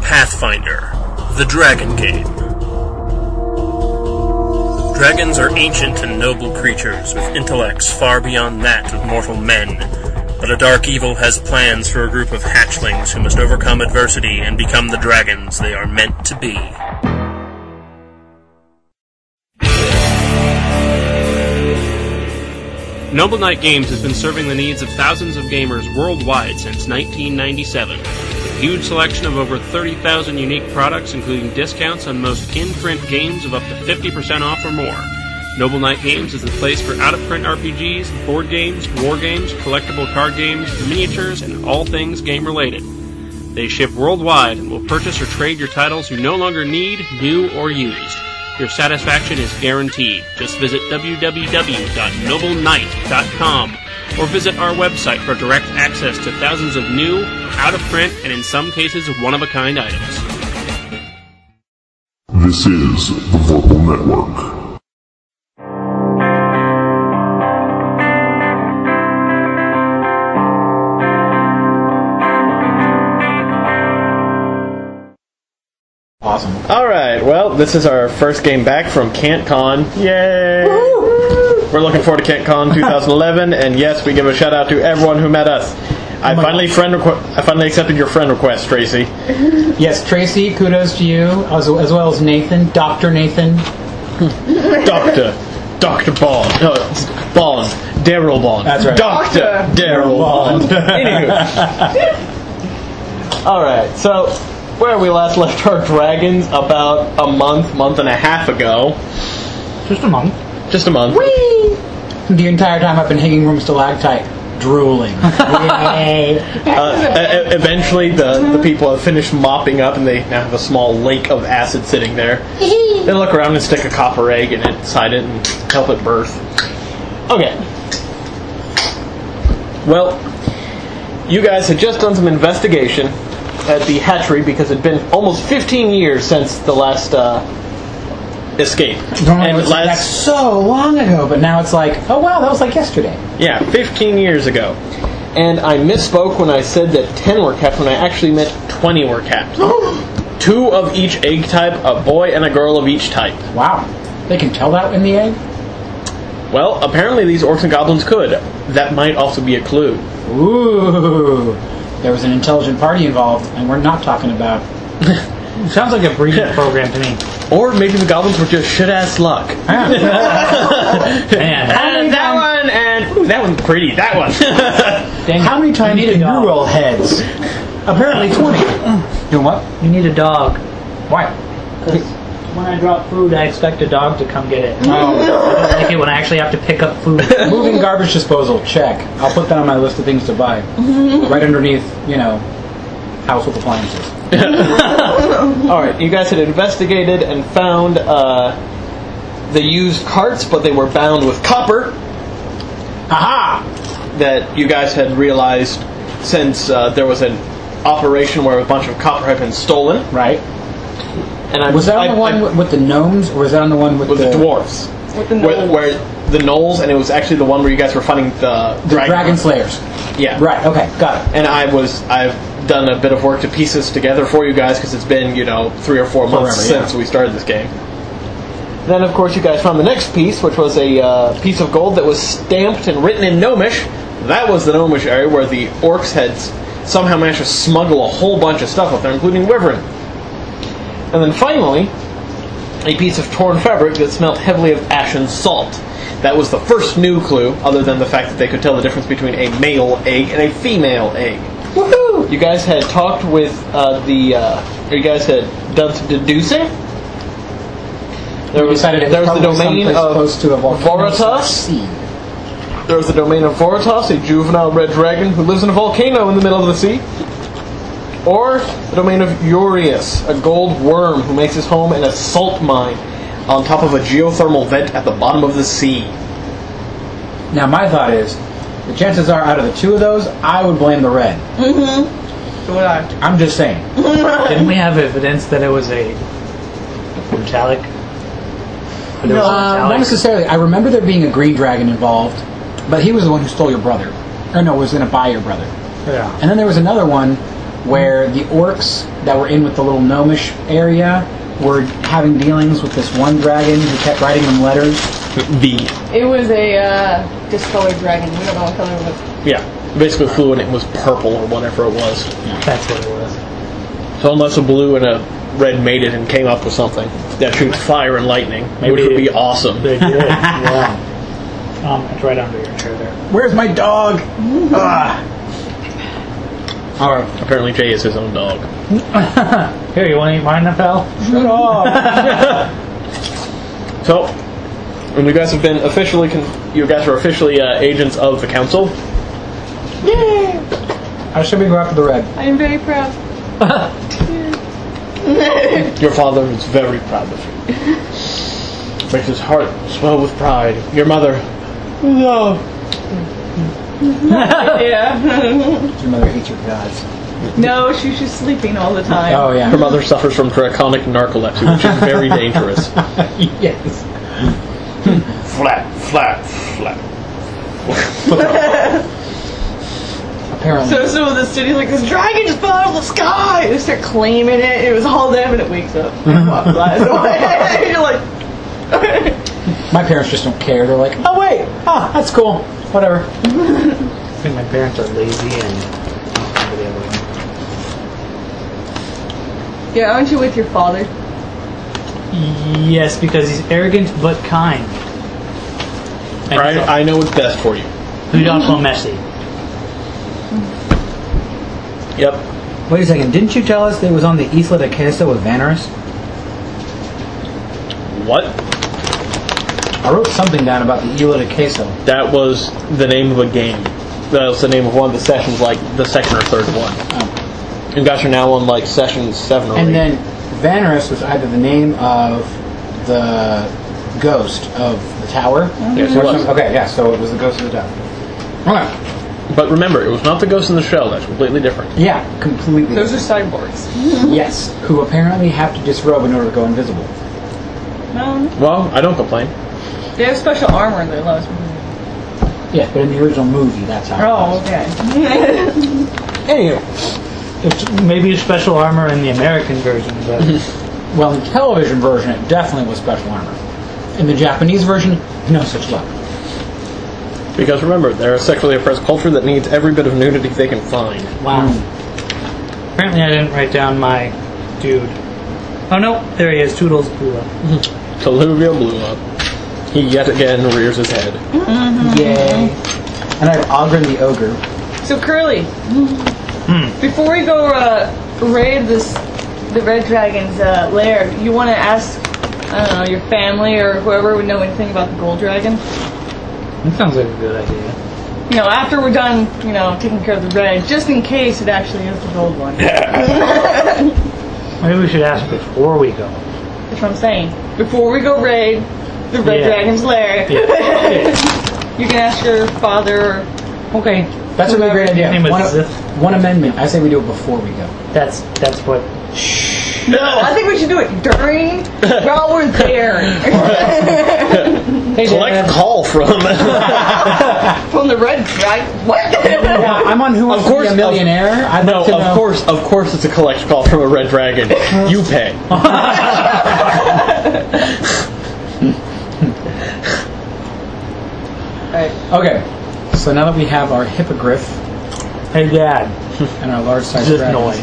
Pathfinder, the Dragon Game. Dragons are ancient and noble creatures with intellects far beyond that of mortal men, but a dark evil has plans for a group of hatchlings who must overcome adversity and become the dragons they are meant to be. Noble Knight Games has been serving the needs of thousands of gamers worldwide since 1997. With a huge selection of over 30,000 unique products, including discounts on most in-print games of up to 50% off or more. Noble Knight Games is the place for out-of-print RPGs, board games, war games, collectible card games, miniatures, and all things game-related. They ship worldwide and will purchase or trade your titles you no longer need, new, or used. Your satisfaction is guaranteed. Just visit www.nobleknight.com or visit our website for direct access to thousands of new, out-of-print, and in some cases, one-of-a-kind items. This is the Vorpal Network. Awesome. Alright, well, this is our first game back from CantCon. Yay! Woo! We're looking forward to CantCon 2011, and yes, we give a shout out to everyone who met us. I finally accepted your friend request, Tracy. Yes, Tracy, kudos to you, as well as Nathan, Dr. Nathan. Dr. Bond. No, it's Bond. Daryl Bond. That's right. Dr. Daryl Bond. Anywho. Alright, so where we last left our dragons about a month and a half ago. Just a month. Whee! The entire time I've been hanging from stalactite, drooling. Eventually, the people have finished mopping up, and they now have a small lake of acid sitting there. They look around and stick a copper egg inside it and help it birth. Okay. Well, you guys had just done some investigation at the hatchery because it had been almost 15 years since the last escape. That's so long ago, but now it's like, oh wow, that was like yesterday. Yeah, 15 years ago. And I misspoke when I said that 10 were kept when I actually meant 20 were kept. 2 of each egg type, a boy and a girl of each type. Wow. They can tell that in the egg? Well, apparently these orcs and goblins could. That might also be a clue. Ooh. There was an intelligent party involved, and we're not talking about... Sounds like a breeding program to me. Or maybe the goblins were just shit-ass luck. Man. And that one, and... Ooh, that one's pretty, that one. Dang, how many times did you roll heads? Apparently 20. Doing what? You need a dog. Why? Because when I drop food, I expect a dog to come get it. Oh. I don't like it when I actually have to pick up food. Moving garbage disposal, check. I'll put that on my list of things to buy. Right underneath, household appliances. Alright, you guys had investigated and found the used carts, but they were bound with copper. Aha! That you guys had realized since there was an operation where a bunch of copper had been stolen. Right. And was that on the one with the gnomes, or was that on the one with the dwarves? With the gnomes. Where the gnolls, and it was actually the one where you guys were fighting the dragon slayers. Yeah. Right. Okay. Got it. And I've done a bit of work to piece this together for you guys because it's been 3 or 4 months since we started this game. Then, of course, you guys found the next piece, which was a piece of gold that was stamped and written in Gnomish. That was the Gnomish area where the orcs had somehow managed to smuggle a whole bunch of stuff up there, including wyvern. And then finally, a piece of torn fabric that smelled heavily of ashen salt. That was the first new clue, other than the fact that they could tell the difference between a male egg and a female egg. Woohoo! You guys had talked with you guys had done some deducing. There was the domain of Voritas. There was the domain of Voritas, a juvenile red dragon who lives in a volcano in the middle of the sea. Or the domain of Urius, a gold worm who makes his home in a salt mine on top of a geothermal vent at the bottom of the sea. Now, my thought is, the chances are, out of the 2 of those, I would blame the red. So would I. I'm just saying. Didn't we have evidence that it was a metallic? No, not necessarily. I remember there being a green dragon involved, but he was the one who stole your brother. Or no, was going to buy your brother. Yeah. And then there was another one where the orcs that were in with the little gnomish area were having dealings with this one dragon who kept writing them letters. It was a discolored dragon. We don't know what color it was. Yeah, basically flew and it was purple or whatever it was. That's what it was. So unless a blue and a red mated and came up with something that shoots fire and lightning, which would be awesome. They did. Yeah. It's right under your chair there. Where's my dog? Alright. Apparently Jay is his own dog. Here, you want to eat mine, pal? Shut up! So, and you guys have been officially, you guys are officially agents of the council. Yay! How should we go after the red? I am very proud. Your father is very proud of you. Makes his heart swell with pride. Your mother, no. Yeah. Your mother hates your gods. No, she's just sleeping all the time. Oh, yeah. Her mother suffers from draconic narcolepsy, which is very dangerous. Yes. Flat. Apparently. So the city's like, this dragon just fell out of the sky! They start claiming it, it was all them, and it wakes up. And flies away. You're like... My parents just don't care. They're like, oh, wait. Ah, that's cool. Whatever. I think my parents are lazy and somebody else. Yeah, aren't you with your father? Yes, because he's arrogant but kind. And I know what's best for you. he's also messy. Yep. Wait a second. Didn't you tell us that it was on the Isla de Queso with Vanneris? What? I wrote something down about the Isla de Queso. That was the name of a game. That was the name of one of the sessions, like the second or third one. Oh. You guys are now on like session 7 or 8. And then Vanneris was either the name of the ghost of the tower. Yes, it was. Okay, yeah, so it was the ghost of the tower. Okay. But remember, it was not the Ghost in the Shell. That's completely different. Yeah, completely. Those are cyborgs. Yes, who apparently have to disrobe in order to go invisible. Well, I don't complain. They have special armor in their lives. Yeah, but in the original movie, that's how it Oh, was. okay. Anywho, It's maybe special armor in the American version, but well, in the television version, it definitely was special armor. In the Japanese version, no such luck. Because remember, they're a sexually oppressed culture that needs every bit of nudity they can find. wow. Apparently, I didn't write down my dude. Oh no, there he is. Toodles blew up. Coluvia blew up. He yet again rears his head. Yay. And I have Ogren the Ogre. So, Curly, before we go raid the Red Dragon's lair, you want to ask, I don't know, your family or whoever would know anything about the Gold Dragon? That sounds like a good idea. You know, after we're done, you know, taking care of the red, just in case it actually is the gold one. Maybe we should ask before we go. That's what I'm saying. Before we go raid the Red Yeah. Dragon's lair, you can ask your father. Okay, That's a really great idea. Name One, is Zith. one amendment. I say we do it before we go. That's what. No, I think we should do it during, while we're there. Hey, Collect Dad. call from. From the Red Dragon. What? Yeah, I'm on Who Wants to Be a Millionaire. I'd No, like to know. of course, it's a collect call from a red dragon. You pay. Right. Okay, so now that we have our hippogriff Hey, Dad. and our large-sized This dragon, noise.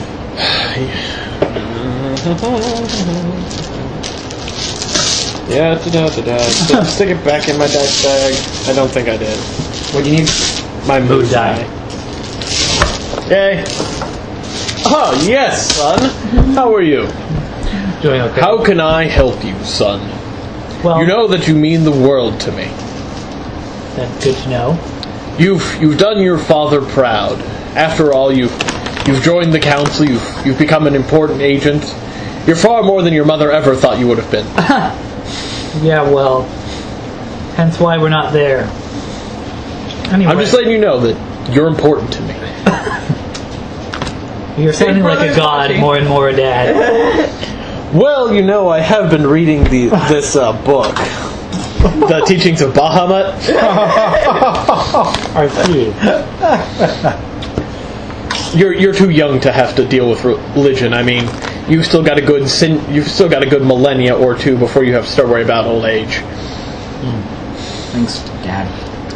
Yeah, stick it back in my dice bag. I don't think I did. what do you need? My mood die. Yay. Oh, yes, son. How are you? Doing okay. How can I help you, son? Well, You know that you mean the world to me. that's good to know. You've done your father proud. After all, you've joined the council. You've become an important agent. You're far more than your mother ever thought you would have been. Yeah, well, hence why we're not there. Anyway, I'm just letting you know that you're important to me. you're sounding like a god more and more a dad. Well, you know, I have been reading this book, The Teachings of Bahamut. I see. you're too young to have to deal with religion. I mean, you've still got a good millennia or two before you have to start worrying about old age. Thanks, Dad.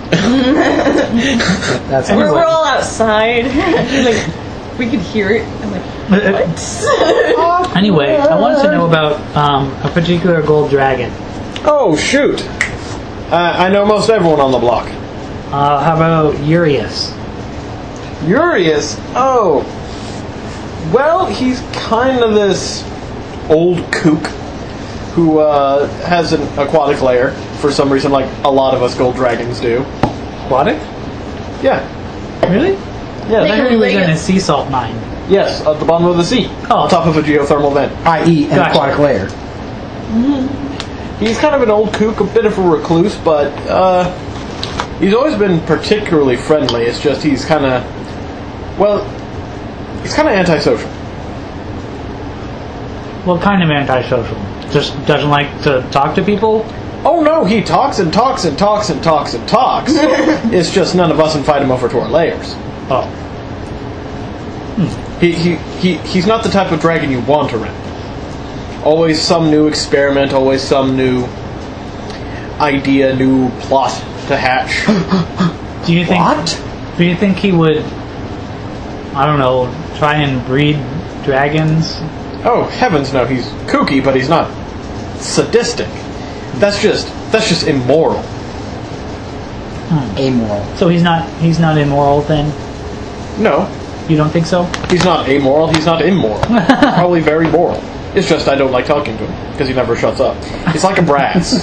That's We're all outside. Like, we could hear it. I'm like, what? Anyway, I wanted to know about a particular gold dragon. Oh shoot! I know most everyone on the block. How about Urius? Urius? Oh. Well, he's kind of this old kook who has an aquatic lair for some reason, like a lot of us gold dragons do. Aquatic? Yeah. Really? Yeah. I heard he was in a sea salt mine. Yes, at the bottom of the sea. Oh. On top of a geothermal vent. I.e. an Gotcha. aquatic layer. He's kind of an old kook, a bit of a recluse, but he's always been particularly friendly. It's just he's kind of antisocial. What kind of antisocial? Just doesn't like to talk to people? Oh no, he talks and talks and talks and talks and talks. It's just none of us invite him over to our lairs. Oh. He's not the type of dragon you want around. Always some new experiment, always some new idea, new plot to hatch. Do you think? What? Do you think he would? I don't know. Try and breed dragons? Oh heavens no, he's kooky, but he's not sadistic. That's just immoral. Amoral. So he's not immoral then? No, You don't think so? he's not amoral. He's not immoral. Probably very moral. It's just I don't like talking to him because he never shuts up. He's like a brass.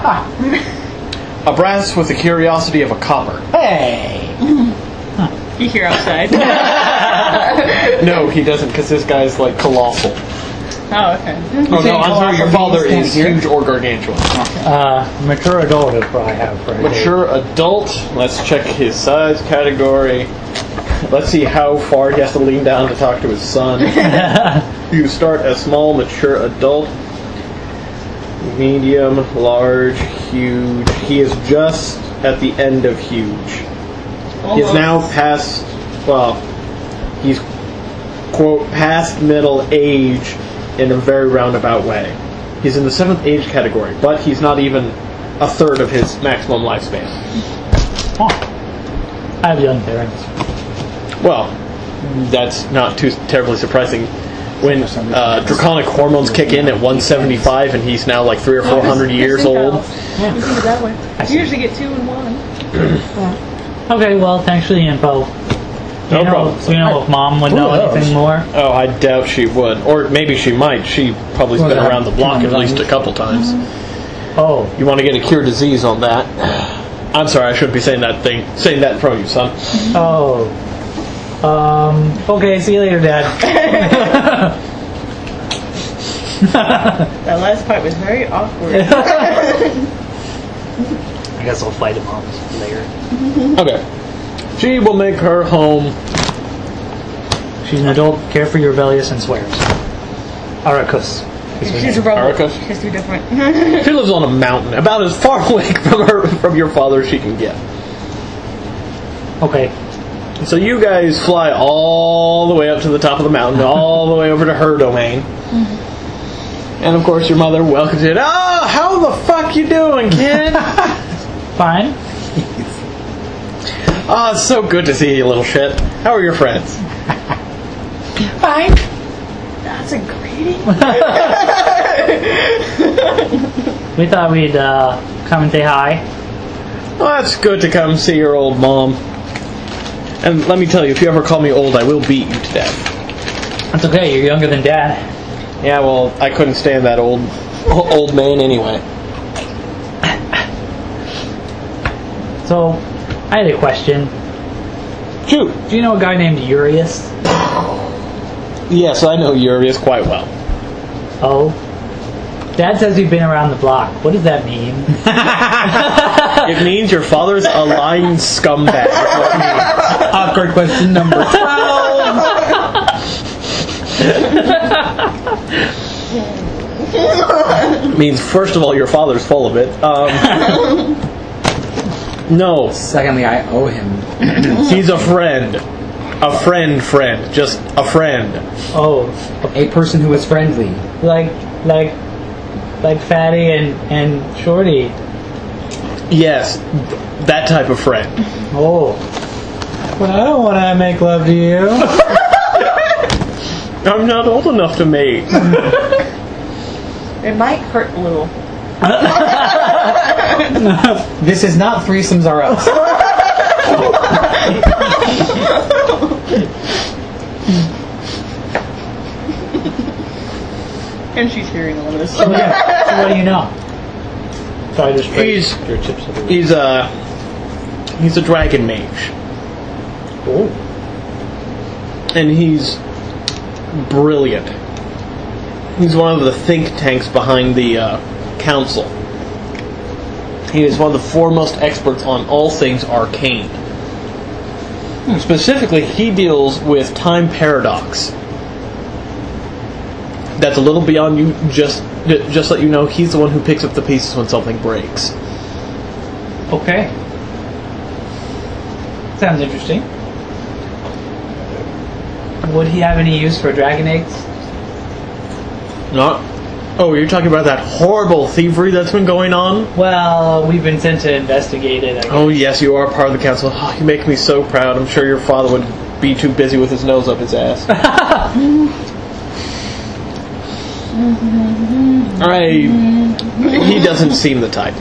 A brass with the curiosity of a copper. Hey! You hear outside. No, he doesn't, because this guy's like colossal. Oh, okay. Oh no, I'm sorry, your father is huge or gargantuan. Mature adult is what I have for Mature adult. Let's check his size category. Let's see how far he has to lean down to talk to his son. You start as small, mature adult, medium, large, huge. He is just at the end of huge. He is now past, he's, quote, past middle age in a very roundabout way. He's in the 7th age category, but he's not even a third of his maximum lifespan. Oh. I have young parents. Well, that's not too terribly surprising. When draconic hormones kick in at 175 and he's now like 300 or 400 years old. You think it that way. You usually get 2 and 1. Okay, well, thanks for the info. No problem. Do you know if Mom would know anything more? Oh, I doubt she would. Or maybe she might. She probably's been around the block at least a couple times. Oh. You want to get a cure disease on that? I'm sorry, I shouldn't be saying that in front of you, son. Oh. Okay, see you later, Dad. That last part was very awkward. I guess I'll fight him on later. Okay. She will make her home. She's an adult, carefree, rebellious, and swears. Aracus. She's a rebel. Aracus? She's too different. She lives on a mountain, about as far away from your father as she can get. Okay. So you guys fly all the way up to the top of the mountain, all the way over to her domain. And of course your mother welcomes you. Oh, how the fuck you doing, kid? Fine. Oh, it's so good to see you, little shit. How are your friends? Fine. That's a greeting. We thought we'd come and say hi. Well, that's good to come see your old mom. And let me tell you, if you ever call me old, I will beat you to death. That's okay, you're younger than Dad. Yeah, well, I couldn't stand that old man anyway. So, I had a question. Shoot. Do you know a guy named Urius? Yes, I know Urius quite well. Oh? Dad says you've been around the block. What does that mean? It means your father's a lying scumbag. Awkward question number 12. It means, first of all, your father's full of it. No. Secondly, I owe him. He's a friend. A friend. Just a friend. Oh, A person who is friendly. like Fatty and Shorty. Yes, that type of friend. Oh. But I don't want to make love to you. I'm not old enough to mate. It might hurt a little. This is not Threesomes R Us. And she's hearing all this. So what do you know? Sorry, just He's your chips. he's a dragon mage, Oh. and he's brilliant. He's one of the think tanks behind the council. He is one of the foremost experts on all things arcane. Specifically, he deals with time paradox. That's a little beyond you. Just let you know, he's the one who picks up the pieces when something breaks. Okay. Sounds interesting. Would he have any use for dragon eggs? Not. Oh, you're talking about that horrible thievery that's been going on? Well, we've been sent to investigate it. I guess. Oh, yes, you are part of the council. Oh, you make me so proud. I'm sure your father would be too busy with his nose up his ass. He doesn't seem the type.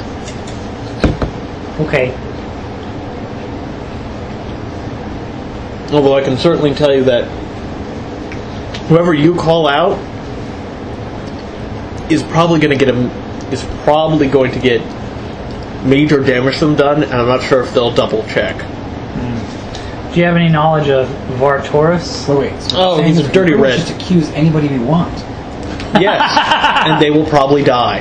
Okay. Although I can certainly tell you that whoever you call out is probably going to get major damage to them done, and I'm not sure if they'll double check. Do you have any knowledge of Vartorus? Wait. Oh, he's a dirty red. Just accuse anybody we want. Yes, and they will probably die.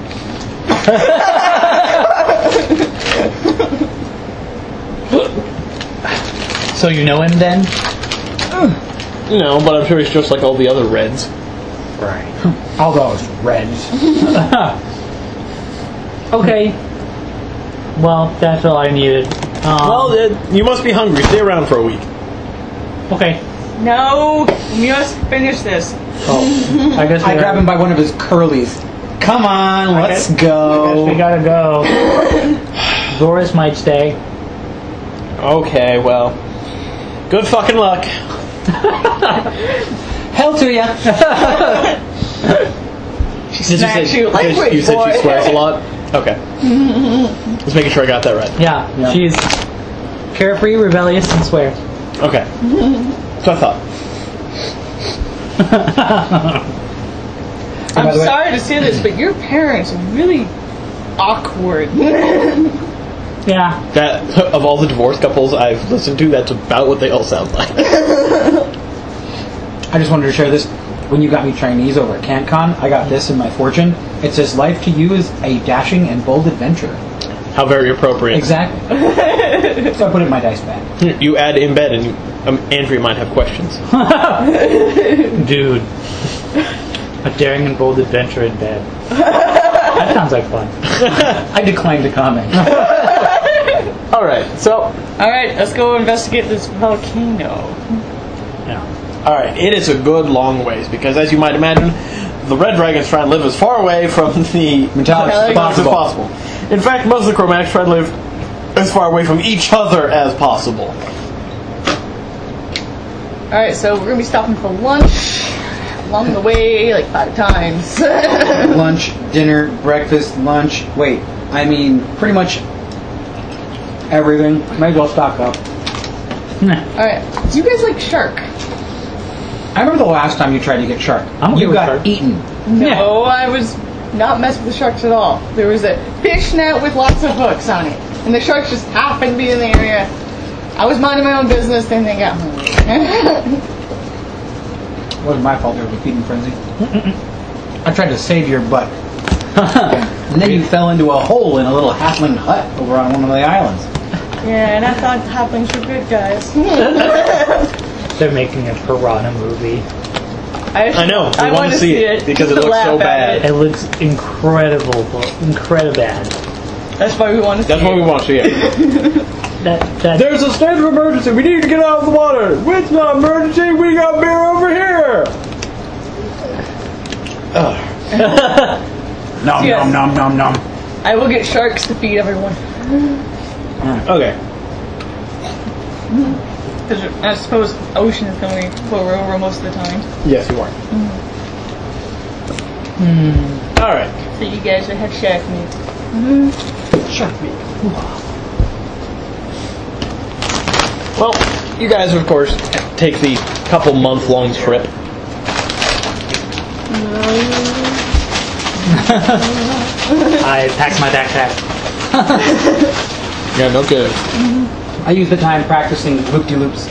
So you know him then? No, but I'm sure he's just like all the other reds. Right. All those reds. Okay. Well, that's all I needed. Well, you must be hungry. Stay around for a week. Okay. No, we must finish this. Oh, I guess I grab him by one of his curlies. Come on, let's go. we gotta go. Doris might stay. Okay, well, good fucking luck. Hell to ya. She smacks you like you said she swears a lot? Okay. Just making sure I got that right. Yeah, she's carefree, rebellious, and swears. Okay. So I thought. I'm sorry to say this, but your parents are really awkward. Yeah. That, of all the divorced couples I've listened to, that's about what they all sound like. I just wanted to share this. When you got me Chinese over at CanCon, I got this in my fortune. It says, "Life to you is a dashing and bold adventure." How very appropriate. Exactly. So I put it in my dice bag. You add in bed, and Andrea might have questions. Dude. A daring and bold adventure in bed. That sounds like fun. I declined to comment. Alright, so... Alright, let's go investigate this volcano. Yeah. Alright, it is a good long ways, because as you might imagine, the red dragons try and live as far away from the Metallics as possible. In fact, most of the chromatics try to live as far away from each other as possible. Alright, so we're gonna be stopping for lunch along the way like 5 times. Lunch, dinner, breakfast, lunch. Wait, I mean, pretty much everything. Might as well stock up. Alright, do you guys like shark? I remember the last time you tried to get shark. I'm okay You with got shark. eaten. No, I was not messing with sharks at all. There was a fish net with lots of hooks on it, and the sharks just happened to be in the area. I was minding my own business, then they got hungry. It wasn't my fault there was a feeding frenzy. I tried to save your butt. And then you fell into a hole in a little halfling hut over on one of the islands. Yeah, and I thought the halflings were good guys. They're making a piranha movie. I know, we I want to see it because it to looks so laugh at bad. It looks incredible bad. That's why we want to see That's what we want to see it. There's a state of emergency. We need to get out of the water. It's not emergency. We got beer over here. Nom, Yes. nom, nom, nom, nom. I will get sharks to feed everyone. Okay. Because I suppose ocean is going to go over most of the time. Yes, you are. All right. So you guys would have shark meat. Shark meat. Well, you guys, of course, take the couple-month-long trip. I packed my backpack. Yeah, no good. I use the time practicing loop-de-loops.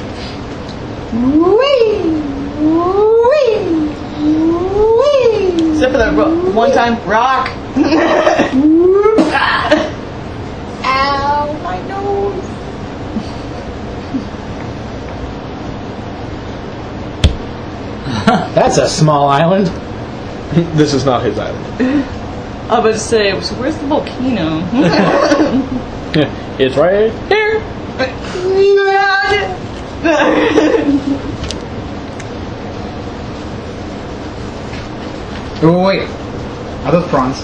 Except for that one time rock. Ow, my nose. That's a small island. This is not his island. I was about to say, so where's the volcano? It's right here. Oh, wait. Are those prawns?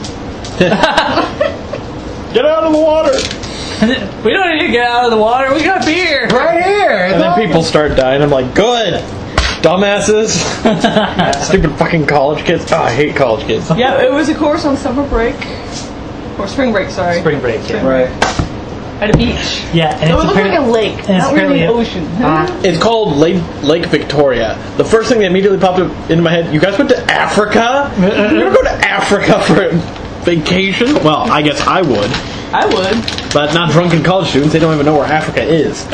Get out of the water. We don't need to get out of the water. We got beer. Right here! And then people start dying. I'm like, good. Dumbasses. Stupid fucking college kids. Oh, I hate college kids. Yeah, it was a course on summer break. Or spring break, sorry. Spring break. Yeah. Right. At a beach. Yeah, and It it's looked like a apparently lake, and it's not really an apparently- ocean. It's called Lake Victoria. The first thing that immediately popped up into my head, you guys went to Africa? You ever go to Africa for a vacation? Well, I guess I would. I would. But not drunken college students, they don't even know where Africa is.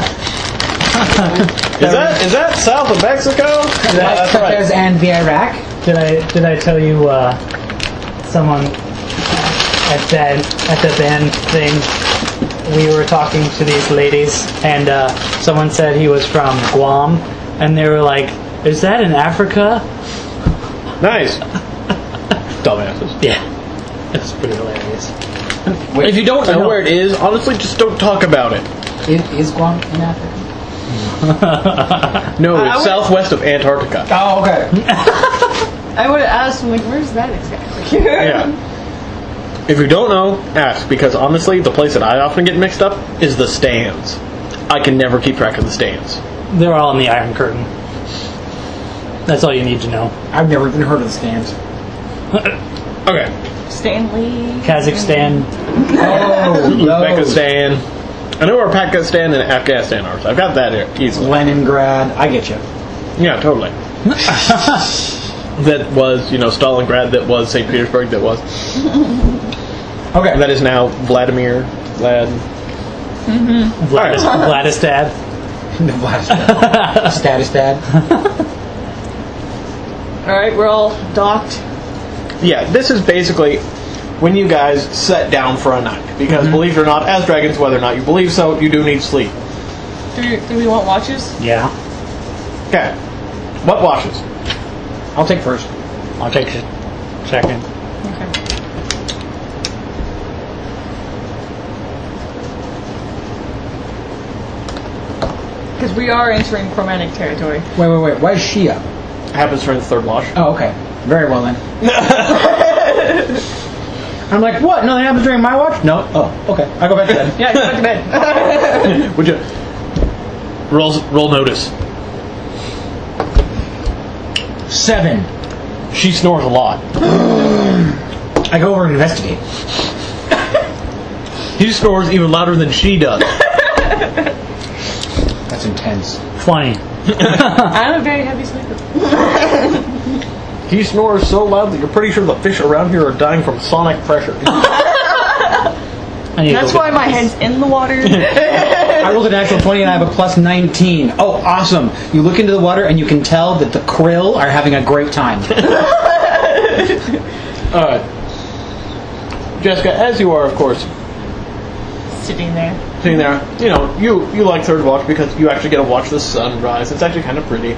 Is that south of Mexico? Yeah, that's right. And the Iraq. Did I tell you someone at the band thing? We were talking to these ladies, and someone said he was from Guam, and they were like, "Is that in Africa?" Nice. Dumbasses. Yeah, it's pretty hilarious. If you don't know where it is, honestly, just don't talk about it. Is Guam in Africa? No, it's southwest of Antarctica. Oh, okay. I would have asked him, like, where's that exactly? Yeah. If you don't know, ask, because honestly, the place that I often get mixed up is the stands. I can never keep track of the stands. They're all in the Iron Curtain. That's all you need to know. I've never even heard of the stands. Okay. Stanley. Kazakhstan. Oh, Uzbekistan. I know where Pakistan and Afghanistan are, so I've got that here easily. Leningrad. I get you. Yeah, totally. That was, Stalingrad, that was St. Petersburg, that was. Okay. And that is now Vladimir. Vladistad. Status dad. Alright, we're all docked. Yeah, this is basically when you guys set down for a night. Because believe it or not, as dragons, whether or not you believe so, you do need sleep. Do we want watches? Yeah, Okay. What watches? I'll take first. I'll take second. Okay. Because we are entering chromatic territory. Wait. Why is she up? Happens during the third watch. Oh, okay. Very well then. I'm like, what? Nothing happens during my watch? No. Oh, okay. I go back to bed. Yeah, go back to bed. Would you roll notice? 7. She snores a lot. I go over and investigate. He snores even louder than she does. That's intense. 20. I'm a very heavy sleeper. He snores so loud that you're pretty sure the fish around here are dying from sonic pressure. That's why my head's in the water. I rolled an actual 20 and I have a plus 19. Oh, awesome. You look into the water and you can tell that the krill are having a great time. Alright. Jessica, as you are, of course, Sitting there. sitting there, you like third watch because you actually get to watch the sun rise. It's actually kind of pretty.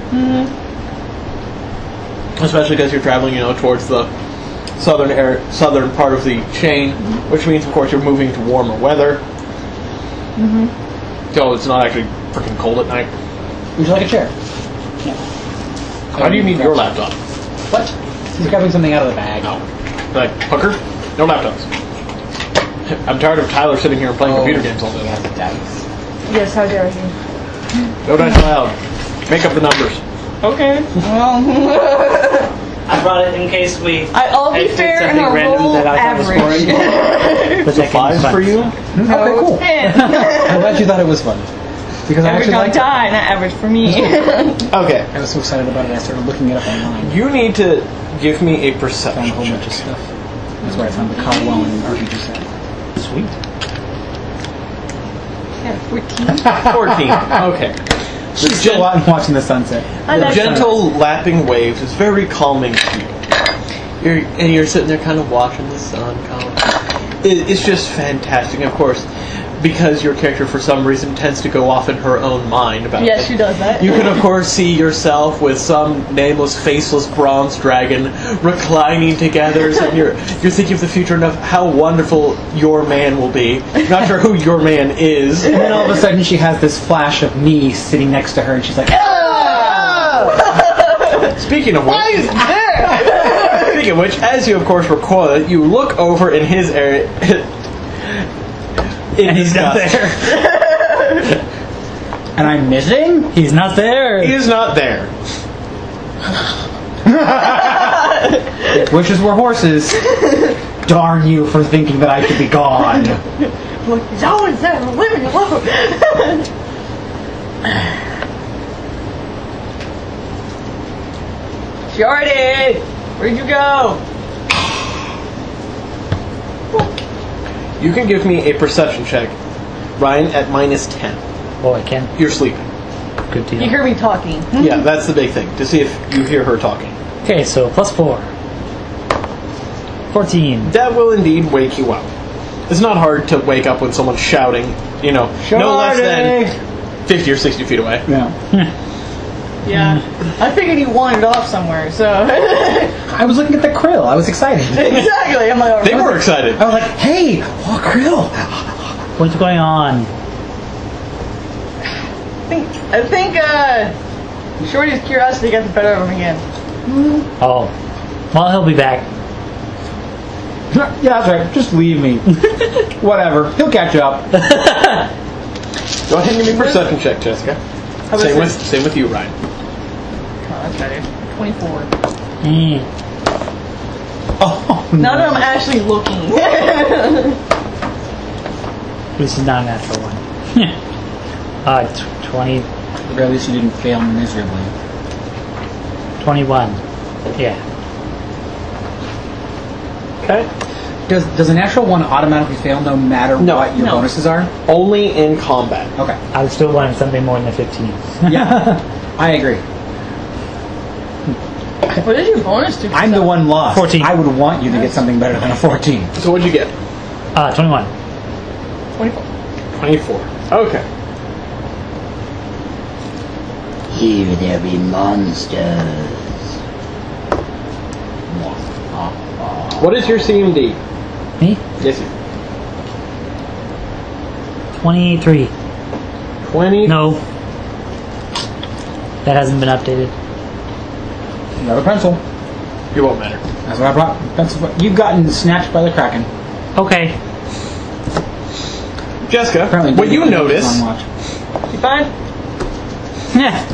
Especially because you're traveling, towards the southern part of the chain, which means, of course, you're moving to warmer weather. So it's not actually freaking cold at night. Would you like a chair? How do you need your laptop? What? He's grabbing something out of the bag. No. Like, hooker? No laptops. I'm tired of Tyler sitting here and playing computer games all day long. Dice. Yes, how dare you? No dice allowed. Make up the numbers. Okay. Well, I brought it in case I'll be fair and I'll roll average. But that Fives fun. for you? Okay, cool. 10. I'm glad you thought it was fun. Because I Average actually on liked it. die, not average for me. Okay. I was so excited about it, I started looking it up online. You need to give me a Found a perception whole bunch of check. stuff. That's where I found the Caldwell and RPG set. Sweet. Yeah, 14. 14. Okay. She's still out and watching the sunset. The gentle lapping waves is very calming to you. You're sitting there kind of watching the sun come. It's just fantastic. Of course, because your character for some reason tends to go off in her own mind about Yes, it. she does that. You can of course see yourself with some nameless, faceless bronze dragon reclining together, and you're thinking of the future and of how wonderful your man will be. Not sure who your man is. And then all of a sudden she has this flash of me sitting next to her and she's like, Speaking of which, Why is there? speaking of which, as you of course recoil, you look over in his area. And he's not there. and I'm missing? He's not there. He is not there. If wishes were horses, darn you for thinking that I should be gone. Look, he's always there. Leave me alone. Shorty! Where'd you go? You can give me a perception check, Ryan, at -10. Oh, I can. You're sleeping. Good deal. You hear me talking. Yeah, that's the big thing, to see if you hear her talking. Okay, so +4. 14. That will indeed wake you up. It's not hard to wake up when someone's shouting, no less than 50 or 60 feet away. Yeah. Yeah. I figured he wandered off somewhere, so. I was looking at the krill. I was excited. Exactly. I'm like, They were excited. I was like, hey, krill. What's going on? I think Shorty's curiosity got the better of him again. Oh. Well, he'll be back. Yeah, that's right. Just leave me. Whatever. He'll catch up. Go ahead and give me a perception check, Jessica. Same with you, Ryan. Oh, that's better. 24. Oh, Now that I'm actually looking. This is not a natural one. 20, Or at least you didn't fail miserably. 21. Yeah. Okay. Does a natural one automatically fail no matter what your bonuses are? Only in combat. Okay. I was still wanting something more than a 15. Yeah. I agree. What is your bonus to? I'm the one lost. 14. I would want you to get something better than a 14. So what'd you get? 21. 24. 24. Okay. Here there be monsters. What is your CMD? Me? Yes, you. 23. 20. No. That hasn't been updated. You have a pencil. You won't matter. That's what I brought. Pencil. You've gotten snatched by the Kraken. Okay. Jessica, Apparently, what you David notice... is on watch. You fine? Yeah.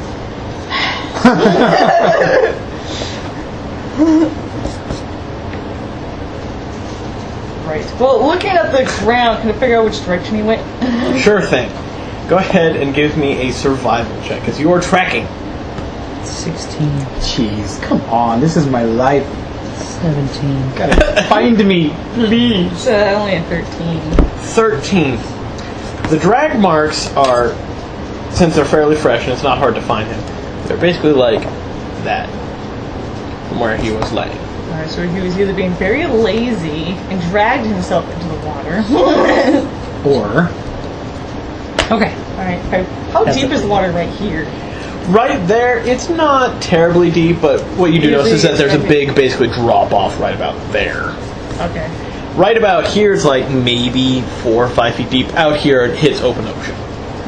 Right. Well, looking at the ground, can I figure out which direction he went? Sure thing. Go ahead and give me a survival check, because you are tracking. 16. Jeez, come on. This is my life. 17. Gotta find me, please. Only a 13. 13. The drag marks are, since they're fairly fresh and it's not hard to find him, they're basically like that, from where he was laying. Alright, so he was either being very lazy and dragged himself into the water. Or... Okay. Alright, how deep is the water right here? Right there, it's not terribly deep, but what you do notice is that there's a big, basically, drop-off right about there. Okay. Right about here, it's like maybe 4 or 5 feet deep. Out here, it hits open ocean.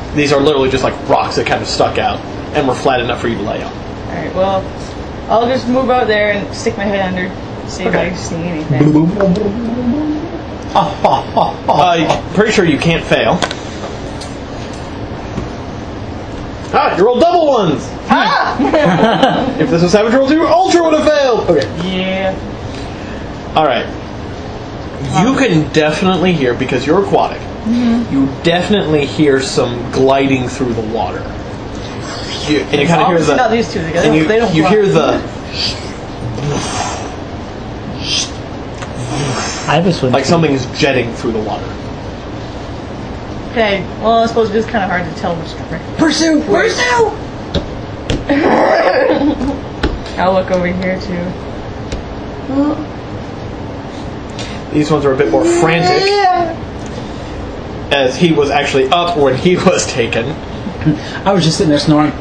These are literally just like rocks that kind of stuck out and were flat enough for you to lay on. Alright, well, I'll just move out there and stick my head under, see if I see anything. Pretty sure you can't fail. You rolled double ones! If this was Savage Roll 2, Ultra would have failed! Okay. Yeah. Alright. You can definitely hear, because you're aquatic, you definitely hear some gliding through the water. And you kind of hear the... Not these two together. And you hear the... I have a swim. like something's jetting through the water. Okay, well, I suppose it is kind of hard to tell which direction. Pursue! Pursue! I'll look over here, too. These ones are a bit more frantic, as he was actually up when he was taken. I was just sitting there snoring.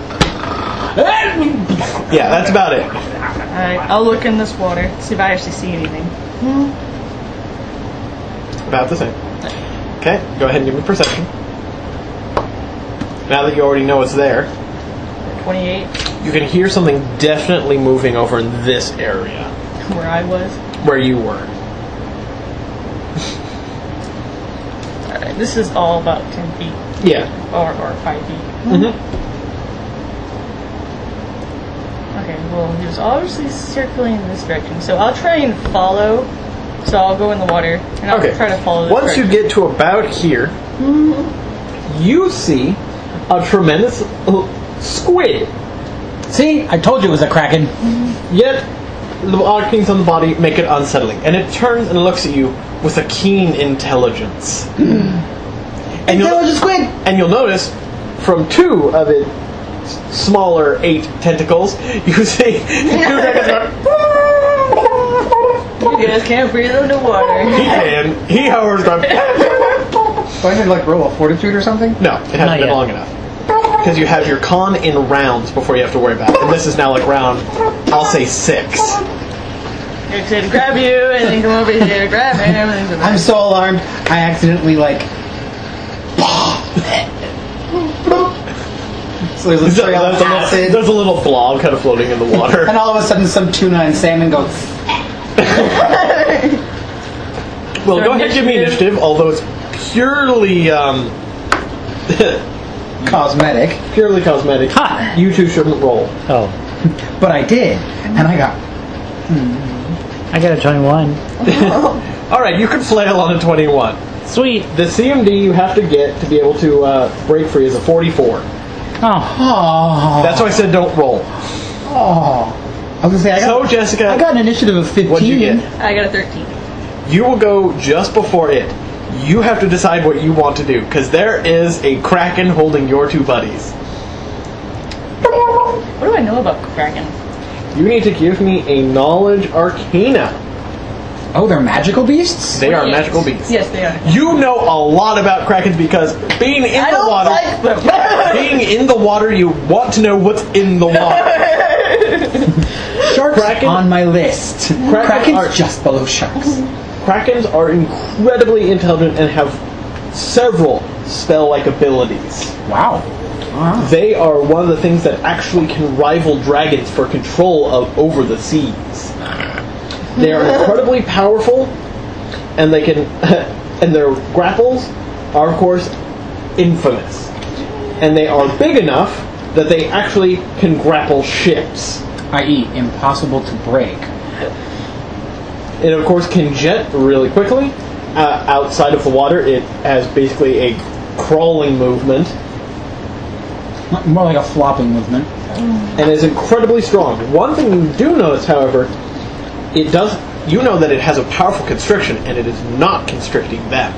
Yeah, that's about it. Alright, I'll look in this water, see if I actually see anything. About the same. Okay, go ahead and give me perception. Now that you already know it's there, 28, you can hear something definitely moving over in this area, where I was. where you were. Alright, this is all about 10 feet. Yeah. Or 5 feet. Mm-hmm. Okay, well, he was obviously circling in this direction, so I'll try and follow. So I'll go in the water, and I'll try to follow this Once you direction. get to about here, you see a tremendous squid. See? I told you it was a kraken. Yet, the markings on the body make it unsettling. And it turns and looks at you with a keen intelligence. Intelligent squid! And you'll notice, from two of its smaller 8 tentacles, you see 2 dragons going... You guys can't breathe underwater. He can. He, however, is going... Do I need to like roll a fortitude or something? No, it hasn't been yet. long enough. Because you have your con in rounds before you have to worry about it. And this is now like round, I'll say 6. You're to grab you, and then come over here to grab him. And I'm so alarmed. I accidentally like. So there's a trail of acid, There's a little blob kind of floating in the water. and all of a sudden some tuna and salmon go Well, go ahead and give me initiative, although it's purely cosmetic. purely cosmetic. Ha! You two shouldn't roll. Oh, But I did, and I got. I got a 21. Alright, you can flail on a 21. Sweet. The CMD you have to get to be able to break free is a 44. Oh, Oh, That's why I said don't roll. oh. I was gonna say I So, got. Jessica, I got an initiative of 15. what'd you get? I got a 13. You will go just before it. You have to decide what you want to do, because there is a kraken holding your 2 buddies. What do I know about Kraken? You need to give me a knowledge arcana. Oh, they're magical beasts? They are Yes. magical beasts. Yes, they are. You know a lot about krakens because being in I the don't water, like them. being in the water, you want to know what's in the water. Sharks Kraken- on my list. Krakens are- just below sharks. Krakens are incredibly intelligent and have several spell-like abilities. Wow. They are one of the things that actually can rival dragons for control of over the seas. They are incredibly powerful, and they can, and their grapples are of course infamous. And they are big enough that they actually can grapple ships. I.e., impossible to break. It of course can jet really quickly. Outside of the water, it has basically a crawling movement. More like a flopping movement. And is incredibly strong. One thing you do notice, however, it does. You know that it has a powerful constriction, and it is not constricting them.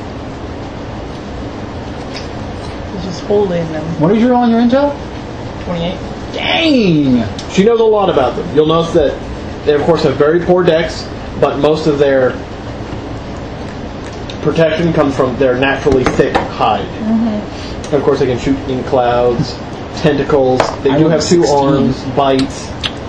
It's just holding them. What did you roll on your intel? 28. Dang! She knows a lot about them. You'll notice that they, of course, have very poor decks, but most of their protection comes from their naturally thick hide. Mm-hmm. Of course, they can shoot in clouds, tentacles. They do have 2 arms, bites.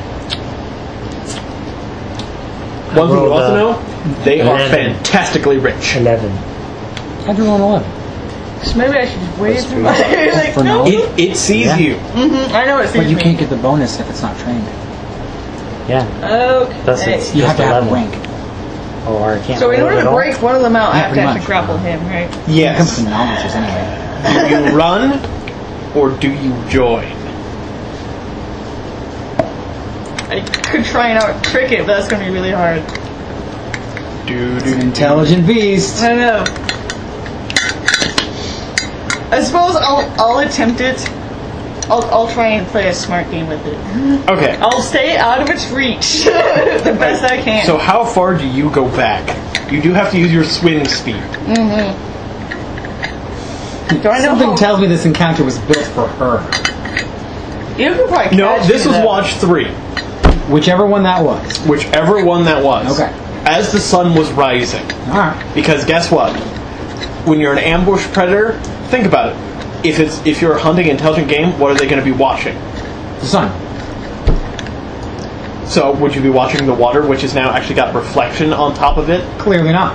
One thing you rolled, also know, they are 11. fantastically rich. 11. How'd you roll an 11? So maybe I should just wait through my like, For no. now. It sees Yeah. you. I know it sees But you me. can't get the bonus if it's not trained. Yeah. Okay. Thus it's You just have to have a 11. rank. Or I can't. So in roll order at to all. break one of them out, I have to pretty actually much. grapple him, right? It comes Yes. from novices anyway. Do you run, or do you join? I could try and out trick it, but that's going to be really hard. It's an intelligent beast. I know. I suppose I'll attempt it. I'll try and play a smart game with it. Okay. I'll stay out of its reach the best I can. So how far do you go back? You do have to use your swing speed. do I know Something how? tells me this encounter was built for her. You can probably No, catch this me, was though. watch 3. Whichever one that was. Whichever one that was. Okay. As the sun was rising. Alright. Because guess what? When you're an ambush predator, think about it. If you're hunting an intelligent game, what are they going to be watching? The sun. So would you be watching the water, which has now actually got reflection on top of it? Clearly not.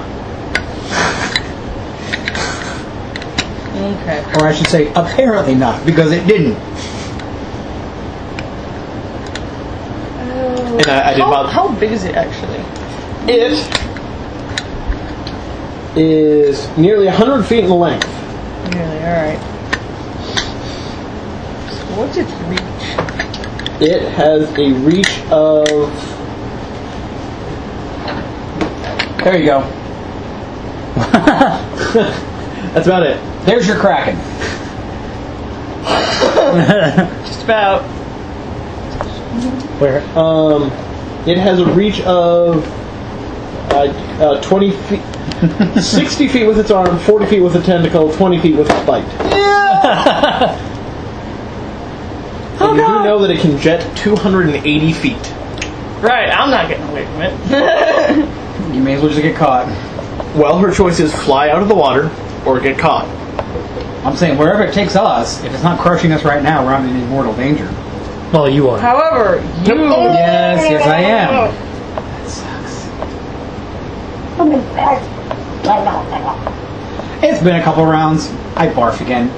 Okay. Or I should say, apparently not, because it didn't. And I did about... How big is it actually? It is nearly 100 feet in length. Really? Alright. So what's its reach? It has a reach of... There you go. That's about it. There's your Kraken. Just about. Where? It has a reach of 20 feet, 60 feet with its arm, 40 feet with a tentacle, 20 feet with its bite. And you do know that it can jet 280 feet. Right, I'm not getting away from it. You may as well just get caught. Well, her choice is fly out of the water or get caught. I'm saying wherever it takes us, if it's not crushing us right now, we're not in mortal danger. Well, you are. However, you. Yes, I am. That sucks. It's been a couple rounds. I barf again.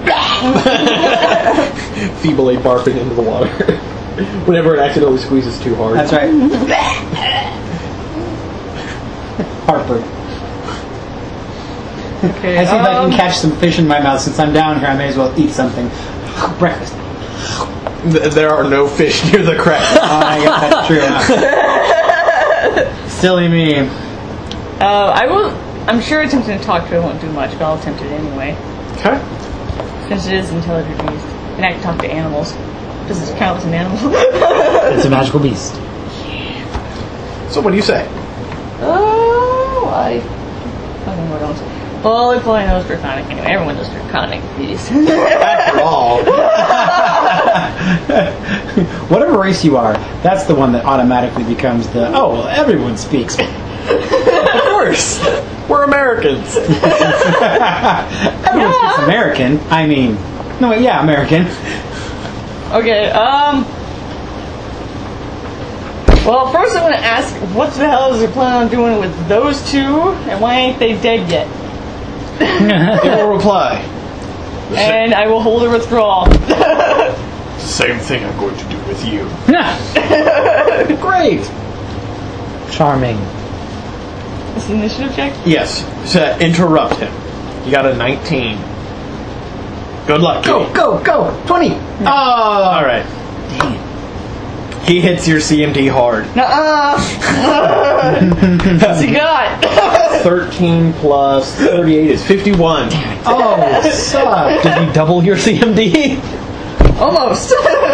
Feebly barfing into the water. Whenever it accidentally squeezes too hard. That's right. Heartburn. Okay, I see if I can catch some fish in my mouth. Since I'm down here, I may as well eat something. Breakfast. There are no fish near the crack. I guess that's true. Silly me. I will. I'm sure attempting to talk to it won't do much, but I'll attempt it anyway. Okay. Since it is an intelligent beast. And I can talk to animals. Does this count as an animal? It's a magical beast. So what do you say? Oh, I fucking what else? Well, if I know Draconic anyway. Everyone knows Draconic beast. After all. Whatever race you are, that's the one that automatically becomes the, oh, well, everyone speaks. Of course. We're Americans. Everyone speaks American. I mean, no, wait, yeah, American. Okay, well, first I'm going to ask, what the hell is he planning on doing with those two, and why ain't they dead yet? It will reply. And I will hold a withdrawal. Same thing I'm going to do with you. Great. Charming. Is the initiative check? Yes. To interrupt him. You got a 19. Good luck. Go, Kitty. go. 20. Oh. All right. Dang it. He hits your CMD hard. Nuh-uh. What's he got? 13 plus 38 is 51. Oh, suck. Did he double your CMD? Almost.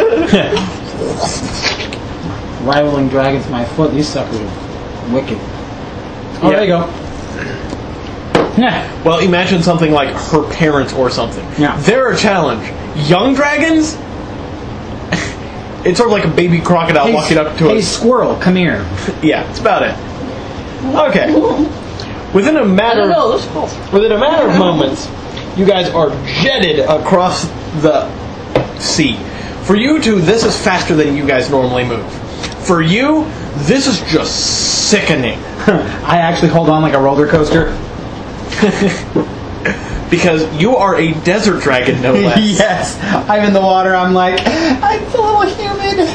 Rivaling dragons my foot. These suckers are wicked. Oh, Yeah. there you go. Yeah. Well, imagine something like her parents or something. Yeah. They're a challenge. Young dragons? It's sort of like a baby crocodile walking up to Hey, a... squirrel, come here. Yeah, it's about it. Okay. Within a matter... No, those cool. Within a matter of moments, you guys are jetted across the sea. For you two, this is faster than you guys normally move. For you, this is just sickening. I actually hold on like a roller coaster. because you are a desert dragon, no less. Yes, I'm in the water. I'm like, it's a little humid.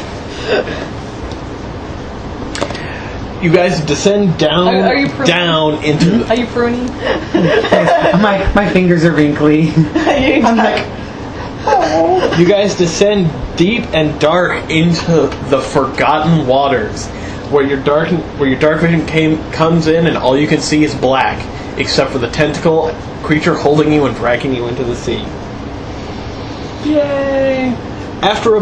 You guys descend down, Are you pruning? down into. Are you pruning? my fingers are wrinkly. I'm like, You guys descend deep and dark into the Forgotten Waters, where your dark vision comes in, and all you can see is black, except for the tentacle creature holding you and dragging you into the sea. Yay! After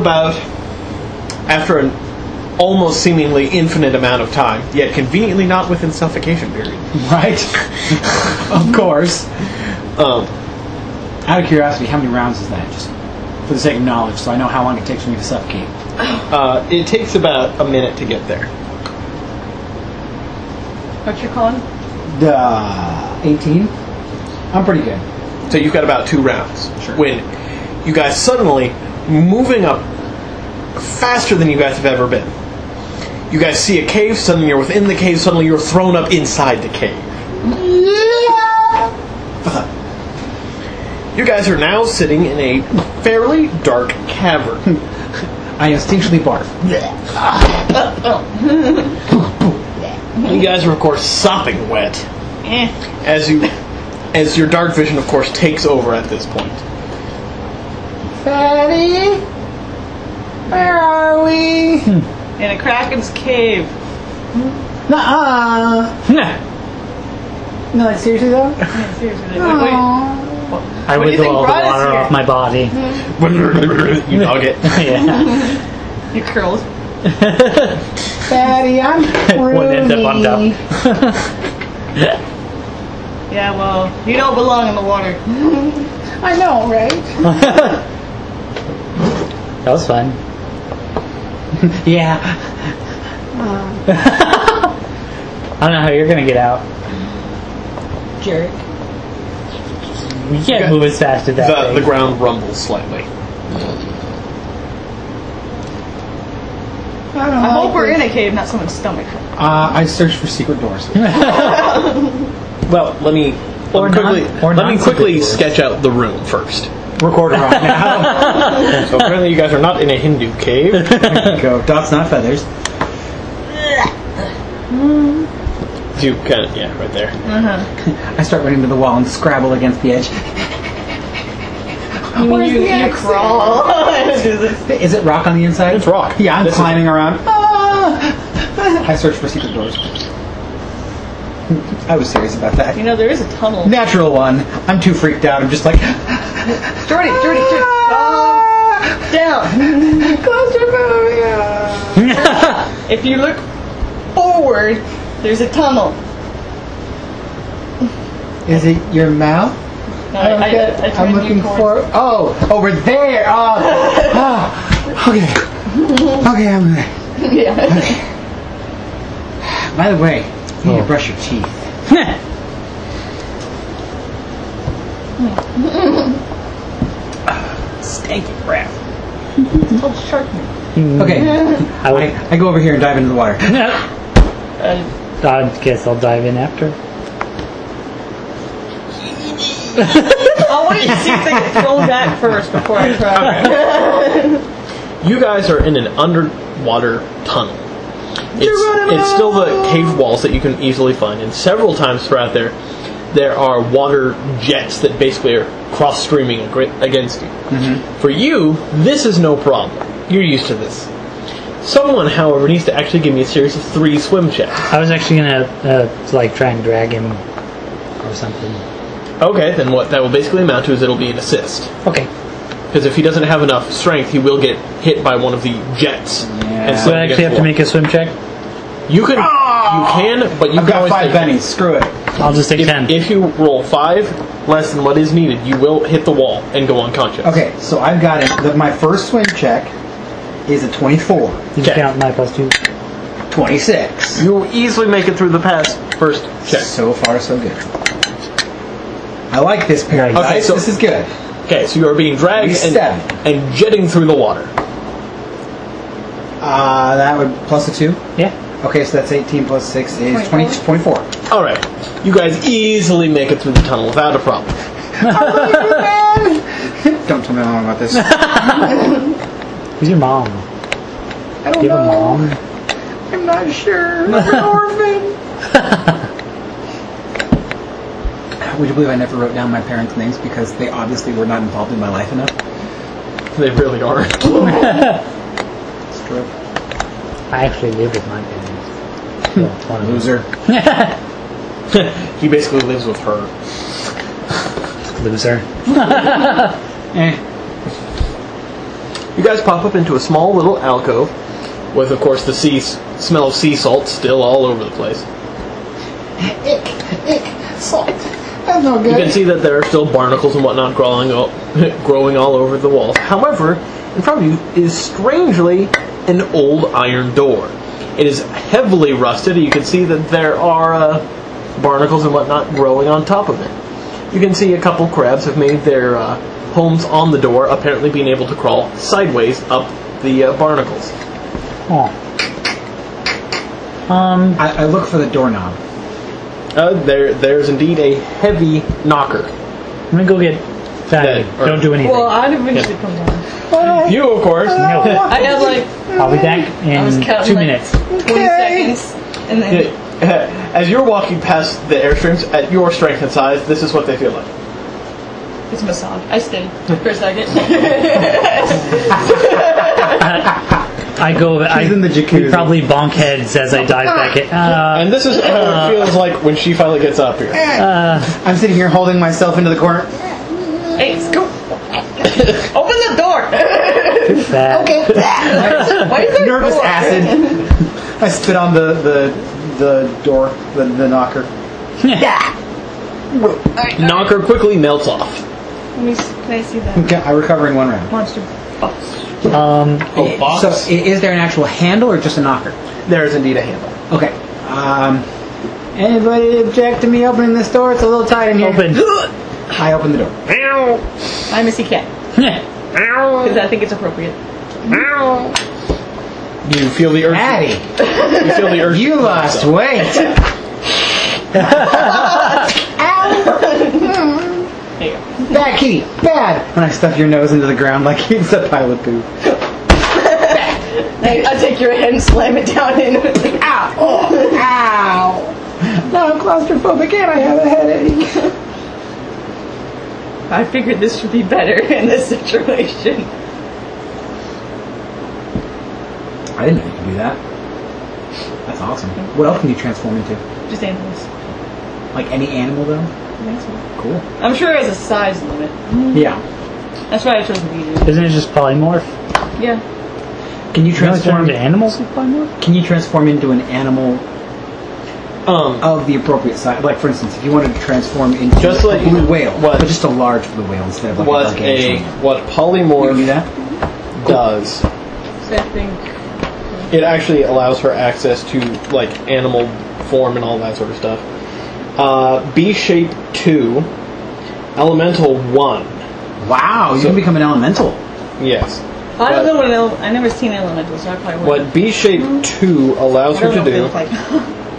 an almost seemingly infinite amount of time, yet conveniently not within suffocation period. right? Of course. Out of curiosity, how many rounds is that? Just for the sake of knowledge, so I know how long it takes for me to suffocate. It takes about a minute to get there. What's your con? 18. I'm pretty good. So you've got about 2 rounds. Sure. When you guys suddenly, moving up faster than you guys have ever been, you guys see a cave, suddenly you're within the cave, suddenly you're thrown up inside the cave. You guys are now sitting in a fairly dark cavern. I instinctually barf. You guys are, of course, sopping wet. As your dark vision, of course, takes over at this point. Fatty, where are we? In a kraken's cave. Nuh-uh. No, like, seriously though? Yeah, seriously. I What do you think withdraw all the brought us water here? off my body. You dog it. Yeah. You curls. Fatty, I'm One end up on top. Yeah, well, you don't belong in the water. I know, right? That was fun. Yeah. I don't know how you're gonna get out. Jerk. You can't move as fast as that The thing. ground rumbles slightly. I hope we're in a cave, not someone's stomach. I searched for secret doors. Well, let me quickly non-secret sketch out the room first. Recorder on now. So apparently you guys are not in a Hindu cave. Go. Dots, not feathers. You kind of, yeah, right there. I start running to the wall and scrabble against the edge. You crawl. Do this. Is it rock on the inside? It's rock. Yeah, I'm This is- climbing around. I search for secret doors. I was serious about that. You know, there is a tunnel. Natural one. I'm too freaked out. I'm just like... Jordy. Down. Claustrophobia. If you look forward, there's a tunnel. Is it your mouth? I I'm turned you looking towards- for... Oh, over there. Oh. Okay. Okay, I'm there. Yeah. By the way, you need to brush your teeth. Stanky crap. It's called shark meat. Okay, I go over here and dive into the water. I guess I'll dive in after. I want you to see if they get thrown back first before I try. You guys are in an underwater tunnel. It's still the cave walls that you can easily find, and several times throughout there are water jets that basically are cross-streaming against you. Mm-hmm. For you, this is no problem. You're used to this. Someone, however, needs to actually give me a series of 3 swim checks. I was actually gonna try and drag him or something. Okay, then what that will basically amount to is it'll be an assist. Okay. Because if he doesn't have enough strength, he will get hit by one of the jets. Yeah. And So I actually have to make a swim check? You can, but you I've can got always 5 take pennies. Screw it. I'll just take 10. If you roll 5 less than what is needed, you will hit the wall and go unconscious. Okay, so I've got it. My first swim check is a 24. Did you count my +2? 26. You will easily make it through the first check. So far, so good. I like this pair of Okay, dice. so- This is good. Okay, so you are being dragged and jetting through the water. That would plus a 2. Yeah. Okay, so that's 18 plus 6 is 24. Alright, you guys easily make it through the tunnel without a problem. Don't tell my mom about this. Who's your mom? I don't Do you have a know. mom? I'm not sure. I'm an orphan. Would you believe I never wrote down my parents' names because they obviously were not involved in my life enough? They really are. It's true. I actually live with my parents. So, one of them. Loser. He basically lives with her. Loser. You guys pop up into a small little alcove with, of course, the smell of sea salt still all over the place. Salt. That's no You good. can see that there are still barnacles and whatnot growing all over the walls. However, in front of you is strangely an old iron door. It is heavily rusted. You can see that there are barnacles and whatnot growing on top of it. You can see a couple crabs have made their homes on the door, apparently being able to crawl sideways up the barnacles. Oh. I look for the doorknob. There's indeed a heavy knocker. I'm gonna go get Fatty. Or- Don't do anything. Well, I'd eventually come down. You, of course. No. I had like I'll be back I was in counting 2 like minutes. 20 seconds, and then As you're walking past the airstreams, at your strength and size, this is what they feel like. it's a massage. I stayed for a second. I go. She's in the jacuzzi. We probably bonk heads as I dive back in. And this is what it feels like when she finally gets up here. I'm sitting here holding myself into the corner. Hey, scoop! Open the door. Fat. Why is there a Nervous door? acid. I spit on the door, the knocker. Knocker quickly melts off. Can I see that Okay, I recover in 1 round. monster box? Box? So, is there an actual handle or just a knocker? There is indeed a handle. Okay. Anybody object to me opening this door? It's a little tight in here. Open. I open the door. I'm Missy Cat because I think it's appropriate. You feel the urge. Patty, You feel the urge. you lost weight. There you go. Bad kitty, bad. When I stuff your nose into the ground like it's a pile of poop. I take your head and slam it down in. Like, ow! Oh, Ow! Now I'm claustrophobic and I have a headache. I figured this would be better in this situation. I didn't know you could do that. That's awesome. What else can you transform into? Just animals. Like any animal, though? I think so. Cool. I'm sure it has a size limit. Yeah. That's why I chose the video. Isn't it just polymorph? Yeah. Can you You know, turn transform? into animals with polymorph? Can you transform into an animal of the appropriate size? Like, for instance, if you wanted to transform into Just like a blue whale, what- but just a large blue whale instead of like What a gargantuan. what You can do polymorph that? does, So I think. it actually allows her access to like animal form and all that sort of stuff. B shape 2, elemental 1. Wow, you So- can become an elemental. Yes. I don't know what I never seen elemental, so I probably wouldn't. What B shape 2 allows I her don't to know do. what they look like.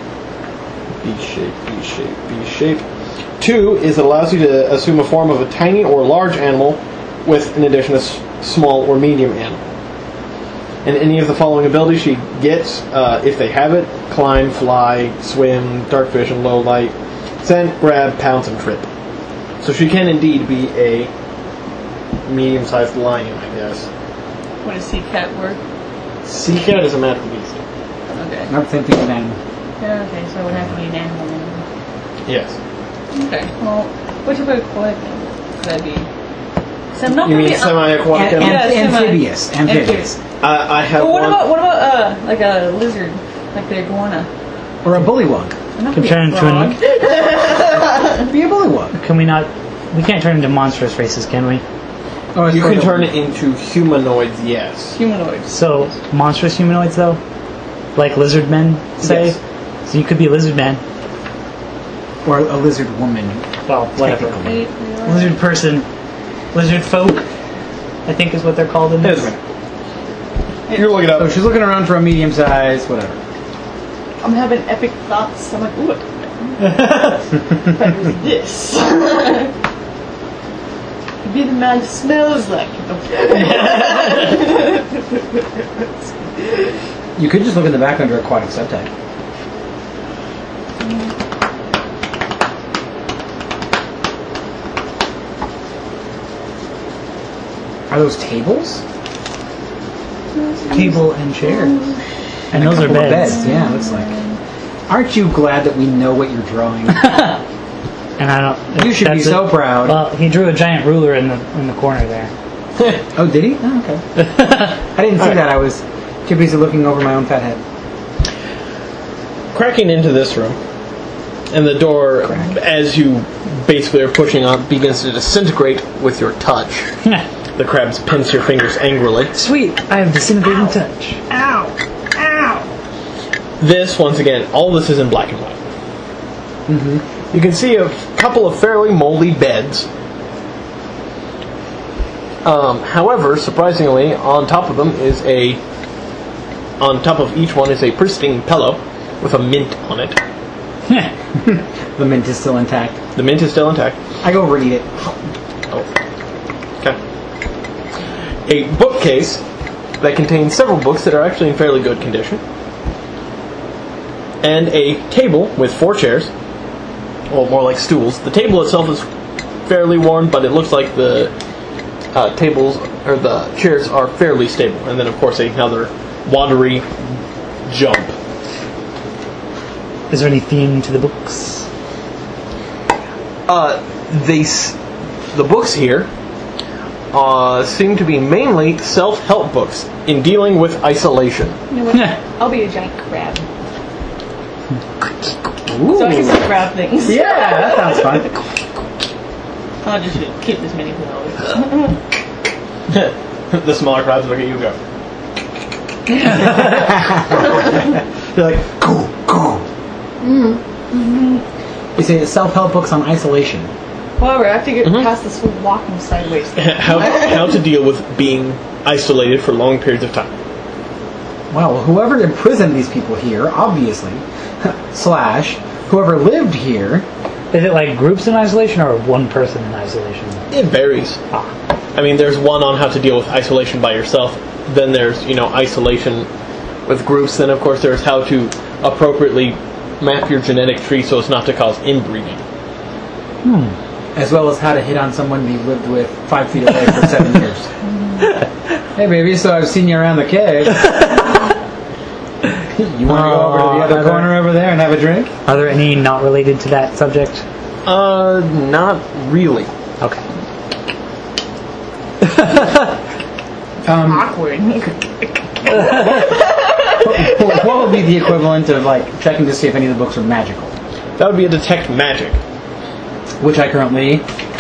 B shape. 2 is it allows you to assume a form of a tiny or large animal with, in addition, a small or medium animal. And any of the following abilities she gets, if they have it: climb, fly, swim, dark vision, low light, scent, grab, pounce, and trip. So she can indeed be a medium-sized lion, I guess. What does sea cat work? Sea cat is a magical beast. Okay. Not the same thing as an animal. Yeah, okay, so it would have to be an animal then. Yes. Okay. Well, which of aquatic animal could I be? So I'm not You gonna mean be semi-aquatic An- animal? Yeah, amphibious. Amphibious. I have Well, one. what about like a lizard, like the iguana? Or a bullywug. I'm not Can gonna turn be a into frog. Be a bullywug. Can we not? We can't turn into monstrous races, can we? Oh, You can turn it into humanoids, yes. Humanoids. So monstrous humanoids, though, like lizard men, say. Yes. So you could be a lizard man. Or a lizard woman. Well, whatever. Technically. Lizard person, lizard folk, I think is what they're called in this. You're looking So up. she's looking around for a medium size, whatever. I'm having epic thoughts. I'm like, ooh, what is this? Be the man who smells like it. You could just look in the back under aquatic subtag. Are those tables? Table and chairs. And those are Couple of beds. Yeah, it looks like. Aren't you glad that we know what you're drawing? And I don't. You should be that's so proud. Well, he drew a giant ruler in the corner there. Oh, did he? Oh, okay. I didn't see that. I was too busy looking over my own fat head. Cracking into this room, and the door, as you basically are pushing on, begins to disintegrate with your touch. The crabs pinch your fingers angrily. Sweet, I have disintegrating touch. Ow! Ow! This, once again, all this is in black and white. Mm-hmm. You can see a couple of fairly moldy beds. However, surprisingly, on top of each one is a pristine pillow with a mint on it. The mint is still intact. The mint is still intact. I go read it. Oh. Okay. A bookcase that contains several books that are actually in fairly good condition. And a table with 4 chairs. Well, more like stools. The table itself is fairly worn, but it looks like the tables or the chairs are fairly stable. And then, of course, another watery jump. Is there any theme to the books? The books here seem to be mainly self-help books in dealing with isolation. You know what? I'll be a giant crab. Ooh. So I can say crab things. Yeah, that sounds fun. I'll just keep this many flowers. The smaller crabs look at you and go. You're like, cool. You say self-help books on isolation. However, I have to get past this whole walking sideways thing. How to deal with being isolated for long periods of time. Well, whoever imprisoned these people here, obviously, / whoever lived here. Is it like groups in isolation or one person in isolation? It varies. I mean, there's one on how to deal with isolation by yourself. Then there's, isolation with groups. Then, of course, there's how to appropriately map your genetic tree so as not to cause inbreeding. As well as how to hit on someone you lived with 5 feet away for 7 years. Hey, baby, so I've seen you around the cave. You want to go over to the other corner over there and have a drink? Are there any not related to that subject? Not really. Okay. Awkward. What would be the equivalent of, checking to see if any of the books are magical? That would be a detect magic. Which I currently...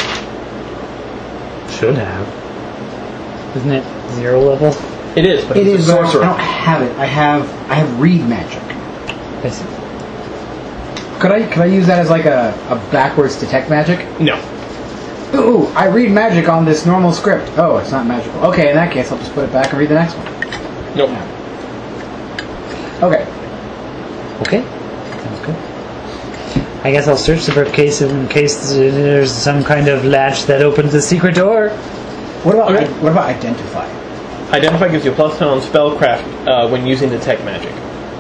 Should have. Isn't it 0 level? It is, but It it's is, a but I sorcerer. don't have it. I have read magic. I see. Could I use that as a backwards detect magic? No. Ooh, I read magic on this normal script. Oh, it's not magical. Okay, in that case, I'll just put it back and read the next one. Nope. Okay. Okay. Sounds good. I guess I'll search the bookcase in case there's some kind of latch that opens a secret door. What about Okay. what about identify? Identify gives you a +10 on spellcraft when using detect magic.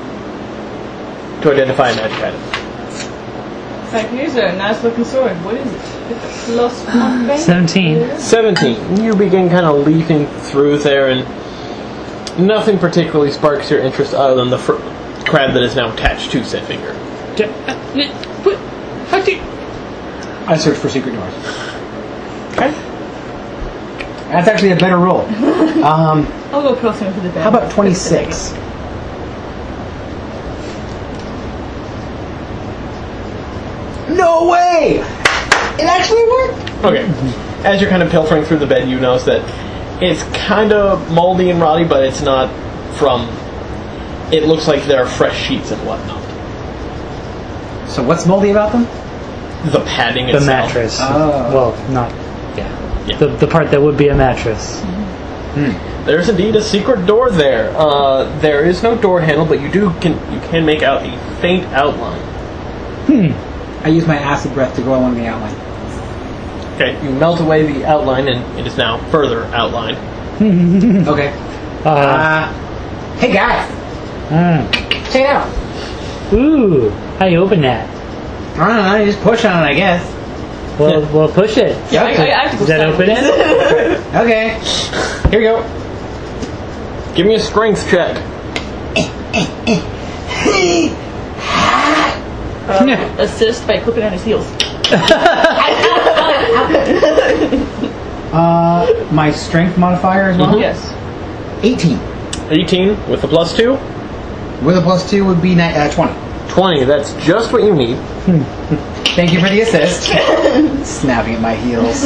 To identify a magic item. It's like, here's a nice looking sword. What is it? It's a +1 bang? 17. 17. You begin kind of leafing through there, and nothing particularly sparks your interest other than the crab that is now attached to said finger. I search for secret doors. Okay. That's actually a better roll. I'll go closer into the bed. How about 26? No way! It actually worked! Okay. As you're kind of pilfering through the bed, you notice that it's kind of moldy and rotty, but it's not from... It looks like there are fresh sheets and whatnot. So what's moldy about them? The padding The itself. mattress. Oh. Well, not... Yeah. Yeah. The part that would be a mattress. There's indeed a secret door there. There is no door handle, but you can make out a faint outline. I use my acid breath to go along the outline. Okay, you melt away the outline, and it is now further outlined. Okay. Hey guys, check it out. Ooh, how you open that? I don't know. You just push on it, I guess. Well, push it. Yeah, I have to go Does that stand open with it? Okay. Here we go. Give me a strength check. Assist by clipping on his heels. My strength modifier as well. Yes. 18. 18 with the +2. With a +2 would be 20. 20, that's just what you need. Thank you for the assist. Snapping at my heels.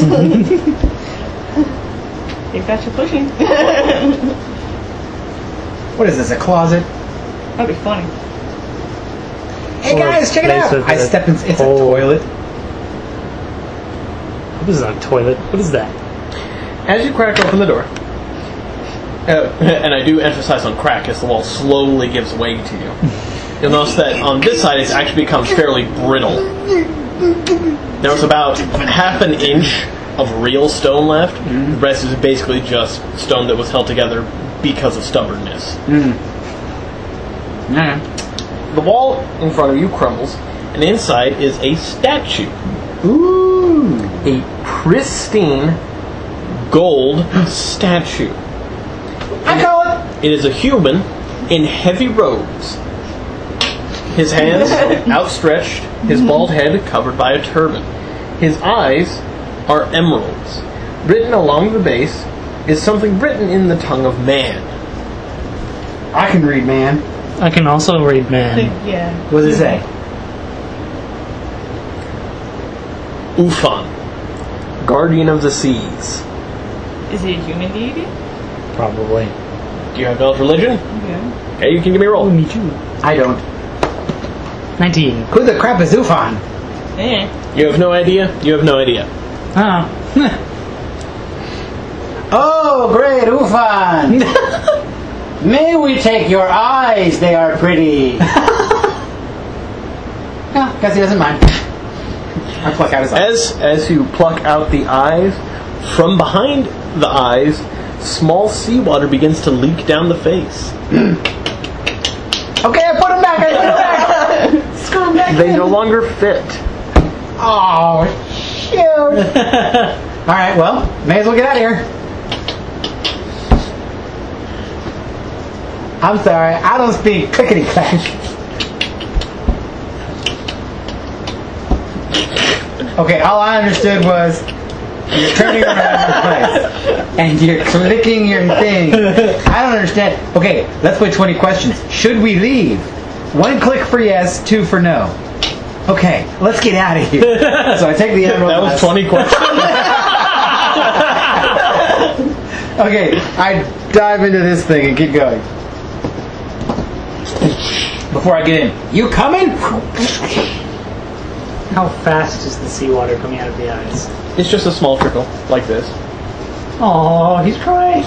You've got you pushing. What is this? A closet? That'd be funny. Hey Or guys, check it out! place I step in. It's a toilet. What is a toilet? What is that? As you crack open the door, and I do emphasize on crack as the wall slowly gives way to you, you'll notice that on this side it actually becomes fairly brittle. There was about half an inch of real stone left. The rest is basically just stone that was held together because of stubbornness. The wall in front of you crumbles, and inside is a statue. Ooh. A pristine gold statue. I call it. It is a human in heavy robes. His hands outstretched, his bald head covered by a turban. His eyes are emeralds. Written along the base is something written in the tongue of man. I can read, man. I can also read man. Yeah. What does it say? Ufan, guardian of the seas. Is he a human deity? Probably. Do you have knowledge religion? Yeah. Okay, you can give me a roll. Me too. I don't. 19. Who the crap is Ufan? Eh. You have no idea? You have no idea. Oh. Oh, great, Ufan! May we take your eyes? They are pretty. No, guess he doesn't mind. I pluck out his eyes. As you pluck out the eyes, from behind the eyes, small seawater begins to leak down the face. Okay, I put him back. I put him back. Screw him back They in. no longer fit. Oh, shoot. All right, well, may as well get out of here. I'm sorry, I don't speak clickety clack. Okay, all I understood was you're turning around in place and you're clicking your thing. I don't understand. Okay, let's play 20 questions. Should we leave? 1 click for yes, 2 for no. Okay, let's get out of here. So I take the emerald. That was 20 questions. Okay, I dive into this thing and keep going. Before I get in, you coming? How fast is the seawater coming out of the eyes? It's just a small trickle, like this. Oh, he's crying.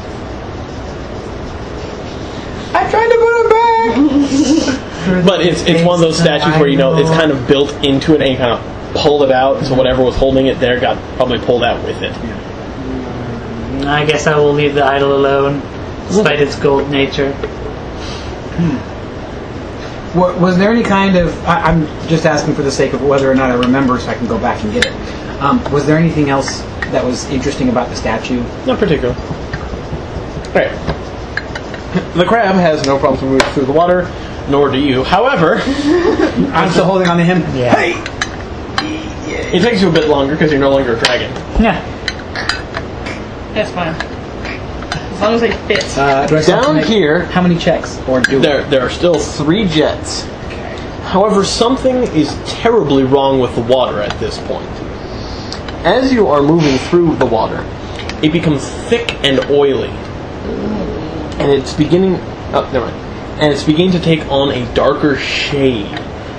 I tried to put him back. But it's one of those statues where, you know, it's kind of built into it and you kind of pull it out, so whatever was holding it there got probably pulled out with it. I guess I will leave the idol alone, despite its gold nature. Was there any kind of... I'm just asking for the sake of whether or not I remember so I can go back and get it. Was there anything else that was interesting about the statue? Not particular. Right. The crab has no problem moving through the water, nor do you. However, I'm still holding on to him. Yeah. Hey! it takes you a bit longer because you're no longer a dragon. Yeah. That's fine. As long as they fit. Do I still have to Down make- here, How many checks? Or do there are still 3 jets. However, something is terribly wrong with the water at this point. As you are moving through the water, it becomes thick and oily. And it's beginning... Oh, never mind. And it's beginning to take on a darker shade.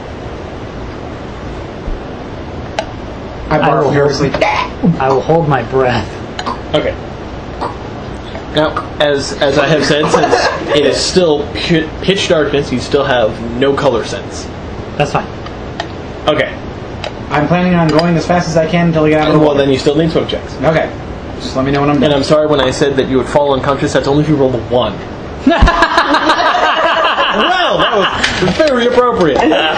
I barf will nervously. I will hold my breath. Okay. Now, as I have said, since it is still pitch darkness, you still have no color sense. That's fine. Okay. I'm planning on going as fast as I can until I get out of the Well, water. then you still need swim checks. Okay. Just let me know when I'm And done. I'm sorry when I said that you would fall unconscious. That's only if you rolled a 1. Well, that was very appropriate.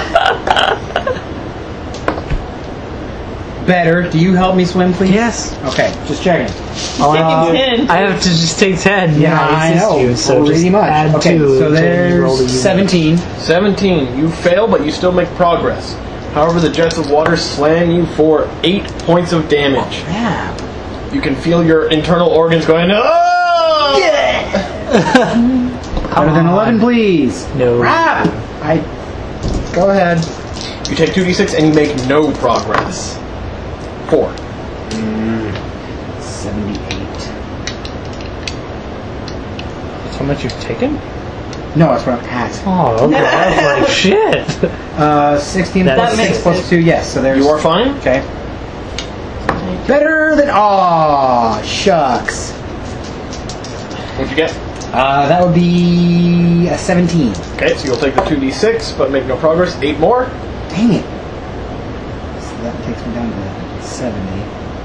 Better. Do you help me swim, please? Yes. Okay, just checking. Taking 10. I have to just take 10. Yeah, I it's just know. You, so pretty just much. add Okay, 2 so until you roll the there's unit. 17. 17. You fail, but you still make progress. However, the jets of water slam you for 8 points of damage. Yeah. You can feel your internal organs going, oh! Better than 11, please. No. Crap! Go ahead. You take 2d6 and you make no progress. 4. 78. That's how much you've taken? No, that's what I'm at. Oh, okay. I was like, shit. 16 That plus makes 6 plus sense. 2, yes. So there's. You are fine? Okay. Better than. Aw, shucks. What'd you get? That would be a 17. Okay, so you'll take the 2d6, but make no progress. 8 more. Dang it. So that takes me down to 70.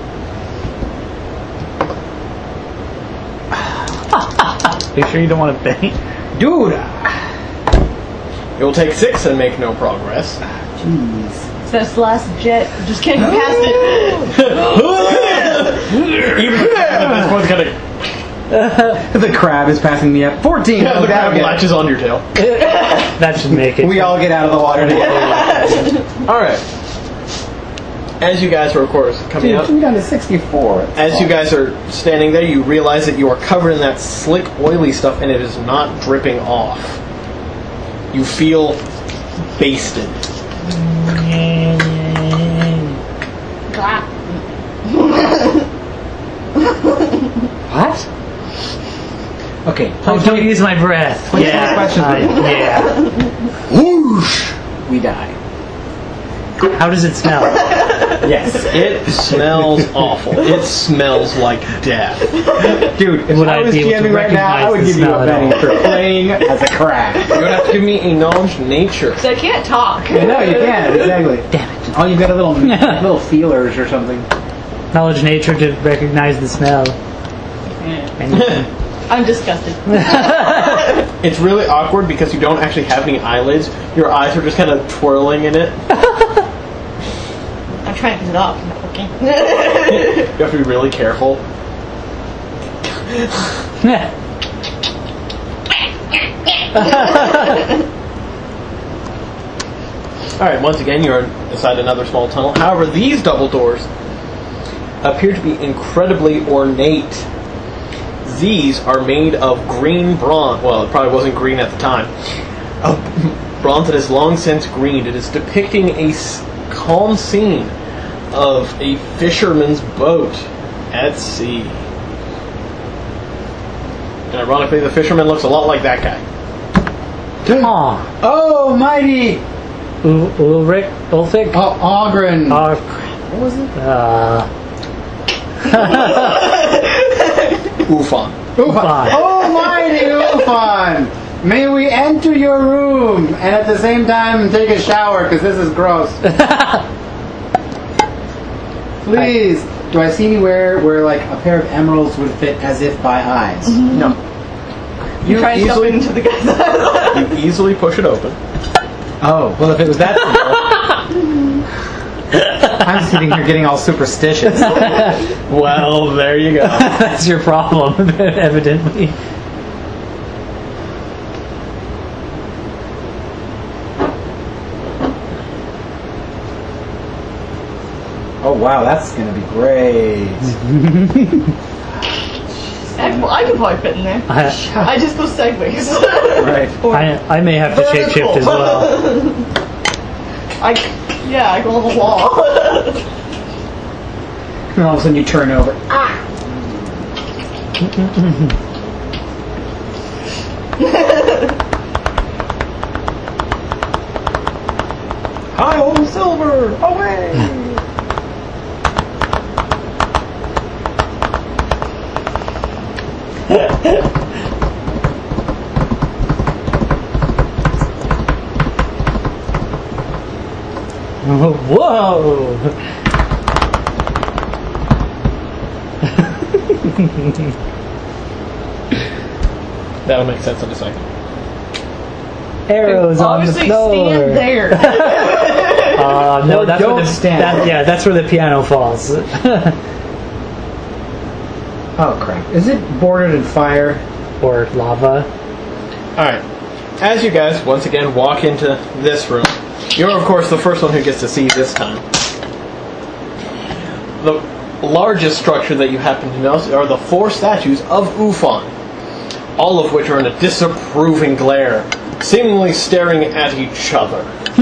Are you sure you don't want to bang? Dude! You'll take 6 and make no progress. Jeez. So that's the last jet. Just can't get past it. Even at this point, kind of The crab is passing me up. 14! the crab Okay. latches onto your tail. That should make it. We all get out of the water together. Alright. As you guys are, of course, coming Dude, out, we're down to 64. as you guys are standing there, you realize that you are covered in that slick, oily stuff and it is not dripping off. You feel basted. What? Okay. Oh, don't use my breath. Yeah. Questions, Yeah. Whoosh! We die. How does it smell? Yes. It smells awful. It smells like death. Dude, if Would I I was be able to GMing right now, I would recognize give the you a smell at penny for playing as a crab. You would have to give me a knowledge nature. So I can't talk. No, you can't. Exactly. Damn it. Oh, you've got a little feelers or something. Knowledge nature to recognize the smell. And I'm disgusted. It's really awkward because you don't actually have any eyelids. Your eyes are just kind of twirling in it. I'm trying to get it off. Okay. You have to be really careful. Alright, once again, you're inside another small tunnel. However, these double doors appear to be incredibly ornate. These are made of green bronze. Well, it probably wasn't green at the time. Of bronze that has long since greened. It is depicting a calm scene of a fisherman's boat at sea. And ironically, the fisherman looks a lot like that guy. Aw. Oh, mighty! Ulrich? Ulfik? Ogren. Oh, crap. What was it? Ufon. Ufon. Oh, mighty Ufon! May we enter your room and at the same time take a shower because this is gross. Please. Do I see anywhere where like a pair of emeralds would fit as if by eyes? No. You try and stuff it into the guy's eyes. You easily push it open. Oh, well, if it was that simple. I'm sitting here getting all superstitious. Well, there you go. That's your problem, evidently. Oh, wow, that's going to be great. Well, I could probably fit in there. I just go sideways. Right. I may have to shapeshift as well. I go on the wall. And all of a sudden you turn over. Hi, old silver! Away! Whoa! That'll make sense in a second. Arrows on the Obviously, floor. stand there. No, Or that's don't where the stand. that's where the piano falls. Oh crap! Is it bordered in fire? Or lava. Alright. As you guys, once again, walk into this room, you're, of course, the first one who gets to see this time. The largest structure that you happen to notice are the 4 statues of Ufon, all of which are in a disapproving glare, seemingly staring at each other.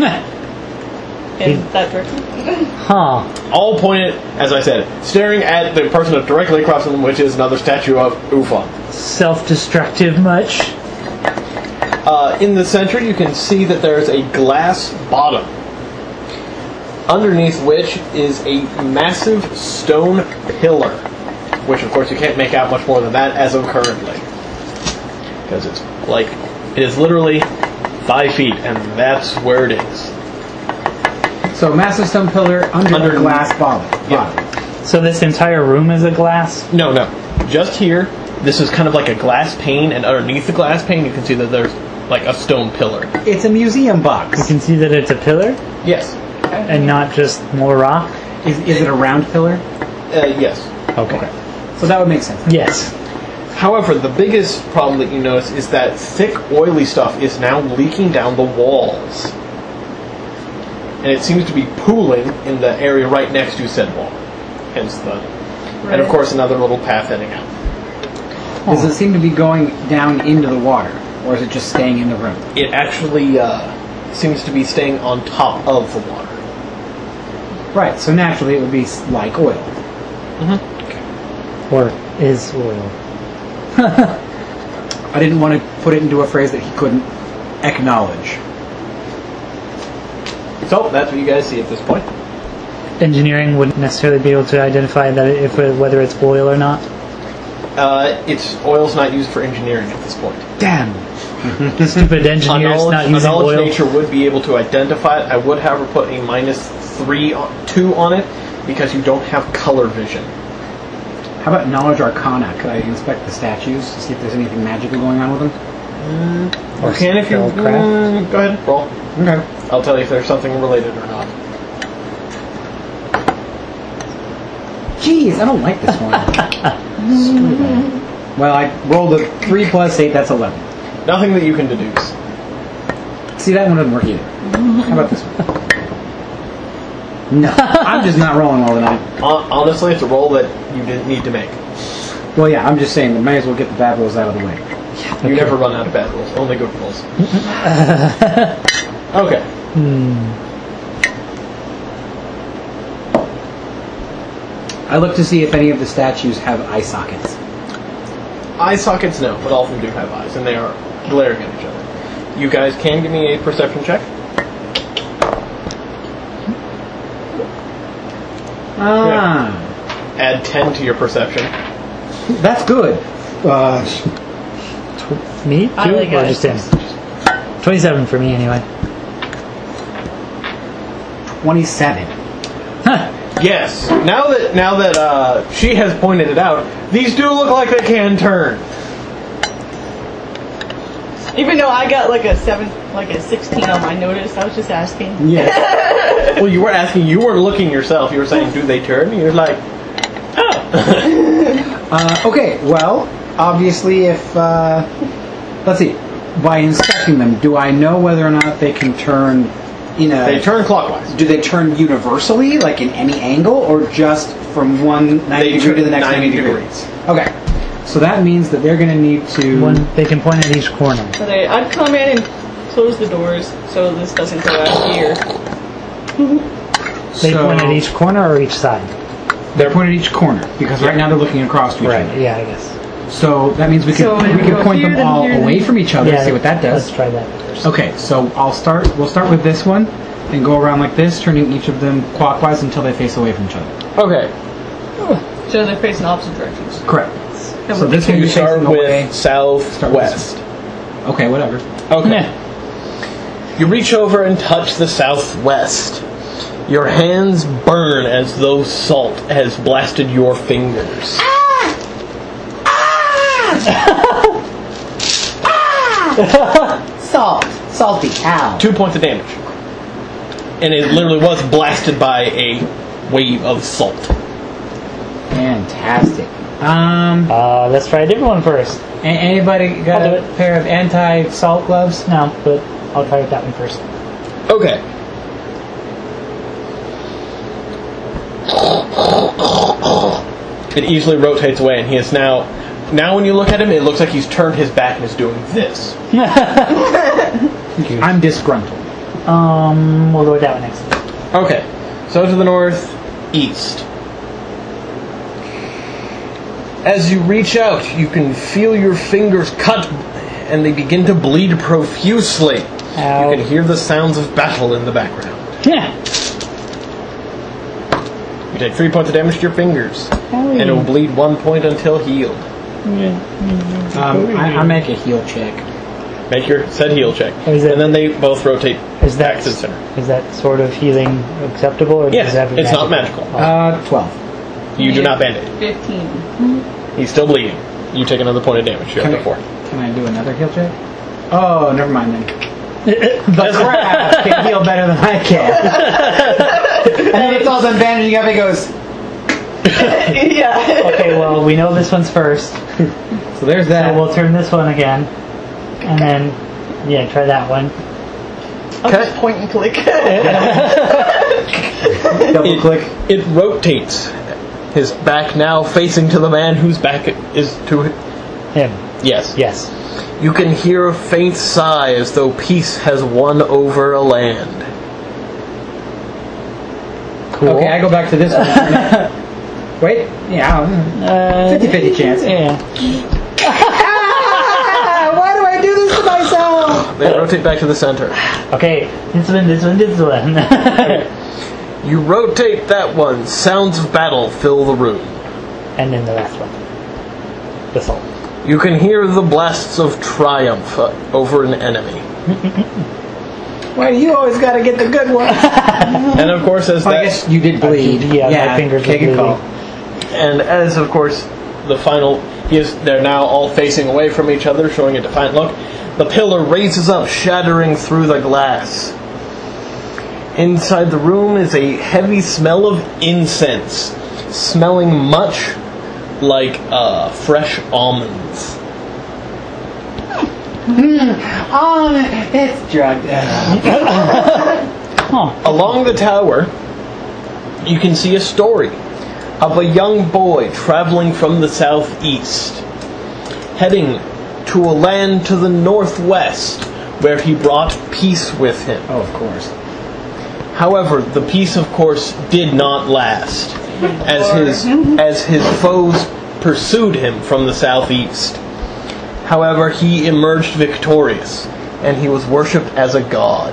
In that direction. Huh. All pointed, as I said, staring at the person directly across from them, which is another statue of Ufon. Self-destructive much? In the center, you can see that there's a glass bottom, underneath which is a massive stone pillar, which, of course, you can't make out much more than that as of currently. Because it's like, it is literally 5 feet, and that's where it is. So massive stone pillar under a glass bottom. Yeah. So this entire room is a glass? No. Just here, this is kind of like a glass pane, and underneath the glass pane, you can see that there's like a stone pillar. It's a museum You box. can see that it's a pillar Yes. and not just more rock? Is it a round pillar? Yes. Okay. So that would make sense. Yes. However, the biggest problem that you notice is that thick, oily stuff is now leaking down the walls. And it seems to be pooling in the area right next to said wall. Hence the... And of course another little path heading out. Does it seem to be going down into the water? Or is it just staying in the room? It actually seems to be staying on top of the water. Right, so naturally it would be like oil. Or is oil. I didn't want to put it into a phrase that he couldn't acknowledge. So, that's what you guys see at this point. Engineering wouldn't necessarily be able to identify that whether it's oil or not. Oil's not used for engineering at this point. Damn. Stupid engineers not A using knowledge oil. nature would be able to identify it. I would, however, put a -2 on it because you don't have color vision. How about knowledge arcana? Could I inspect the statues to see if there's anything magical going on with them? Or You can if you... spellcraft. go ahead, roll. Okay. I'll tell you if there's something related or not. Jeez, I don't like this one. Screw that. Well, I rolled a 3 plus 8, that's 11. Nothing that you can deduce. See, that one doesn't work either. How about this one? No, I'm just not rolling well tonight. Honestly, it's a roll that you didn't need to make. Well, yeah, I'm just saying, we may as well get the bad rolls out of the way. You never run out of bad rolls, only good rolls. Okay. I look to see if any of the statues have eye sockets. Eye sockets, no, but all of them do have eyes, and they are glaring at each other. You guys can give me a perception check. Ah, Add 10 to your perception. that's good. Me? I Two? like Or it. just him? 27 for me anyway. 27. Huh. Yes. Now that she has pointed it out, these do look like they can turn. Even though I got like a 16 on my notice, I was just asking. Yes. Well, you were asking. You weren't looking yourself. You were saying, "Do they turn?" And you're like, "Oh." Okay, well, obviously if, let's see, by inspecting them, do I know whether or not they can turn in a... They turn clockwise. Do they turn universally, like in any angle, or just from one 90 degree to the next 90 degrees? Okay, so that means that they're going to need to... They can point at each corner. But I'd come in and close the doors so this doesn't go out here. They point at each corner or each side? They're pointed at each corner, because right now they're looking across to each other. Yeah, I guess. So that means we could So we could point here, them then all here, away then- from each other and see what that does. Let's try that first. Okay, so we'll start with this one and go around like this, turning each of them clockwise until they face away from each other. Okay. So they're facing opposite directions. Correct. So this one You you're start facing away. with southwest. Okay, whatever. Okay. You reach over and touch the southwest. Your hands burn as though salt has blasted your fingers. Salty. Ow. 2 points of damage. And it literally was blasted by a wave of salt. Fantastic. Let's try a different one first. Anybody got I'll do a pair of anti-salt gloves? No, but I'll try that one first. Okay. It easily rotates away, and he is now when you look at him, it looks like he's turned his back and is doing this. I'm disgruntled. We'll go with that one next. Okay. So to the northeast. As you reach out, you can feel your fingers cut, and they begin to bleed profusely. Ow. You can hear the sounds of battle in the background. Yeah. You take 3 points of damage to your fingers, and it will bleed 1 point until healed. I make a heal check. Make your said heal check. Is it- And then they both rotate Is back that to the center. is that sort of healing acceptable? Or Yes, does it have to be it's not magical. 12. You do not band-aid. 15. He's still bleeding. You take another point of damage. You're up to 4. Can I do another heal check? Oh, never mind then. The crab can heal better than I can. And then it's all done bandaging up, it goes. Yeah. Okay, well, we know this one's first. So there's that. So we'll turn this one again. And then, try that one. I'll just point and click. Double click. It rotates. His back now facing to the man whose back is to Him. Yes. Yes. You can hear a faint sigh as though peace has won over a land. Cool. Okay, I go back to this one. Wait, yeah, 50-50 chance. Yeah. Why do I do this to myself? They rotate back to the center. Okay, this one. You rotate that one. Sounds of battle fill the room. And then the last one. The salt. You can hear the blasts of triumph over an enemy. Why do you always gotta get the good one? And of course, as I that, guess you did bleed. Yeah, my fingers were take a call. and as of course the final, they're now all facing away from each other, showing a defiant look. The pillar raises up, shattering through the glass. Inside the room is a heavy smell of incense, smelling much like fresh almonds. It's drugged. Along the tower, you can see a story of a young boy traveling from the southeast, heading to a land to the northwest, where he brought peace with him. Oh, of course. However, the peace, of course, did not last, as his foes pursued him from the southeast. However, he emerged victorious, and he was worshipped as a god.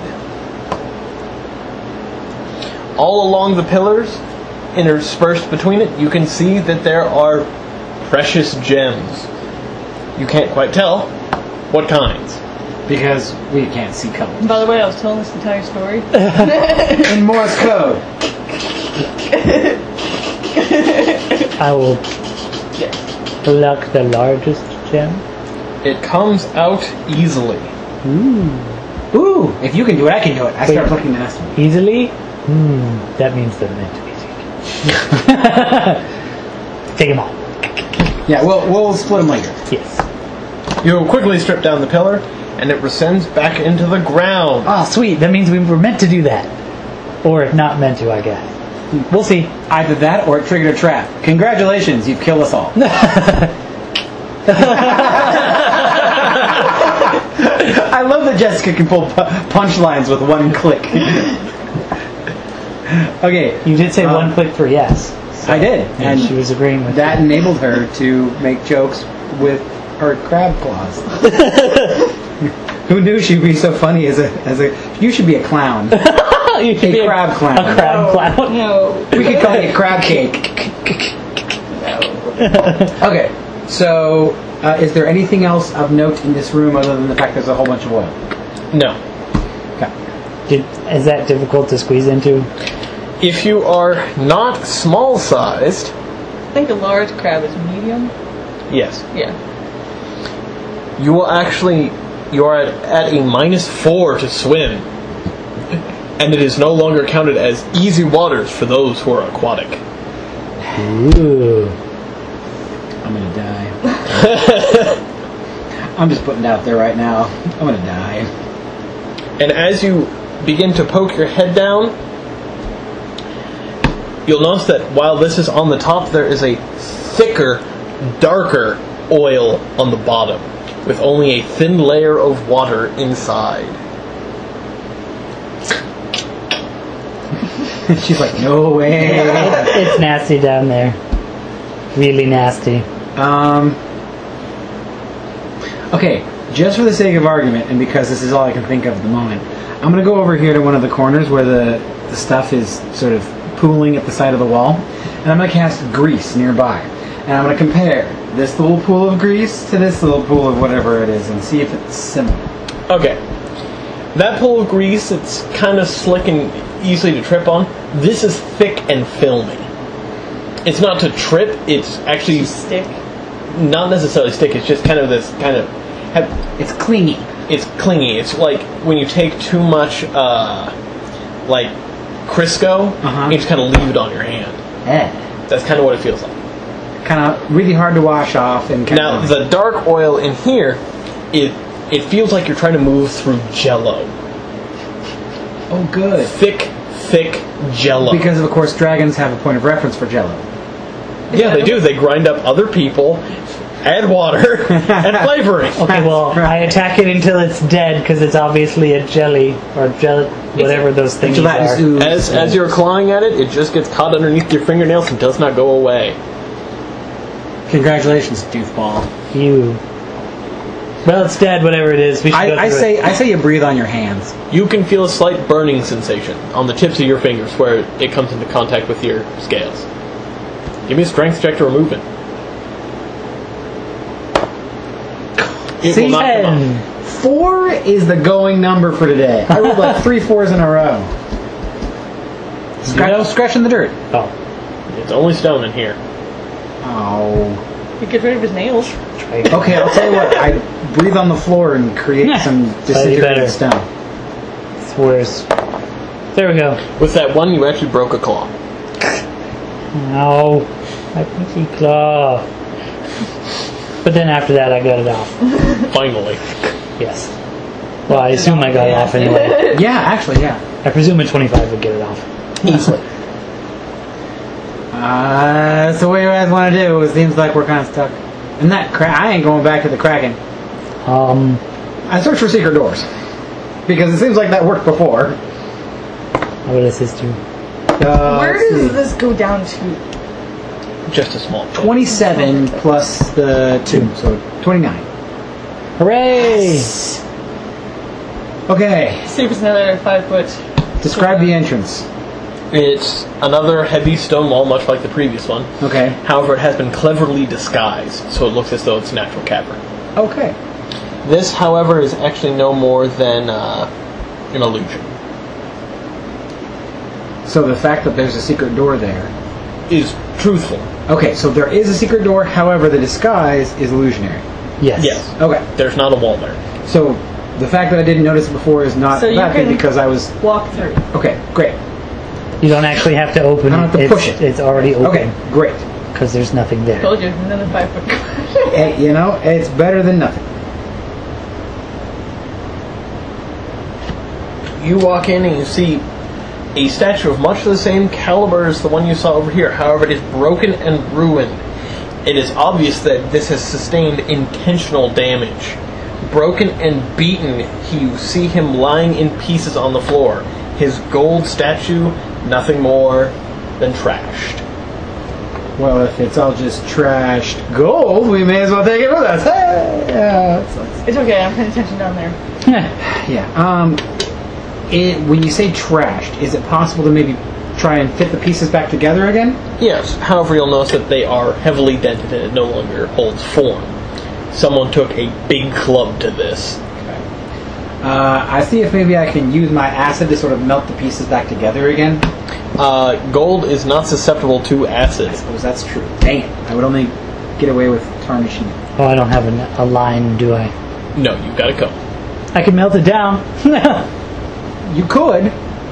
All along the pillars, interspersed between it, you can see that there are precious gems. You can't quite tell what kinds. Because we can't see color. By the way, I was telling this entire story. In Morse code. I will pluck the largest gem. It comes out easily. Ooh, if you can do it, I can do it. I start looking the next one. Easily? That means they're meant to be taken. Take them all. Yeah, we'll split them later. Yes. You quickly strip down the pillar, and it descends back into the ground. Oh, sweet. That means we were meant to do that. Or not meant to, I guess. We'll see. Either that or it triggered a trap. Congratulations, you've killed us all. I love that Jessica can pull punchlines with one click. Okay. You did say one click for yes. So, I did. And she was agreeing with that. Enabled her to make jokes with her crab claws. Who knew she'd be so funny as a you should be a clown. You should be a crab clown. A crab clown. No. We could call you a crab cake. Okay, so is there anything else of note in this room other than the fact there's a whole bunch of oil? No. Okay. Is that difficult to squeeze into? If you are not small-sized, I think a large crab is medium. yes, Yeah. you will actually, you are at a -4 to swim, and it is no longer counted as easy waters for those who are aquatic. Ooh. I'm gonna die. I'm just putting it out there right now. I'm gonna die. And as you begin to poke your head down, you'll notice that while this is on the top, there is a thicker, darker oil on the bottom, with only a thin layer of water inside. She's like, no way. It's nasty down there. Really nasty. Okay, just for the sake of argument, and because this is all I can think of at the moment, I'm going to go over here to one of the corners where the stuff is sort of pooling at the side of the wall, and I'm going to cast grease nearby. And I'm going to compare this little pool of grease to this little pool of whatever it is and see if it's similar. Okay. That pool of grease, it's kind of slick and easy to trip on. This is thick and filmy. It's not to trip, it's actually Stick. not necessarily stick, it's just kind of this kind of... It's clingy. It's clingy. It's like when you take too much, like, Crisco, you just kind of leave it on your hand. That's kind of what it feels like. Kind of really hard to wash off. And Now, the dark oil in here, it feels like you're trying to move through Jell-O. Oh, good. Thick Jell-O. Because, of course, dragons have a point of reference for Jell-O. Yeah, they do. They grind up other people, add water, and flavoring. Okay, well, I attack it until it's dead because it's obviously a jelly or whatever those things Gelatinous are. ooze. As you're clawing at it, it just gets caught underneath your fingernails and does not go away. Congratulations, doofball. You. Well, it's dead. Whatever it is, we should go I through it. say you breathe on your hands. You can feel a slight burning sensation on the tips of your fingers where it comes into contact with your scales. Give me a strength check to remove it. It will not come up. 4 is the going number for today. I rolled like 3 4s in a row. Scratching the dirt. Oh, It's only stone in here. Oh. You get rid of his nails. Okay, I'll tell you what. I breathe on the floor and create some Slightly better. disintegrated stone. it's worse. There we go. With that one, you actually broke a claw. No, my pinky claw. But then after that, I got it off. Finally. Yes. Well, I assume I got it off anyway. Yeah, actually, yeah. I presume a 25 would get it off. Easily. That's the way you guys want to do. It seems like we're kind of stuck. And that I ain't going back to the Kraken. I searched for secret doors. Because it seems like that worked before. I will assist you. Where does this go down to? Just a small. 27 plus the 2, so 29. Hooray! Okay, See if it's another 5 foot. describe the entrance. It's another heavy stone wall, much like the previous one. Okay. However, it has been cleverly disguised, so it looks as though it's a natural cavern. Okay. This, however, is actually no more than an illusion. So the fact that there's a secret door there. Is truthful. Okay, so there is a secret door, however, the disguise is illusionary. Yes. Yes. Okay. There's not a wall there. So the fact that I didn't notice it before is not So you that big can- because I was. Walk through. Okay, great. You don't actually have to open I don't have to it. push it. It's already open. Okay, great. Because there's nothing there. Told you, another 5 foot. Hey, you know, it's better than nothing. You walk in and you see a statue of much the same caliber as the one you saw over here. However, it is broken and ruined. It is obvious that this has sustained intentional damage. Broken and beaten, you see him lying in pieces on the floor. His gold statue, nothing more than trashed. Well, if it's all just trashed gold, we may as well take it with us. Hey! Yeah, that sucks. It's okay, I'm paying attention down there. Yeah. When you say trashed, is it possible to maybe try and fit the pieces back together again? Yes, however, you'll notice that they are heavily dented and it no longer holds form. Someone took a big club to this. I see if maybe I can use my acid to sort of melt the pieces back together again. Gold is not susceptible to acid. I suppose that's true. Dang it. I would only get away with tarnishing it. Oh, I don't have a line, do I? No, you've got to go. I can melt it down. You could.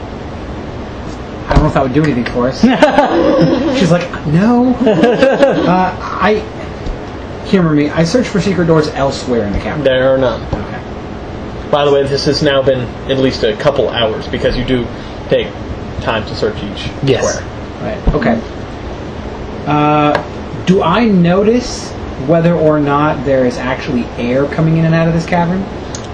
I don't know if that would do anything for us. She's like, no. Humor me. I searched for secret doors elsewhere in the cavern. There are none. Okay. By the way, this has now been at least a couple hours because you do take time to search each square. Right. Okay. Do I notice whether or not there is actually air coming in and out of this cavern?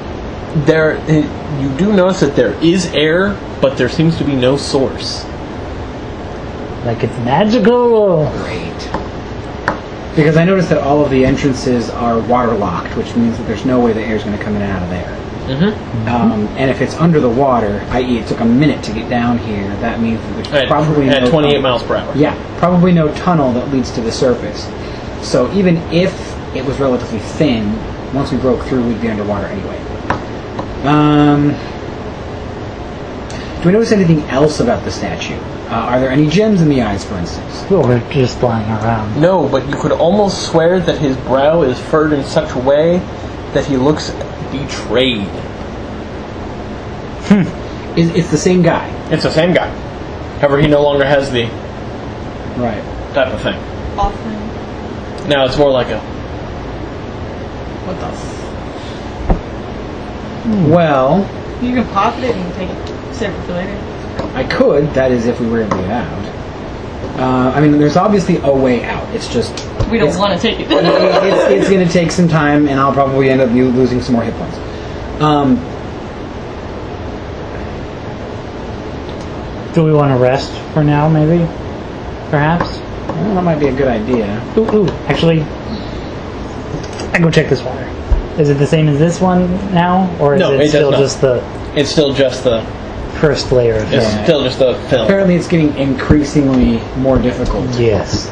You do notice that there is air, but there seems to be no source. Like it's magical. Great. Because I noticed that all of the entrances are waterlocked, which means that there's no way the air is going to come in and out of there. And if it's under the water, i.e. it took a minute to get down here, that means that there's probably at no 28 tunnel. miles per hour. Yeah, probably no tunnel that leads to the surface. So even if it was relatively thin, once we broke through, we'd be underwater anyway. Do we notice anything else about the statue? Are there any gems in the eyes, for instance? Well, we're just flying around. No, but you could almost swear that his brow is furrowed in such a way that he looks betrayed. It's the same guy. It's the same guy. However, he no longer has the Right. type of thing. Offering. Now it's more like a... What the? Well, You can pocket it and take it separate for later. I could. That is if we were able to get out. I mean, there's obviously a way out. It's just... We don't want to take it. it's going to take some time, and I'll probably end up losing some more hit points. Do we want to rest for now, maybe? Perhaps? Well, that might be a good idea. Ooh, actually, I go check this water. Is it the same as this one now? Or is No, it it still does not. just the It's still just the... first layer of It's film? still just the film. Apparently, it's getting increasingly more difficult. Yes.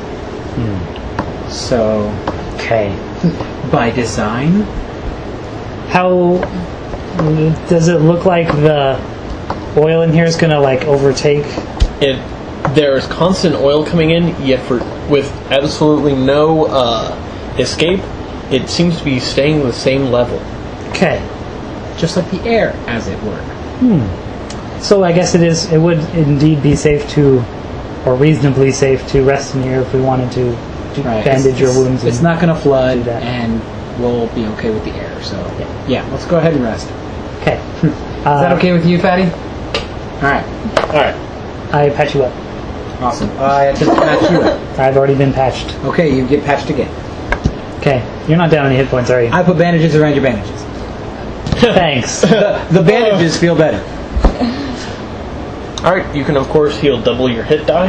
So, Okay. by design, How does it look like the oil in here is going to like overtake? There's constant oil coming in, yet with absolutely no escape, it seems to be staying the same level. Okay. just like the air, as it were. So I guess it would indeed be safe to, or reasonably safe to rest in here if we wanted to Right. bandage your wounds. It's and not going to flood, do that. and we'll be okay with the air. So, yeah, let's go ahead and rest. Okay. Is that okay with you, Fatty? All right. Alright. I patch you up. Awesome. I just patched you up. I've already been patched. Okay, you get patched again. Okay. You're not down any hit points, are you? I put bandages around your bandages. Thanks. The bandages feel better. Alright, you can of course heal double your hit die.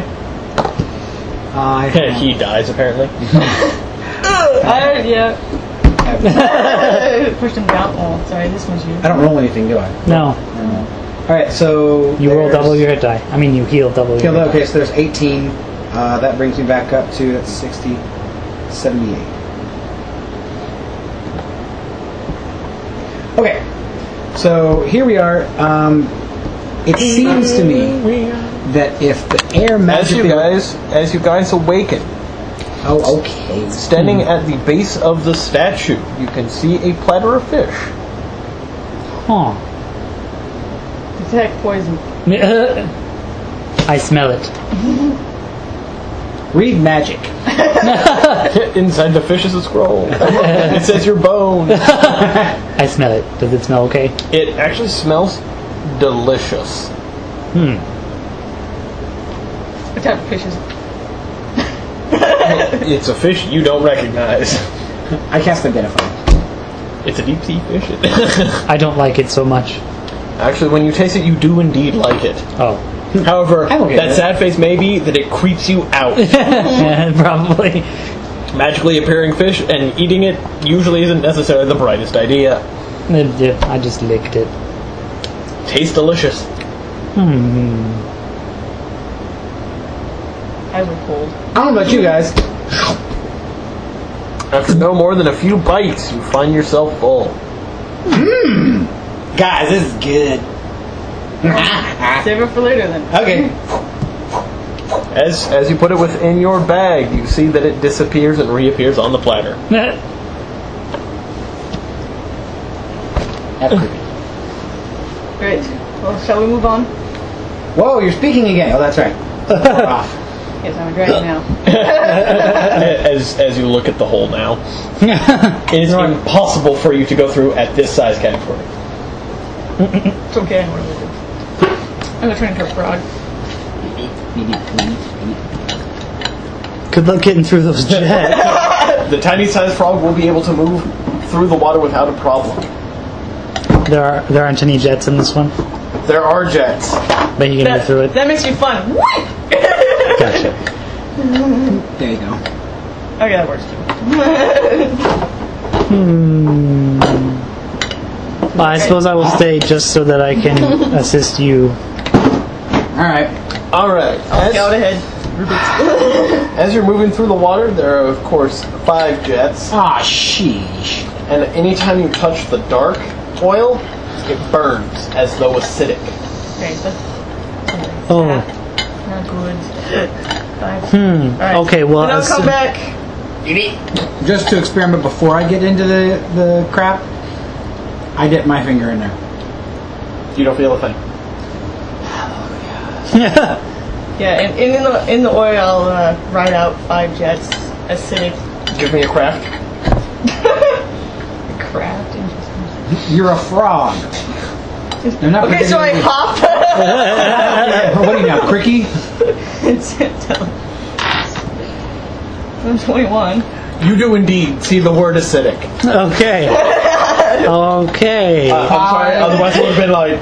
He dies apparently. Yeah. Pushed him down. Oh, sorry, this was you. I don't roll anything, do I? No. All right, so You roll there's- double your hit die. I mean, you heal double your hit die. Okay, so there's 18. That brings me back up to, that's 60, 78. Okay, so here we are. It seems to me that if the air magically... As you guys awaken, Oh, okay. standing at the base of the statue, you can see a platter of fish. Huh. Detect poison. I smell it. Read magic. Inside the fish is a scroll. It says your bone. I smell it. Does it smell okay? It actually smells delicious. What type of fish is it? It's a fish you don't recognize. I cast Identify. It's a deep sea fish. I don't like it so much. Actually, when you taste it, you do indeed like it. Oh. However, I'm okay that with sad face may be that it creeps you out. Yeah, probably. Magically appearing fish and eating it usually isn't necessarily the brightest idea. I just licked it. Tastes delicious. Eyes are cold. I don't know about you guys. After no more than a few bites, you find yourself full. Guys, this is good. Save it for later then. Okay. As you put it within your bag, you see that it disappears and reappears on the platter. That's creepy. Great. Well, shall we move on? Whoa, you're speaking again. Oh, that's right. We're off. Yes, I'm a dragon now. As you look at the hole now, it is impossible for you to go through at this size category. It's okay. I'm gonna turn into a frog. Good luck getting through those jets. The tiny sized frog will be able to move through the water without a problem. There aren't any jets in this one, There are jets. but you can move through it. That makes me fun. Gotcha. There you go. Okay, that works too. Well, I suppose I will stay just so that I can assist you. Alright. Alright. Go ahead. As you're moving through the water, there are, of course, 5 jets. Ah, sheesh. And anytime you touch the dark oil, it burns as though acidic. Okay, that's Oh. not good. 5. Alright. Okay, well, And I'll as come soon- back. Just to experiment before I get into the crap, I dip my finger in there. You don't feel a thing. Yeah, and in the oil, I'll write out 5 jets. Acidic. Give me a craft. Craft. Interesting. You're a frog. They're not Okay, so I particularly- hop. What are you now, Cricky? I'm 21. You do indeed see the word acidic. Okay. Okay. I'm sorry, otherwise it would have been like...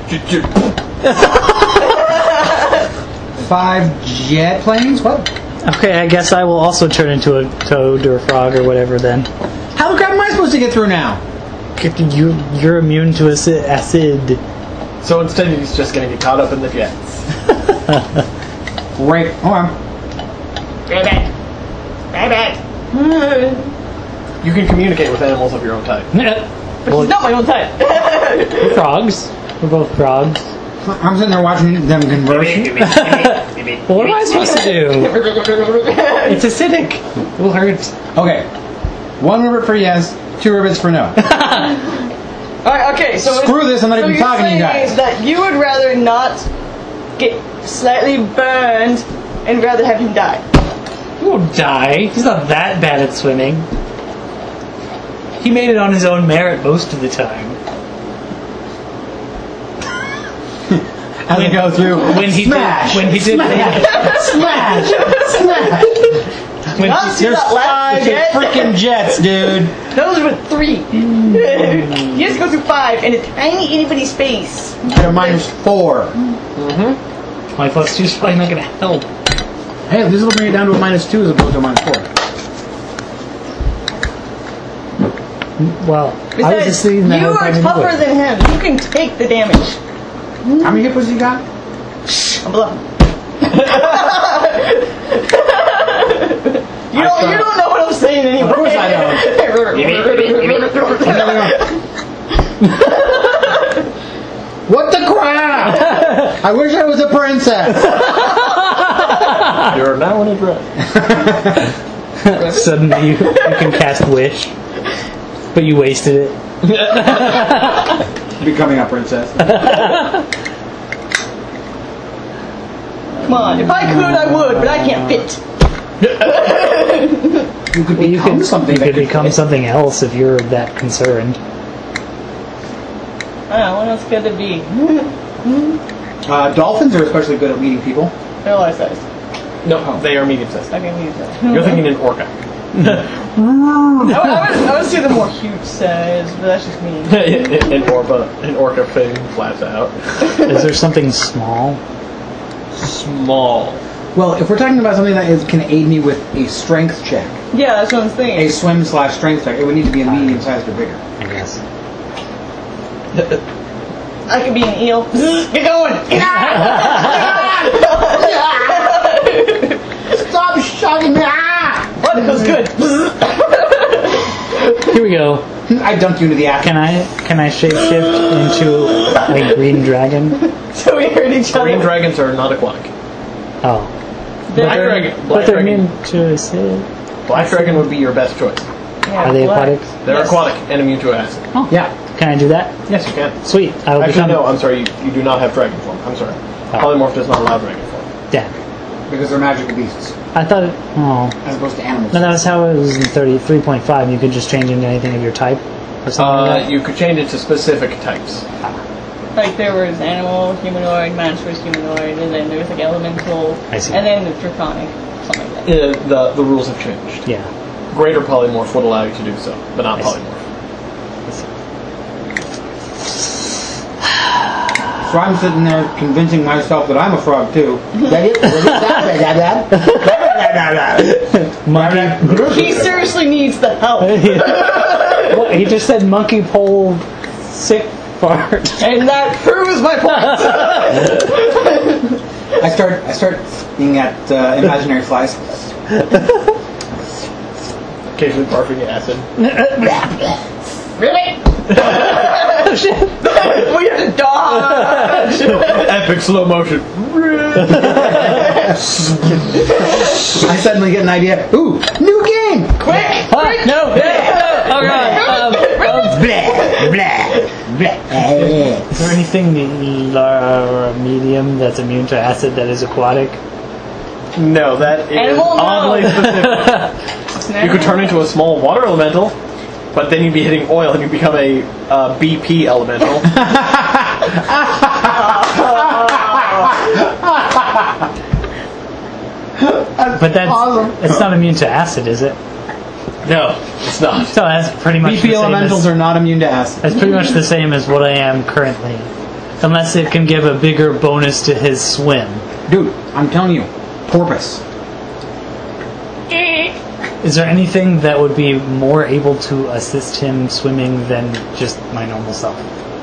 5 jet planes? What? Okay, I guess I will also turn into a toad or a frog or whatever then. How the crap am I supposed to get through now? You're immune to acid. So instead he's just going to get caught up in the jets. Great. Hold on. Rabbit. You can communicate with animals of your own type. But he's not my own type. We're frogs. We're both frogs. I'm sitting there watching them converse. Well, what am I supposed to do? It's acidic. It will hurt. Okay. 1 ribbit for yes, 2 ribbits for no. Alright, okay, so... Screw this, I'm not even talking to you guys. So that you would rather not get slightly burned and rather have him die. He won't die. He's not that bad at swimming. He made it on his own merit most of the time. As we go through. When he Smash! did, when he did, Smash! Smash! when Not he, see that last 5 jet. freaking jets, dude. Those were 3. He has to go through 5 in a tiny itty-bitty space. At a -4. my +2 is probably not going to help. Hey, this will bring it down to a -2 as opposed to a -4. Well, I was Besides, just thinking that you whole are time tougher anyway. than him. You can take the damage. How many hit points you got? I'm bluffing. You don't know what I'm saying anyway. Of course I don't. What the crap? I wish I was a princess. You're now in a dress. Suddenly you can cast Wish, but you wasted it. Becoming a princess. Come on, if I could, I would, but I can't fit. You could become something. You that could become something else if you're that concerned. I don't know, what else could it be? Dolphins are especially good at leading people. They're large size. No, they are medium-sized. I can use that. You're thinking an orca. I would say the more huge size, but that's just me. An orca thing flaps out. Is there something small? Small. Well, if we're talking about something that can aid me with a strength check, Yeah, that's what I'm a thinking. swim/strength check, it would need to be a medium-sized or bigger. I guess. I could be an eel. Get going! Stop shocking me! What? That was good. Here we go. I dunked you into the apple. Can I shapeshift into a green dragon? So we heard each other. Green dragons are not aquatic. Oh. Black dragon. But Black they're dragon. immune to acid. Black dragon would be your best choice. Yeah, Are they black. aquatic? They're Yes. aquatic and immune to acid. Yeah. Can I do that? Yes, you can. Sweet. I will Actually, become. no. I'm sorry. You do not have dragon form. I'm sorry. Polymorph does not allow dragon form. Damn. Because they're magical beasts. I thought. Oh. As opposed to animals. No, that was how it was in 33.5. You could just change into anything of your type or something like that. You could change it to specific types. Like there was animal, humanoid, monstrous humanoid, and then there was like elemental, I see. and then the draconic, something like that. The rules have changed. Yeah. Greater polymorph would allow you to do so, but not I see. polymorph. So I'm sitting there convincing myself that I'm a frog too. Monkey. He seriously needs the help, What, he just said monkey pole sick fart. and that proves my point. I start being at imaginary flies. Occasionally barfing acid. Really? We have to dodge. Epic slow motion. I suddenly get an idea. Ooh, new game! Quick! Quick! No! Oh god! Blah, blah, blah. Is there anything medium that's immune to acid that is aquatic? No, that is Animal, no. oddly specific. You could turn into a small water elemental, but then you'd be hitting oil and you become a BP elemental. But that's it's not immune to acid, is it? No, it's not. So that's pretty much the BP same elementals as, are not immune to acid. that's pretty much the same as what I am currently. Unless it can give a bigger bonus to his swim. Dude, I'm telling you, porpoise. Is there anything that would be more able to assist him swimming than just my normal self?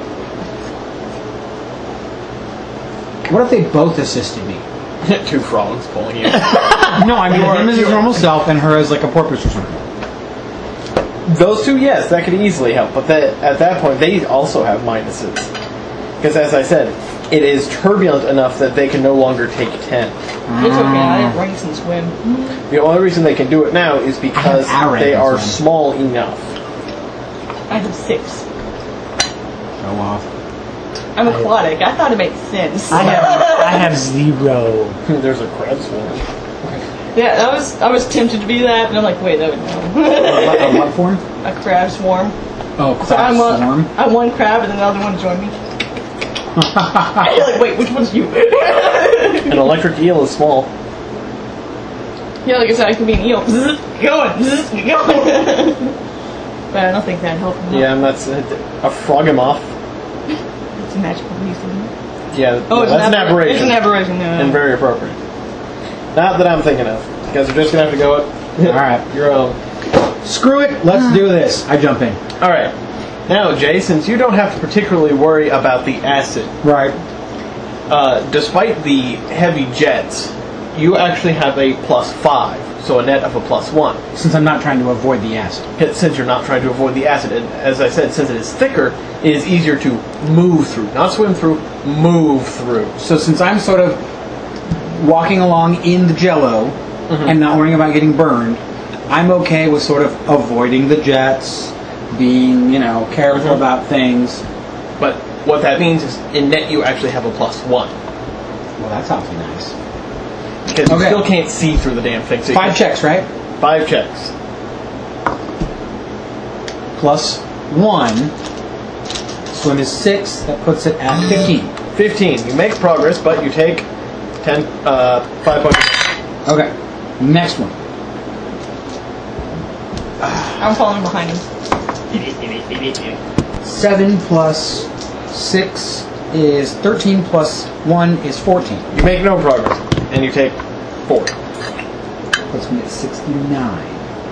What if they both assisted me? Two frogs pulling you. No, I mean him as his normal self and her as like a porpoise or something. Those two, yes, that could easily help. But at that point, they also have minuses. Because as I said, it is turbulent enough that they can no longer take 10. It's okay, I have ranks and swim. The only reason they can do it now is because I have arrows they are on. small enough. I have 6. Show off. I'm aquatic. I thought it made sense. I have 0. There's a crab swarm. Yeah, I was tempted to be that, but I'm like, wait, that would no. What form? A crab swarm. Oh, So crab swarm. I'm one crab, and then the other one joined me. And you're like, wait, which one's you? An electric eel is small. Yeah, like I said, I can be an eel. Going. But I don't think that'd help him. Yeah, and that's a frogamoth. It's a magical beast, isn't it? Yeah, Oh, it's that's an aberration. It's an aberration, no. And very appropriate. Not that I'm thinking of. You guys are just going to have to go it. Alright. Your own. Screw it, let's do this. I jump in. Alright. Now, Jay, since you don't have to particularly worry about the acid, Right. despite the heavy jets, you actually have a +5, so a net of a +1. Since I'm not trying to avoid the acid. Since you're not trying to avoid the acid, and as I said, since it is thicker, it is easier to move through. Not swim through, move through. So since I'm sort of walking along in the jello and not worrying about getting burned, I'm okay with sort of avoiding the jets, being, careful about things. But what that means is, in net, you actually have a +1. Well, that's awfully nice. Because you Okay. still can't see through the damn thing. So you 5 checks, right? 5 checks. Plus 1. Swim is 6. That puts it at 15. 15. You make progress, but you take 5 points. Okay. Next one. I'm falling behind him. 7 plus 6 is 13 plus 1 is 14. You make no progress, and you take 4. Puts me at 69.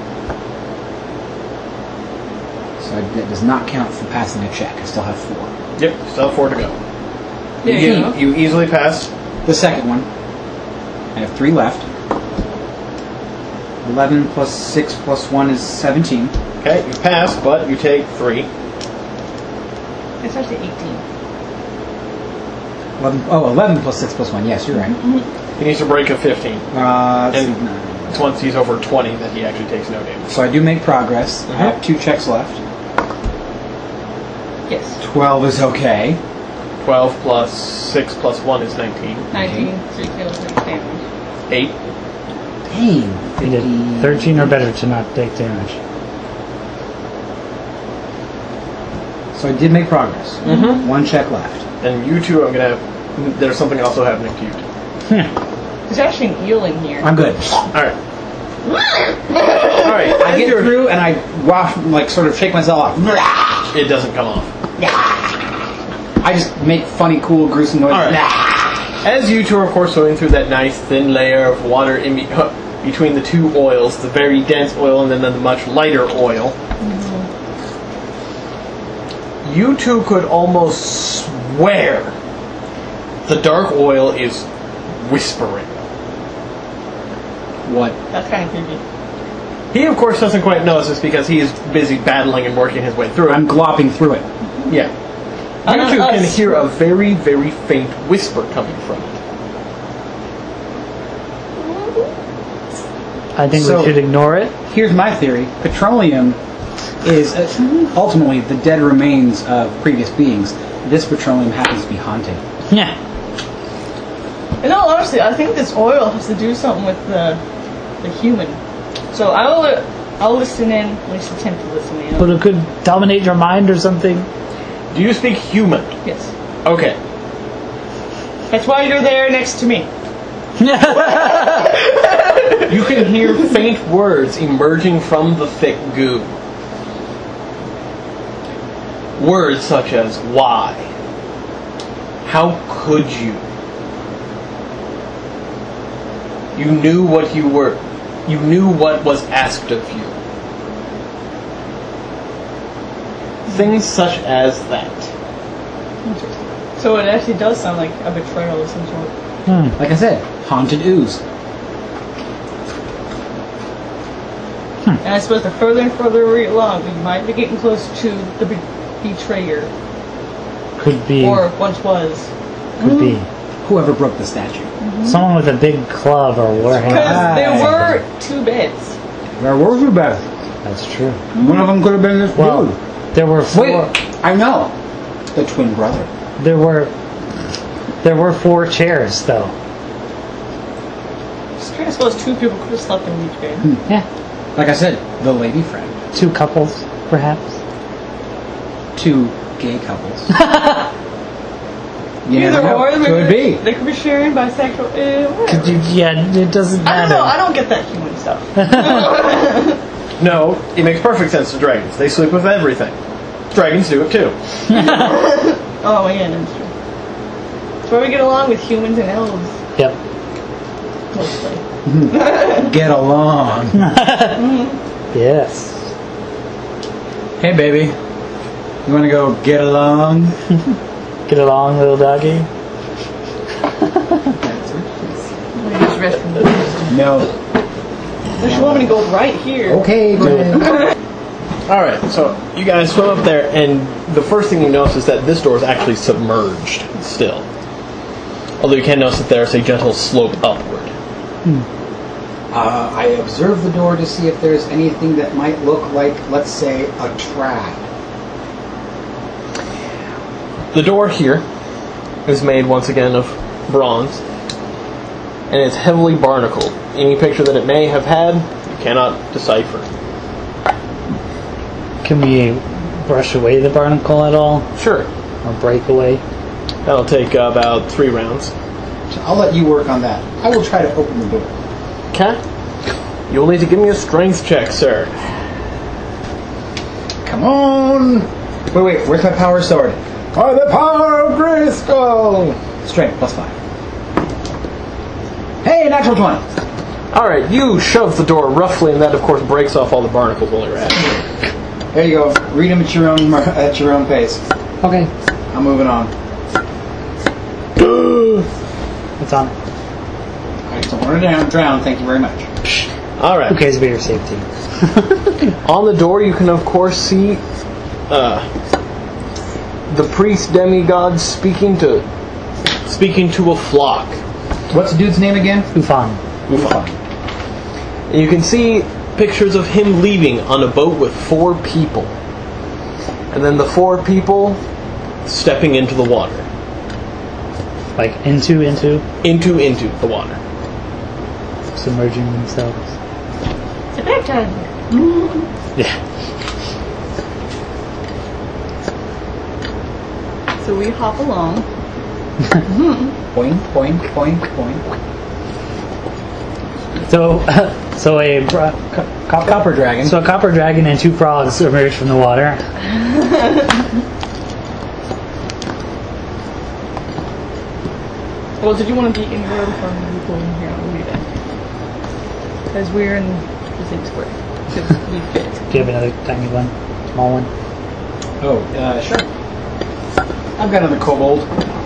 So that does not count for passing a check. I still have 4. Yep, still have 4 to go. Yeah. You easily pass. The second one. I have 3 left. 11 plus 6 plus 1 is 17. Okay, you pass, but you take 3. It's actually 18. 11 plus 6 plus 1. Yes, you're right. He needs to break a 15. And It's once he's over 20 that he actually takes no damage. so I do make progress. I have 2 checks left. Yes. 12 is okay. 12 plus 6 plus 1 is 19. 19. So you kill 6 damage. 8. Pain. You did 13 or better to not take damage. So I did make progress. Mm-hmm. 1 check left. And you two, I'm gonna have. There's something also happening to you. There's actually an eel in here. I'm good. Alright. Alright, I get through and I wash, like, sort of shake myself off. It doesn't come off. I just make funny, cool, gruesome noises. Alright. As you two are, of course, going through that nice thin layer of water between the 2 oils, the very dense oil and then the much lighter oil, you two could almost swear the dark oil is whispering. What? That's kind of creepy. He, of course, doesn't quite notice this because he is busy battling and working his way through it. I'm glopping through it. Yeah. You two can hear a very, very faint whisper coming from it. I think So- we should ignore it. Here's my theory. Petroleum is ultimately the dead remains of previous beings. This petroleum happens to be haunted. Yeah. In all honesty, I think this oil has to do something with the human. So I'll listen in, at least attempt to listen in. But it could dominate your mind or something. Do you speak human? Yes. Okay. That's why you're there next to me. You can hear faint words emerging from the thick goo. Words such as, why? How could you? You knew what you were. You knew what was asked of you. Things such as that. Interesting. So it actually does sound like a betrayal of some sort. Like I said, haunted ooze. And I suppose the further and further we get along, we might be getting close to the betrayer. Could be. Or once was. Could be. Whoever broke the statue. Someone with a big club or warhammer. Because there were 2 beds. There were 2 beds. That's true. One of them could have been this Well, dude. there were 4. Wait, I know. The twin brother. There were 4 chairs though. I suppose 2 people could have slept in each bed. Yeah. Like I said, the lady friend. 2 couples, perhaps. 2 gay couples. You Either never know. or, Could be. They could be sharing bisexual. Could you, yeah, it doesn't I don't matter. know. I don't get that human stuff. No, it makes perfect sense to dragons. They sleep with everything. Dragons do it too. Oh yeah, that's true. That's where we get along with humans and elves Yep. mostly. Get along. Yes. Hey, baby. You want to go get along? Get along, little doggy. Use restroom. No. Unless you want me to go right here. Okay, Glenn. Alright, so you guys swim up there, and the first thing you notice is that this door is actually submerged still. Although you can notice that there's a gentle slope upward. I observe the door to see if there's anything that might look like, let's say, a trap. The door here is made once again of bronze, and it's heavily barnacled. Any picture that it may have had, you cannot decipher. Can we brush away the barnacle at all? Sure, Or break away? that'll take about 3 rounds. I'll let you work on that. I will try to open the door. Okay? You'll need to give me a strength check, sir. Come on! Wait, where's my power sword? By the power of Grayskull! Strength, +5. Hey, natural 20! Alright, you shove the door roughly, and that, of course, breaks off all the barnacles while you're at it. There you go. Read them at your own pace. Okay. I'm moving on. It's on. Alright, so we're gonna drown. Thank you very much. All right. Who cares about your safety? On the door, you can of course see the priest demigod speaking to a flock. What's the dude's name again? Ufan. And you can see pictures of him leaving on a boat with 4 people, and then the 4 people stepping into the water. Like into Into the water. submerging themselves. It's a baptizing. Yeah. So we hop along. Point, point, point, point. So a Copper dragon. So a copper dragon and 2 frogs emerge from the water. Well, did you want to be in your from people in here? I'll leave it. Because we're in the same square. Because we fit. Do you have another tiny one? Small one? Oh, sure. I've got another kobold.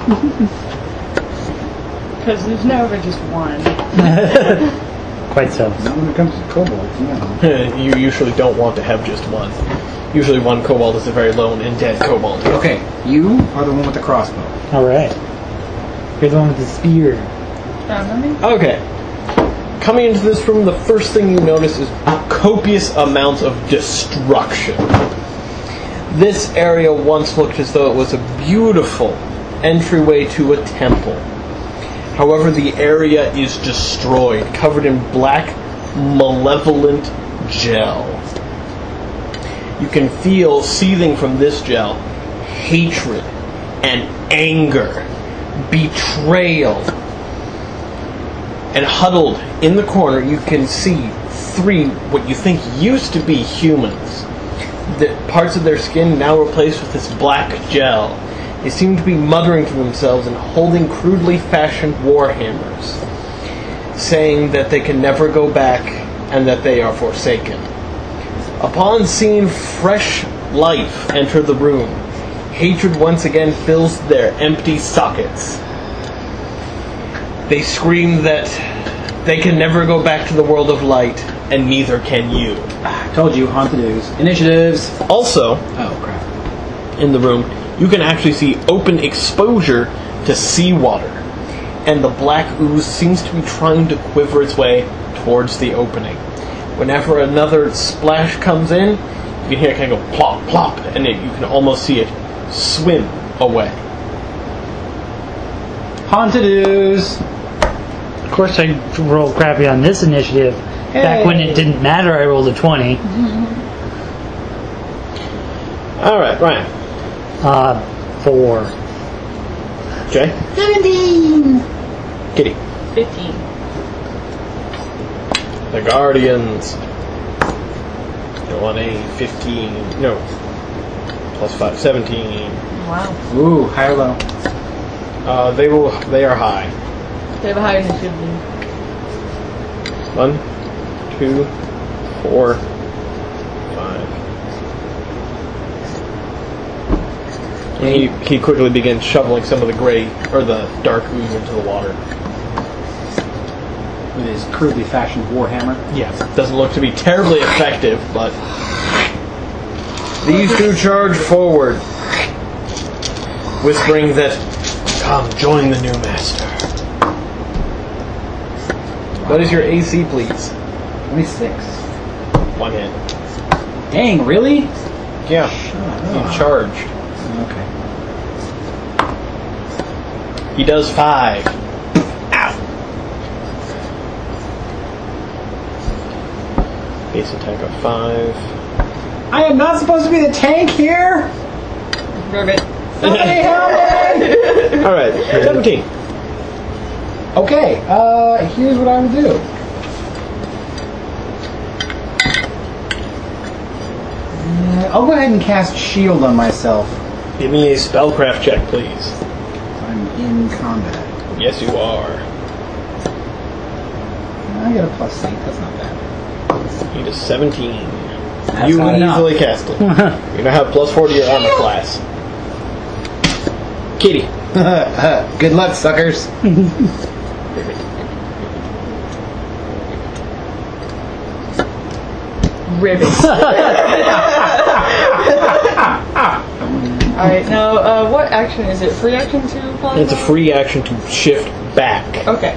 Because there's never just one. Quite so. Not when it comes to kobolds, no. You usually don't want to have just one. Usually one kobold is a very lone and dead kobold. Okay, you are the one with the crossbow. Alright. You're the one with the spear. Okay. Coming into this room, the first thing you notice is copious amounts of destruction. This area once looked as though it was a beautiful entryway to a temple. However, the area is destroyed, covered in black, malevolent gel. You can feel seething from this gel hatred and anger, betrayal. And huddled in the corner, you can see 3 what you think used to be humans. The parts of their skin now replaced with this black gel. They seem to be muttering to themselves and holding crudely fashioned war hammers, saying that they can never go back and that they are forsaken. Upon seeing fresh life enter the room, hatred once again fills their empty sockets. They scream that they can never go back to the world of light, and neither can you. I told you, haunted ooze. Initiatives. Also, Oh, crap. in the room, you can actually see open exposure to seawater, and the black ooze seems to be trying to quiver its way towards the opening. Whenever another splash comes in, you can hear it kind of go plop, plop, and you can almost see it swim away. Haunted ooze. Of course I rolled crappy on this initiative. Back when it didn't matter, I rolled a 20. Alright, Ryan. 4. Jay? 17! Kitty. 15. The Guardians. You want a 15. No. Plus 5. 17. Wow. Ooh, high or low? They are high. They have a higher initiative than 1, 2, 4, 5. And he quickly begins shoveling some of the gray or the dark ooze into the water. With his crudely fashioned warhammer. Yes, doesn't look to be terribly effective, but these 2 charge forward, whispering that, "Come, join the new master." What is your AC, please? 26. 1 hit. Dang, really? Yeah, you charged. Okay. He does 5. Ow. Base attack of 5. I am not supposed to be the tank here? Ribbit. Somebody help me! Alright, 17. Okay, here's what I will do. I'll go ahead and cast shield on myself. Give me a spellcraft check, please. I'm in combat. Yes, you are. I get a +8, that's not bad. You just 17. That's You not would enough. easily cast it. You're gonna have +4 to your armor class. Kitty. Good luck, suckers. rivets. Alright, now, what action is it? Free action to follow? It's a free action to shift back. Okay.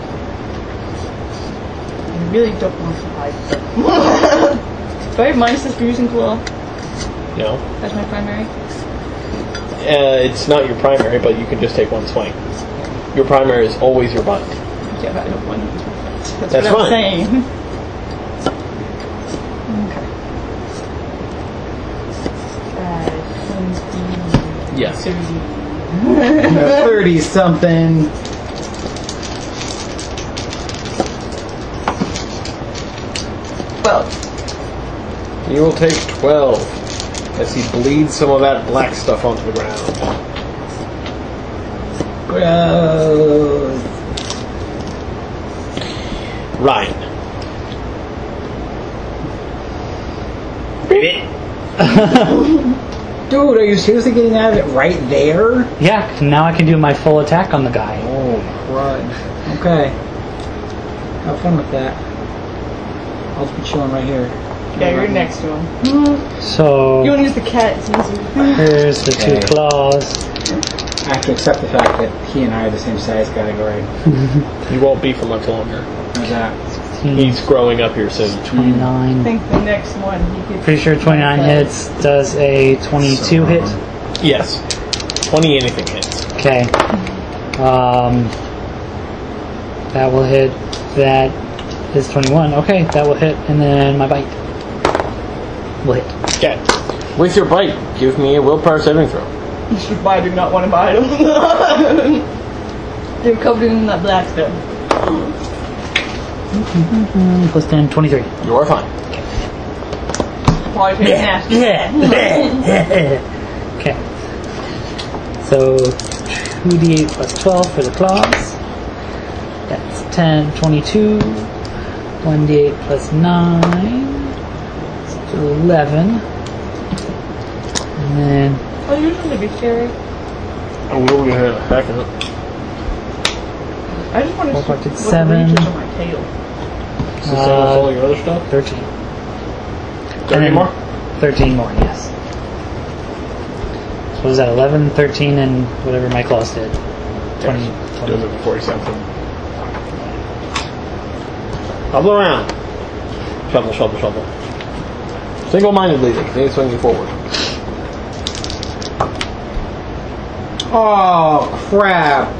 I really don't want to hide. Do I have minuses for using claw? No. That's my primary? It's not your primary, but you can just take one swing. Your primary is always your bite. Yeah, but I don't want to. That's That's what I'm fine. saying. Okay. Yes. 30 something. Well, You will take 12 as he bleeds some of that black stuff onto the ground. Gross. Ryan. Dude, are you seriously getting out of it right there? Yeah, now I can do my full attack on the guy. Oh, crud. Okay. Have fun with that. I'll just be chilling right here. yeah, you're next to him. So You want to use the cat, it's easier. here's the two Okay. claws. I have to accept the fact that he and I are the same size category. You won't be for much longer. How's that? He's growing up here soon. 29. I think the next one you could. Pretty sure 29 hits. Does a 22 hit? Yes. 20 anything hits. Okay. That will hit. That is 21. Okay, that will hit. And then my bite will hit. Okay. With your bite, give me a willpower saving throw. You should buy, do not want to buy them. They're covered in that black stuff. Plus 10, 23. You are fine. Probably take nasty. Okay. So 2d8 plus 12 for the claws. That's 10, 22. 1d8 plus 9. So 11. And then Oh, you want to be scary. I will go ahead and attack it. I just want to see what the 7. reaches on my tail. Is the same with all your other stuff? 13. 30 more? 13 more, yes. So what was that, 11, 13, and whatever my claws did? 20. Do it before he sends him. Double around. Shovel, shovel, shovel. Single-mindedly, they continue swinging forward. Oh, crap.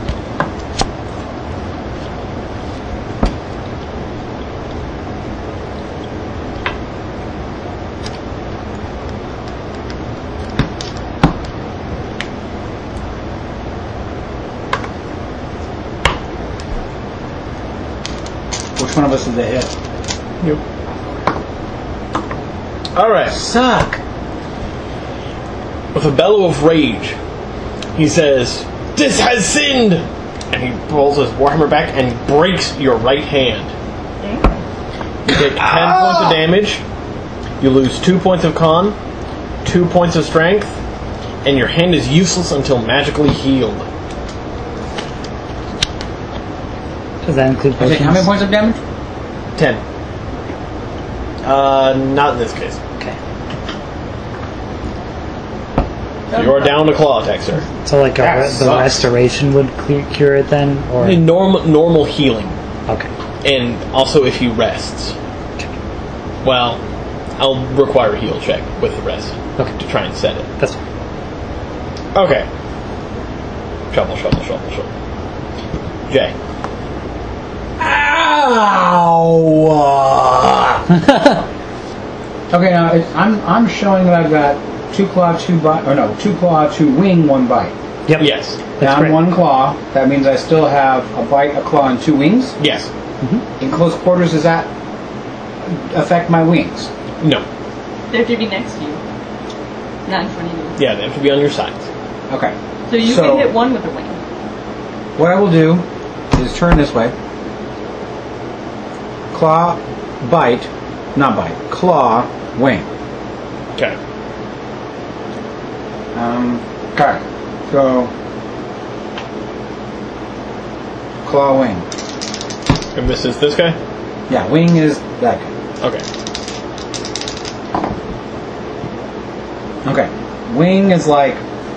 Which one of us is the hit? You. Alright. Suck. With a bellow of rage, he says, "This has sinned!" And he pulls his Warhammer back and breaks your right hand. You take 10 points of damage, you lose 2 points of con, 2 points of strength, and your hand is useless until magically healed. Does that include Okay, how many points of damage? 10. Not in this case. Okay. You are down to claw attack, sir. So like That the sucks. restoration would cure it then? Or Normal healing. okay. And also if he rests. Well, I'll require a heal check with the rest Okay. to try and set it. That's fine. Okay. Shovel, shovel, shovel, shovel. Jay. Okay, now I'm showing that I've got 2 claw, 2 bite, or no, 2 claw, 2 wing, 1 bite. Yep. Yes. Now That's I'm great. 1 claw. That means I still have a bite, a claw, and 2 wings. Yes. In close quarters, does that affect my wings? No. They have to be next to you, not in front of you. Yeah, they have to be on your sides. Okay. So you can hit one with a wing. What I will do is turn this way. Claw, bite, not bite. Claw, wing. Okay. Okay. So, claw, wing. And this is this guy? Yeah, wing is that guy. Okay. Okay. Wing is like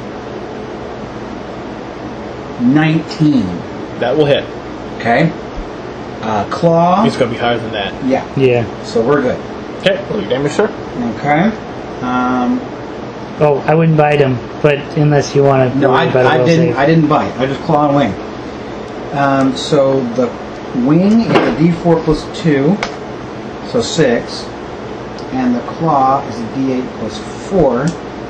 19. That will hit. Okay. Claw. It's going to be higher than that. Yeah. Yeah. So we're good. Okay, roll your damage, sir. Okay. Oh, I wouldn't bite him, but unless you want to. No, I didn't bite. I just claw and wing. So the wing is a D4 plus 2, so 6, and the claw is a D8 plus 4,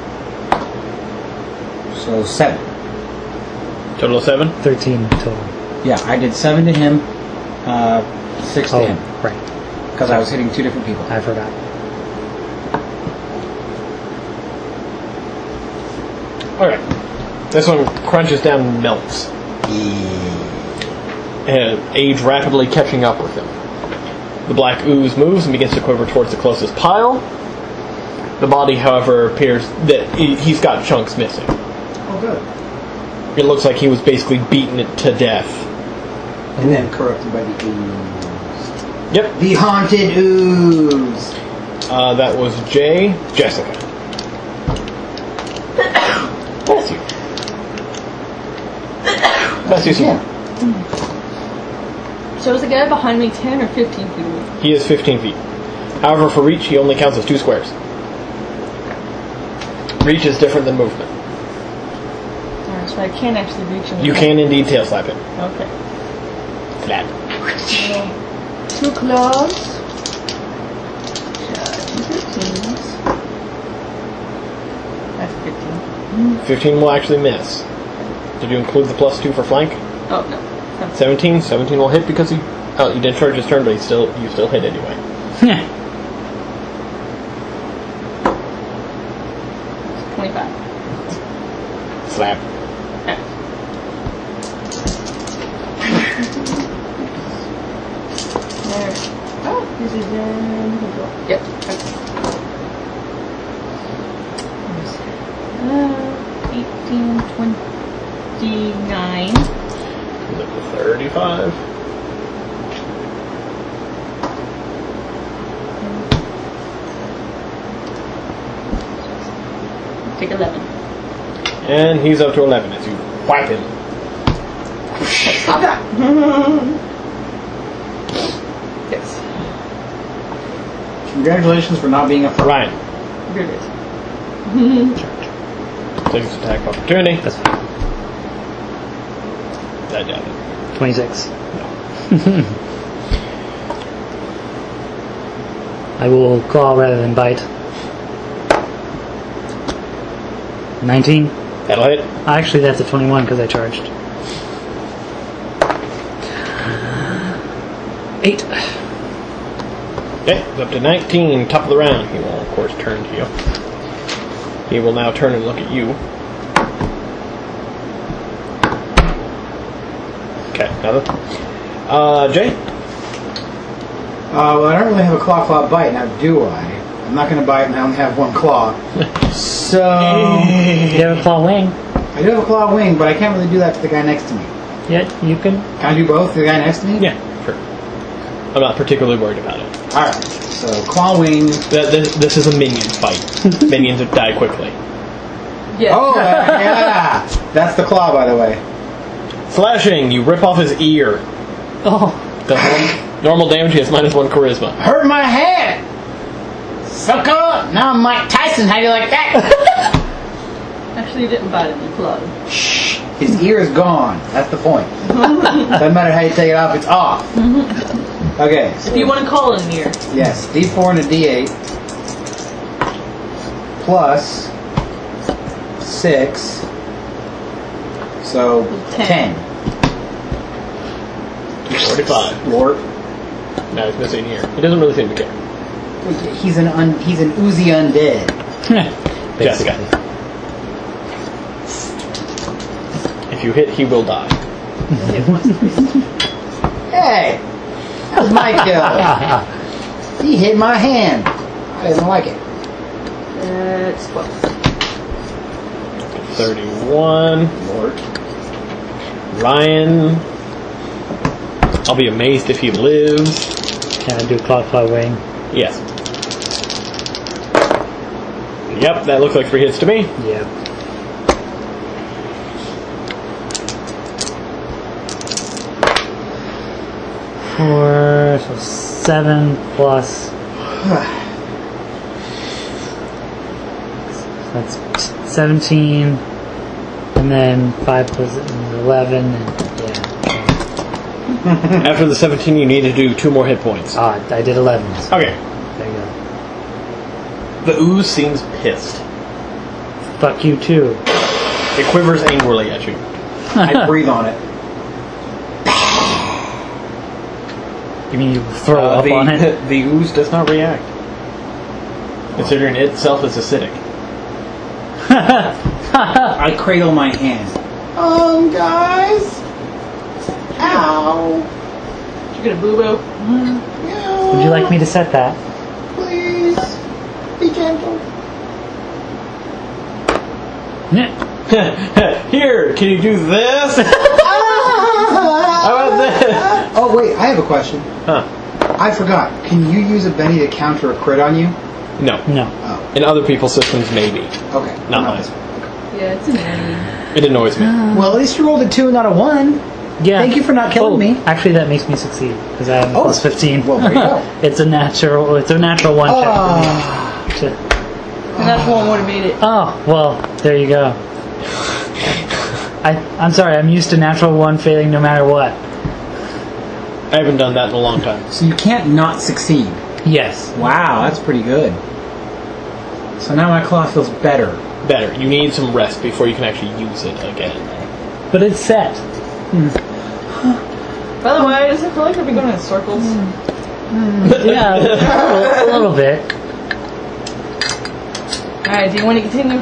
so 7. Total of 7? 13 total. Yeah, I did 7 to him, 6 to him, right. because I was hitting 2 different people. I forgot. Okay. This one crunches down and melts. And age rapidly catching up with him. The black ooze moves and begins to quiver towards the closest pile. The body, however, appears that he's got chunks missing. Oh, good. It looks like he was basically beaten to death. And then corrupted by the ooze. Yep. The haunted ooze. That was Jessica. Bless you. Bless you, sir. So is the guy behind me 10 or 15 feet away? He is 15 feet. However, for reach, he only counts as 2 squares. Reach is different than movement. Alright, so I can't actually reach him. You can indeed tail slap him. Okay. Flat. 2 claws. 15s. That's 15. 15 will actually miss. Did you include the plus 2 for flank? Oh, no. 17. 17 will hit because he didn't charge his turn, but you still hit anyway. 25. Slap. There. Oh, this is yep. Okay. 18, 29. 35. Take 11. And he's up to 11 as you whack him. Stop that! Yes. Congratulations for not being a pro. Ryan. Good. Takes his attack opportunity. That's fine. I doubt it. 26. I will claw rather than bite. 19. That'll hit. Actually, that's a 21 because I charged. 8. Okay, he's up to 19, top of the round. He will, of course, turn to you. He will now turn and look at you. Okay, nothing. Jay? Well, I don't really have a claw bite, now do I? I'm not going to bite and I only have 1 claw. So... You have a claw wing. I do have a claw wing, but I can't really do that to the guy next to me. Yeah, you can. Can I do both to the guy next to me? Yeah, sure. I'm not particularly worried about it. Alright, so claw wing. This is a minion fight. Minions die quickly. Yeah. Oh, yeah! That's the claw, by the way. Slashing, you rip off his ear. Oh. The normal damage, he has -1 charisma. Hurt my head! Sucker! Now I'm Mike Tyson, how do you like that? Actually, you didn't bite him, you clawed him. Shh! His ear is gone. That's the point. Doesn't matter how you take it off, it's off. Okay. So If you want to call it an ear. yes, D4 and a D8 plus 6. So 10. 45. Lord. Now he's missing here. He doesn't really seem to care. He's an oozy undead. Jessica. If you hit, he will die. Hey! That was my kill. He hit my hand. I didn't like it. It's 12. 31. Lord. Ryan. I'll be amazed if he lives. Can I do claw wing? Yes. Yep, that looks like 3 hits to me. Yep. Four, so 7 plus. That's 17, and then 5 plus 11, and yeah. After the 17, you need to do 2 more hit points. I did 11. So Okay. there you The ooze seems pissed. go. Fuck you too. It quivers angrily at you. I breathe on it. You mean you throw up on it? The ooze does not react, considering it itself is acidic. I cradle my hand. Guys. Ow. Did you get a boo-boo? Would you like me to set that? Please. Be gentle. Yeah. Here, can you do this? How about this? Oh, wait, I have a question. Huh. I forgot. Can you use a Benny to counter a crit on you? No. No. Oh, In other people's systems, maybe. okay. Not mine. this one. Yeah, it's annoying. It annoys me. Well, at least you rolled a 2, not a 1. Yeah. Thank you for not killing me. Actually, that makes me succeed because I have a Oh, plus 15. well, there you go. It's a natural one check for me. And that's one would have made it. Oh, well, there you go. I'm sorry, I'm used to natural 1 failing no matter what. I haven't done that in a long time. So you can't not succeed. Yes. Wow, that's pretty good. So now my claw feels better. Better. You need some rest before you can actually use it again. But it's set. By the way, does it feel like I've been going in circles? Yeah, a little bit. Alright, do you want to continue?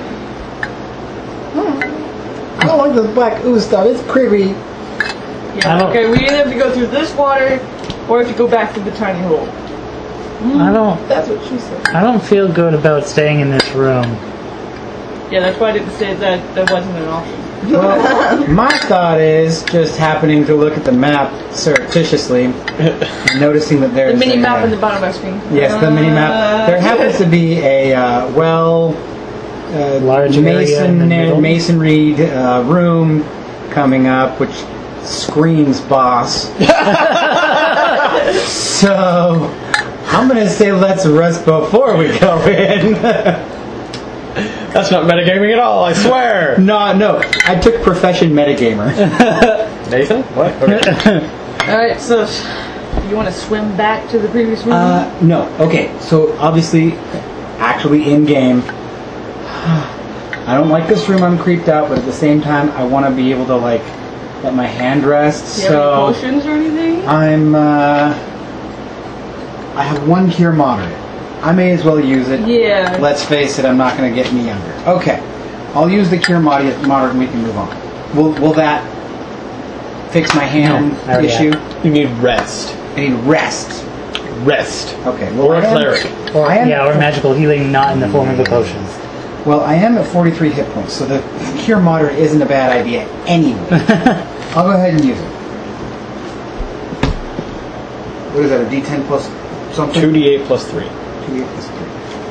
I don't like this black ooze stuff. It's creepy. I Yeah, don't- okay, we either have to go through this water, or if you go back through the tiny hole. That's what she said. I don't feel good about staying in this room. Yeah, that's why I didn't say that wasn't an option. Well, my thought is just happening to look at the map surreptitiously, and noticing that there's The mini a, map on the bottom of my screen. Yes, the mini map. There happens to be a Large area in the middle. masonry room coming up, which screams boss. So I'm gonna say let's rest before we go in. That's not metagaming at all, I swear! No, I took profession metagamer. Nathan? What? Okay. Alright, so you want to swim back to the previous room? No. Okay, so obviously, actually in game, I don't like this room. I'm creeped out, but at the same time, I want to be able to like let my hand rest. do you have any potions or anything? I have 1 cure moderate. I may as well use it. Yeah. Let's face it, I'm not going to get any younger. Okay, I'll use the cure moderate and we can move on. Will that fix my hand I already issue? You need rest. I need rest. Rest. Okay. Well, Or I a am- cleric. Or, I am- or magical healing not in the form of a potion. Well, I am at 43 hit points, so the cure moderate isn't a bad idea anyway. I'll go ahead and use it. What is that, a D10 plus something? 2d8 plus 3. 2d8 plus 3.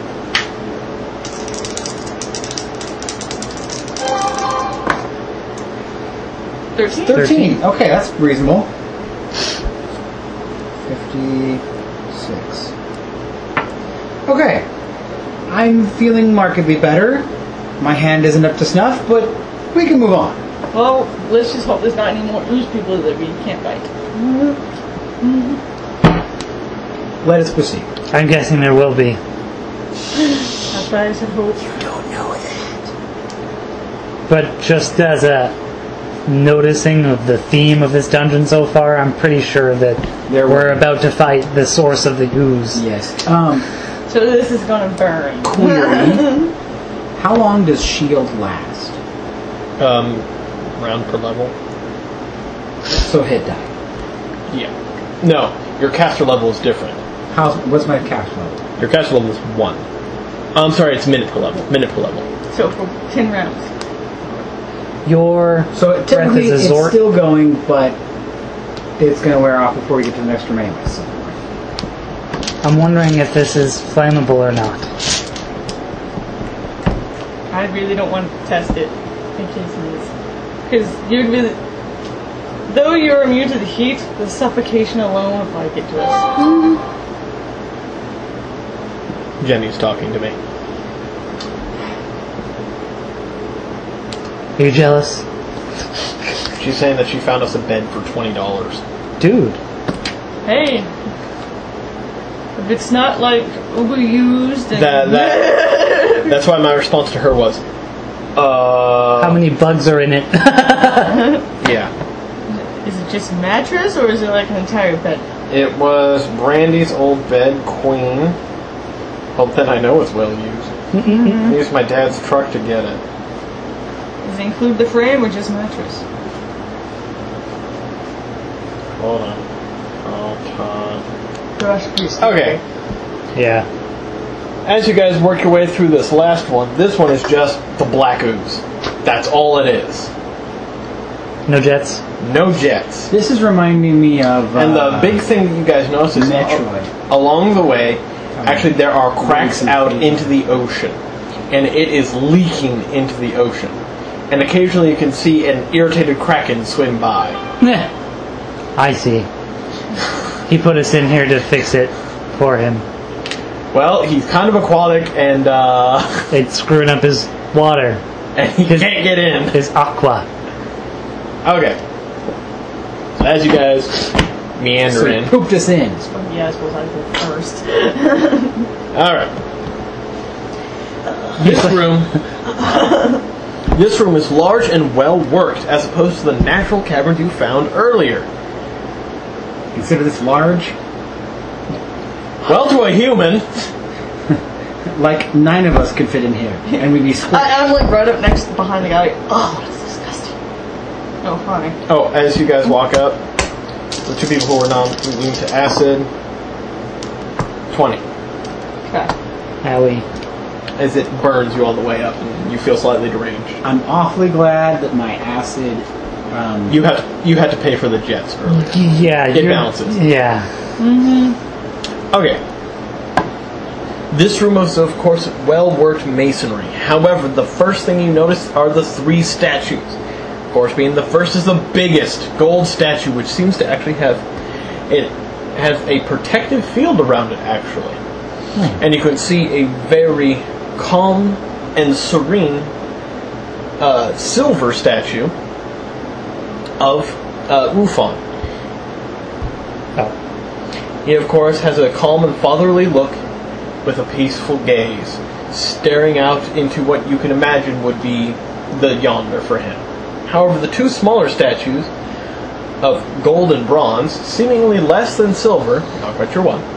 Thirteen. 13. Okay, that's reasonable. 56. Okay. I'm feeling markedly better. My hand isn't up to snuff, but we can move on. Well, let's just hope there's not any more ooze people that we can't fight. Let us proceed. I'm guessing there will be. That's why I said hope. But just as a noticing of the theme of this dungeon so far, I'm pretty sure that There we're will- about to fight the source of the ooze. Yes. So this is gonna burn. Query. How long does shield last? Round per level. So hit die. Yeah. No, your caster level is different. What's my cast level? Your caster level is 1. I'm sorry, it's minute per level. Minute per level. So for 10 rounds. Your So breath typically is a it's Zort. still going, but it's going to wear off before we get to the next melee. So. I'm wondering if this is flammable or not. I really don't want to test it in case it is. Because you'd really... Though you're immune to the heat, the suffocation alone would probably get to us. Jenny's talking to me. Are you jealous? She's saying that she found us a bed for $20. Dude. Hey. If it's not like overused and... That's why my response to her was, How many bugs are in it? yeah. Is it just mattress or is it like an entire bed? It was Brandy's old bed, Queen. Well, then I know it's well used. I used my dad's truck to get it. Does it include the frame or just mattress? Hold on. Gosh, please. Okay. Yeah. As you guys work your way through this last one, this one is just the black ooze. That's all it is. No jets? No jets. This is reminding me of... And the big thing that you guys notice is Metroid. Along the way, actually there are cracks out into the ocean. And it is leaking into the ocean. And occasionally you can see an irritated kraken swim by. I see. He put us in here to fix it for him. Well, he's kind of aquatic and It's screwing up his water. and he can't get in. His aqua. Okay. So as you guys meander in. Pooped us in. Yeah, I suppose I'd go first. Alright. This room is large and well worked, as opposed to the natural cavern you found earlier. Consider this large. Well, to a human, Like 9 of us could fit in here, and we'd be squished. I'm like right up next behind the guy. Oh, that's disgusting. Oh, fine. as you guys walk up, the two people who were non-immune to acid, 20. Okay. Owie. As it burns you all the way up, and you feel slightly deranged. I'm awfully glad that my acid... You had to pay for the jets earlier. Yeah, It balances. Yeah. Okay. This room is, of course, well-worked masonry. However, the first thing you notice are the 3 statues. Of course, being the first is the biggest gold statue, which seems to actually have... It has a protective field around it, actually. And you can see a very calm and serene silver statue of Ufon. Oh. He, of course, has a calm and fatherly look with a peaceful gaze, staring out into what you can imagine would be the yonder for him. However, the 2 smaller statues of gold and bronze, seemingly less than silver, not quite sure what,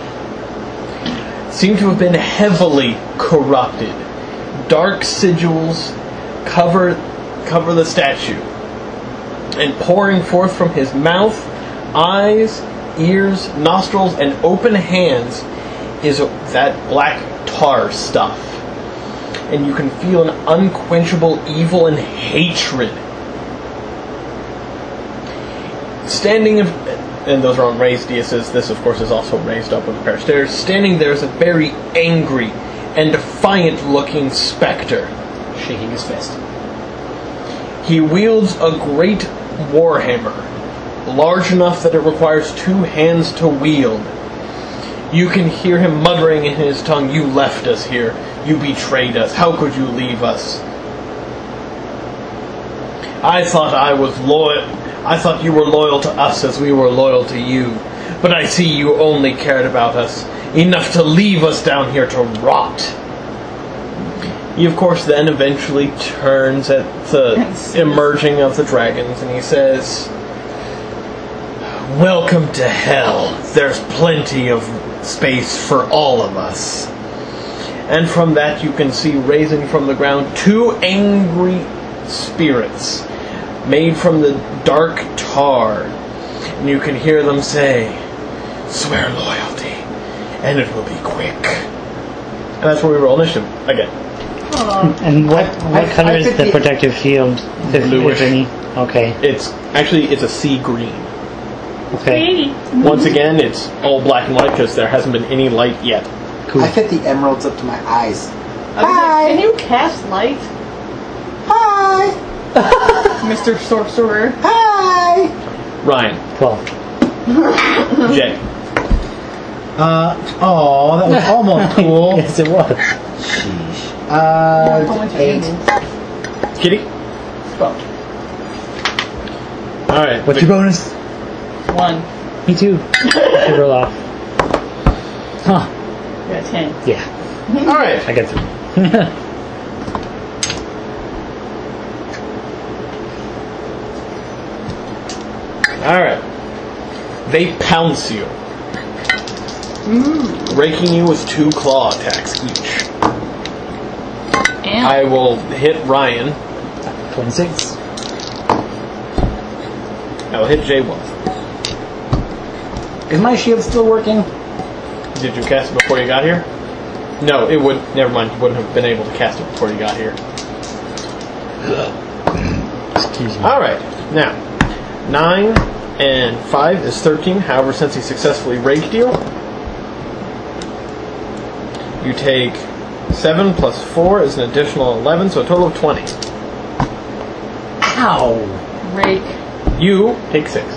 seem to have been heavily corrupted. Dark sigils cover the statue, and pouring forth from his mouth, eyes, ears, nostrils, and open hands is that black tar stuff. And you can feel an unquenchable evil and hatred. And those are on raised daises. This, of course, is also raised up with a pair of stairs. Standing there is a very angry and defiant-looking specter. shaking his fist. He wields a great warhammer, large enough that it requires 2 hands to wield. You can hear him muttering in his tongue, "You left us here. You betrayed us. How could you leave us? I thought I was loyal. I thought you were loyal to us as we were loyal to you. But I see you only cared about us enough to leave us down here to rot." He, of course, then eventually turns at the emerging of the dragons and he says, "Welcome to hell. There's plenty of space for all of us." And from that you can see raising from the ground 2 angry spirits made from the dark tar. And you can hear them say, "Swear loyalty, and it will be quick." And that's where we roll initiative again. And what color is the protective field, Bluish. if any? Okay. It's a sea green. Okay. Once again, it's all black and white because there hasn't been any light yet. Cool. I fit the emeralds up to my eyes. Hi. Can you cast light? Hi. Mr. Sorcerer. Hi. Ryan. 12. Jay. Oh, that was almost cool. Yes, it was. Sheesh. How much 8. Kitty. 12. Alright. What's your bonus? 1. Me too. I should roll off. Huh. Yeah, 10. Yeah. Alright. I got 3. Alright. They pounce you. Raking you with 2 claw attacks each. And I will hit Ryan. 26. I will hit Jay once. Is my shield still working? Did you cast it before you got here? No, it would. Never mind. You wouldn't have been able to cast it before you got here. Excuse me. Alright. Now, 9 and 5 is 13. However, since he successfully raked you, you take 7 plus 4 is an additional 11, so a total of 20. Ow. rake. You take 6.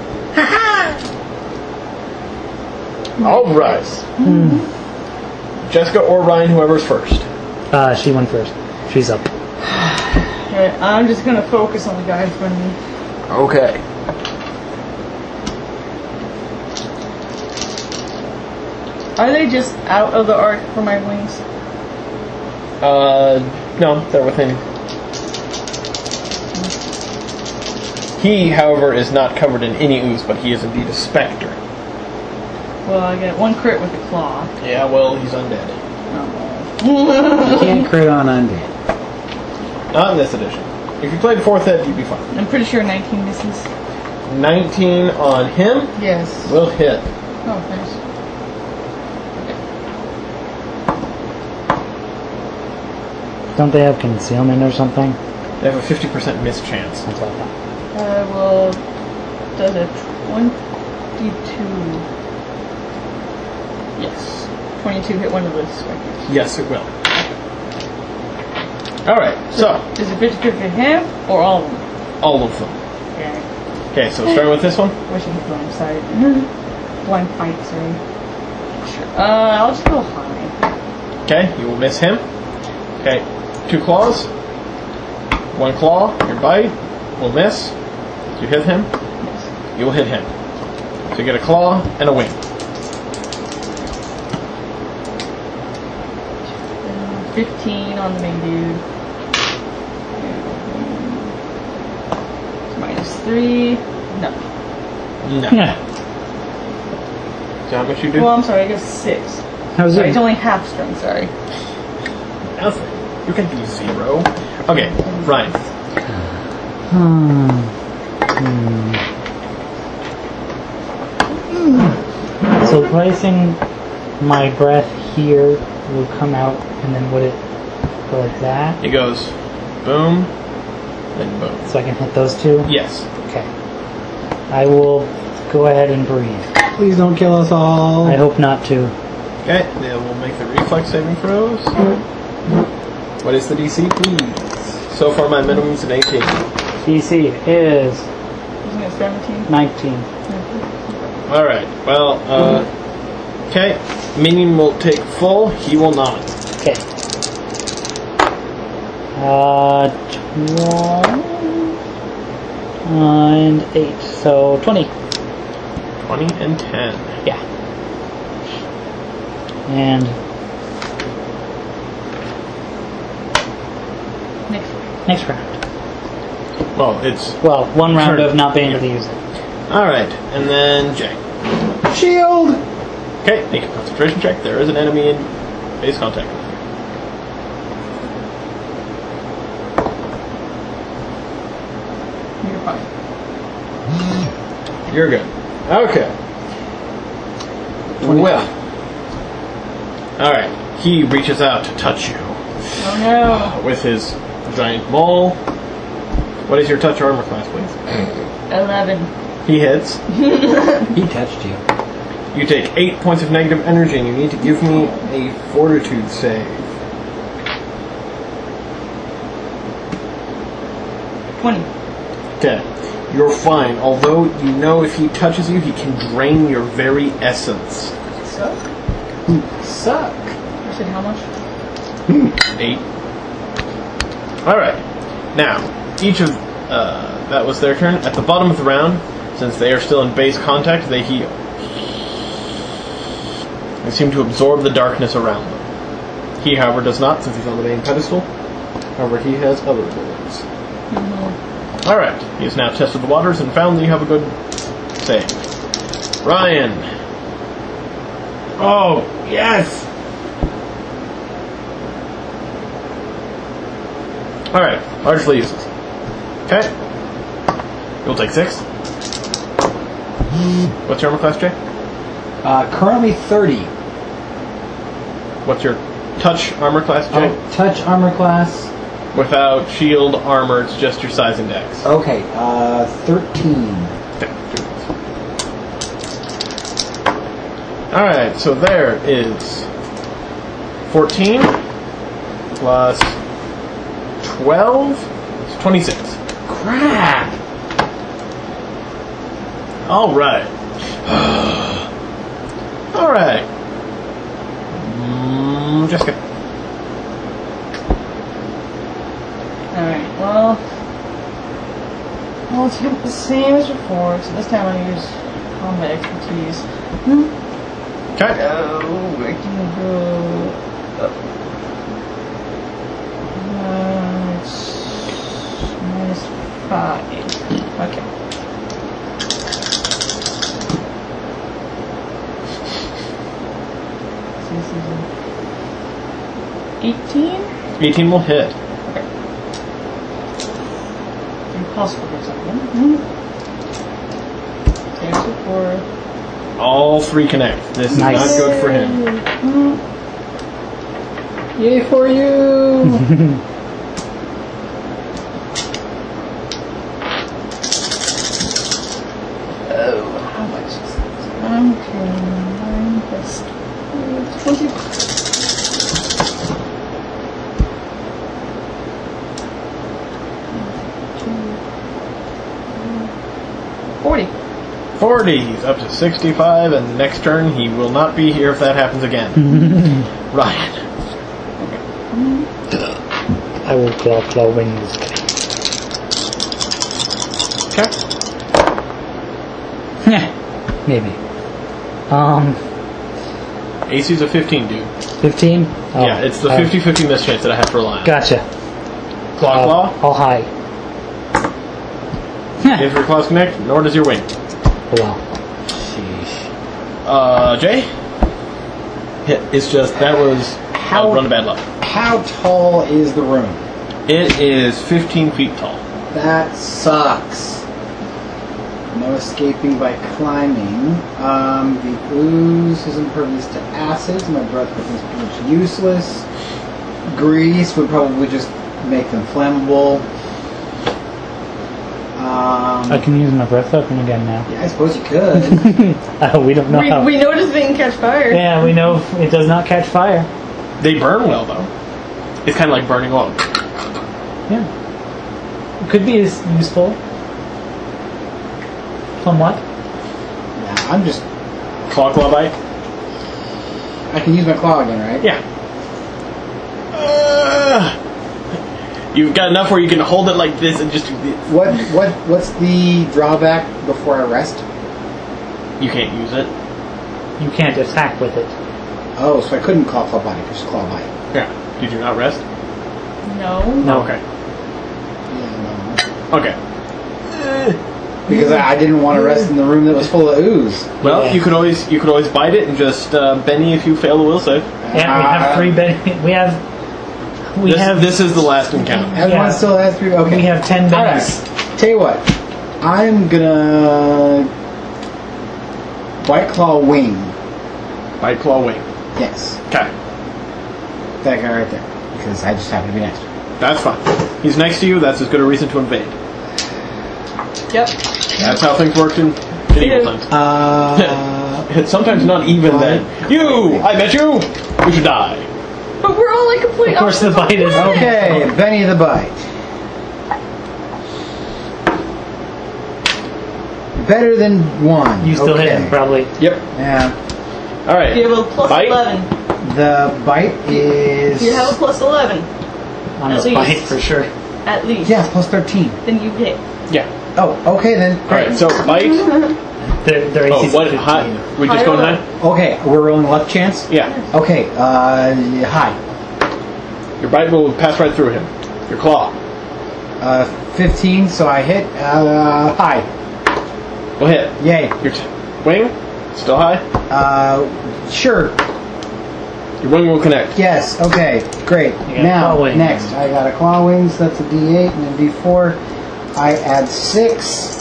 Alright. Jessica or Ryan, whoever's first. She went first. She's up. Okay, I'm just gonna focus on the guy in front of me. Okay. Are they just out of the arc for my wings? No, they're within. He, however, is not covered in any ooze, but he is indeed a specter. Well, I get 1 crit with a claw. Yeah, well, he's undead. You can't crit on undead. Not in this edition. If you played 4th Ed, you'd be fine. I'm pretty sure 19 misses. 19 on him Yes. will hit. Oh, thanks. Don't they have concealment or something? They have a 50% miss chance. That's what I thought. Well, does it 22? Yes. 22 hit one of the specters. Yes, it will. Alright, so, Is it 50 hit him or all of them? all of them. Okay. Okay, so starting with this one. Wish I hit blind side. Blind fight, sorry. Sure. I'll just go high. Okay, you will miss him. Okay, 2 claws. 1 claw, your bite will miss. You hit him, you will hit him. So you get a claw and a wing. 15 on the main dude. -3. No. No. Yeah. So how much you do? Well, I'm sorry, I guess 6. How's Sorry, it's it? only half strength, sorry. Nothing. You can do 0. Okay, Ryan. So placing my breath here will come out, and then would it go like that? He goes boom, then boom. So I can hit those two? Yes. Okay. I will go ahead and breathe. Please don't kill us all. I hope not to. Okay, then we'll make the reflex saving throws. What is the DC, please? So far, my minimum is an 18. DC is Isn't it 17? 19. Alright, well, okay. Minion will take full, he will not. Okay. 12 and 8, so 20. 20 and 10. Yeah. And next round. Well, it's... Well, one round Turn. of not being able to use it. Alright, and then Jay. Shield. Okay, make a concentration check. There is an enemy in base contact with You're fine. you. You're good. Okay. Well. Alright, he reaches out to touch you Oh no. with his giant maul. What is your touch armor class, please? 11. He hits. He touched you. You take 8 points of negative energy, and you need to give me a fortitude save. 20. Okay. You're fine, although you know if he touches you, he can drain your very essence. Suck? Suck. I said how much? 8. Alright. Now, each of... that was their turn. At the bottom of the round, since they are still in base contact, they heal. They seem to absorb the darkness around them. He, however, does not, since he's on the main pedestal. However, he has other abilities. Mm-hmm. Alright, he has now tested the waters and found that you have a good save. Ryan! Oh, yes! Alright, largely useless. Okay. You'll take 6. What's your armor class, Jay? Currently 30. What's your touch armor class, Jay? Oh, touch armor class. Without shield, armor, it's just your size and dex. Okay, 13. Alright, so there is 14 plus 12 is 26. Crap! Alright. Alright. Jessica. Alright, well, it's the same as before, so this time I'm going to use combat expertise. Okay. I can go up. It's -5. Okay. So this is 18? 18 will hit. Impossible for something. There's a 4. All 3 connect. This Nice. is not good for him. Yay for you! Oh, how much is this? Okay, 9 plus 20. 40. 40. He's up to 65, and next turn he will not be here if that happens again. Ryan. I will claw wings. Okay. Maybe. AC's a 15, dude. 15? Oh, Yeah, it's the 50-50 miss chance that I have to rely on. Gotcha. Claw. All high. If your claws connect, nor does your wing. Oh, well. Jay? It's just, that was a run of bad luck. How tall is the room? It is 15 feet tall. That sucks. No escaping by climbing. The ooze is impervious to acids. My breath weapon is pretty much useless. Grease would probably just make them flammable. I can use my breath weapon again now. Yeah, I suppose you could. We don't know how. We noticed they can catch fire. Yeah, we know it does not catch fire. They burn well, though. It's kind of like burning oil. Yeah. It could be useful. Somewhat. Yeah, I'm just. Claw bite? I can use my claw again, right? Yeah. You've got enough where you can hold it like this and just... What's the drawback before I rest? You can't use it. You can't attack with it. Oh, so I couldn't claw bite, just claw bite. Yeah. Did you not rest? No. No. Okay. Yeah, Okay. no. Because I didn't want to rest in the room that was full of ooze. Well, Yeah. you could always bite it and just Benny if you fail the will save. Yeah, we have 3 bennies. This is the last encounter. Everyone Yeah. still has 3. Okay. We have 10 bennies. Alright. Tell you what. I'm gonna White Claw Wing. Bite, claw, wing. Yes. Okay. That guy right there. Because I just happen to be next to him. That's fine. He's next to you, that's as good a reason to invade. Yep. That's how things worked in medieval times. It's sometimes not even then. You! I bet you! We should die. But we're all like complete. Of course, the bite is Okay, Benny the Bite. better than 1. You still hit Okay. him, probably. Yep. Yeah. All right. You have a plus Bite? 11. The bite is... You have a plus 11, On At the least. fight, for sure. at least. Yeah, plus 13. Then you hit. Yeah. Oh, okay then. All right. So bite. Their Oh, AC's what? 15. High? We just High going or high? Okay, we're rolling left chance? Yeah. Okay, high. Your bite will pass right through him. Your claw 15, so I hit, high. will hit. Yay. Your wing still high. Sure. Your wing will connect. Yes, okay, great. You got Now, claw wings. next, I got a claw wings, that's a D8 and a D4. I add 6.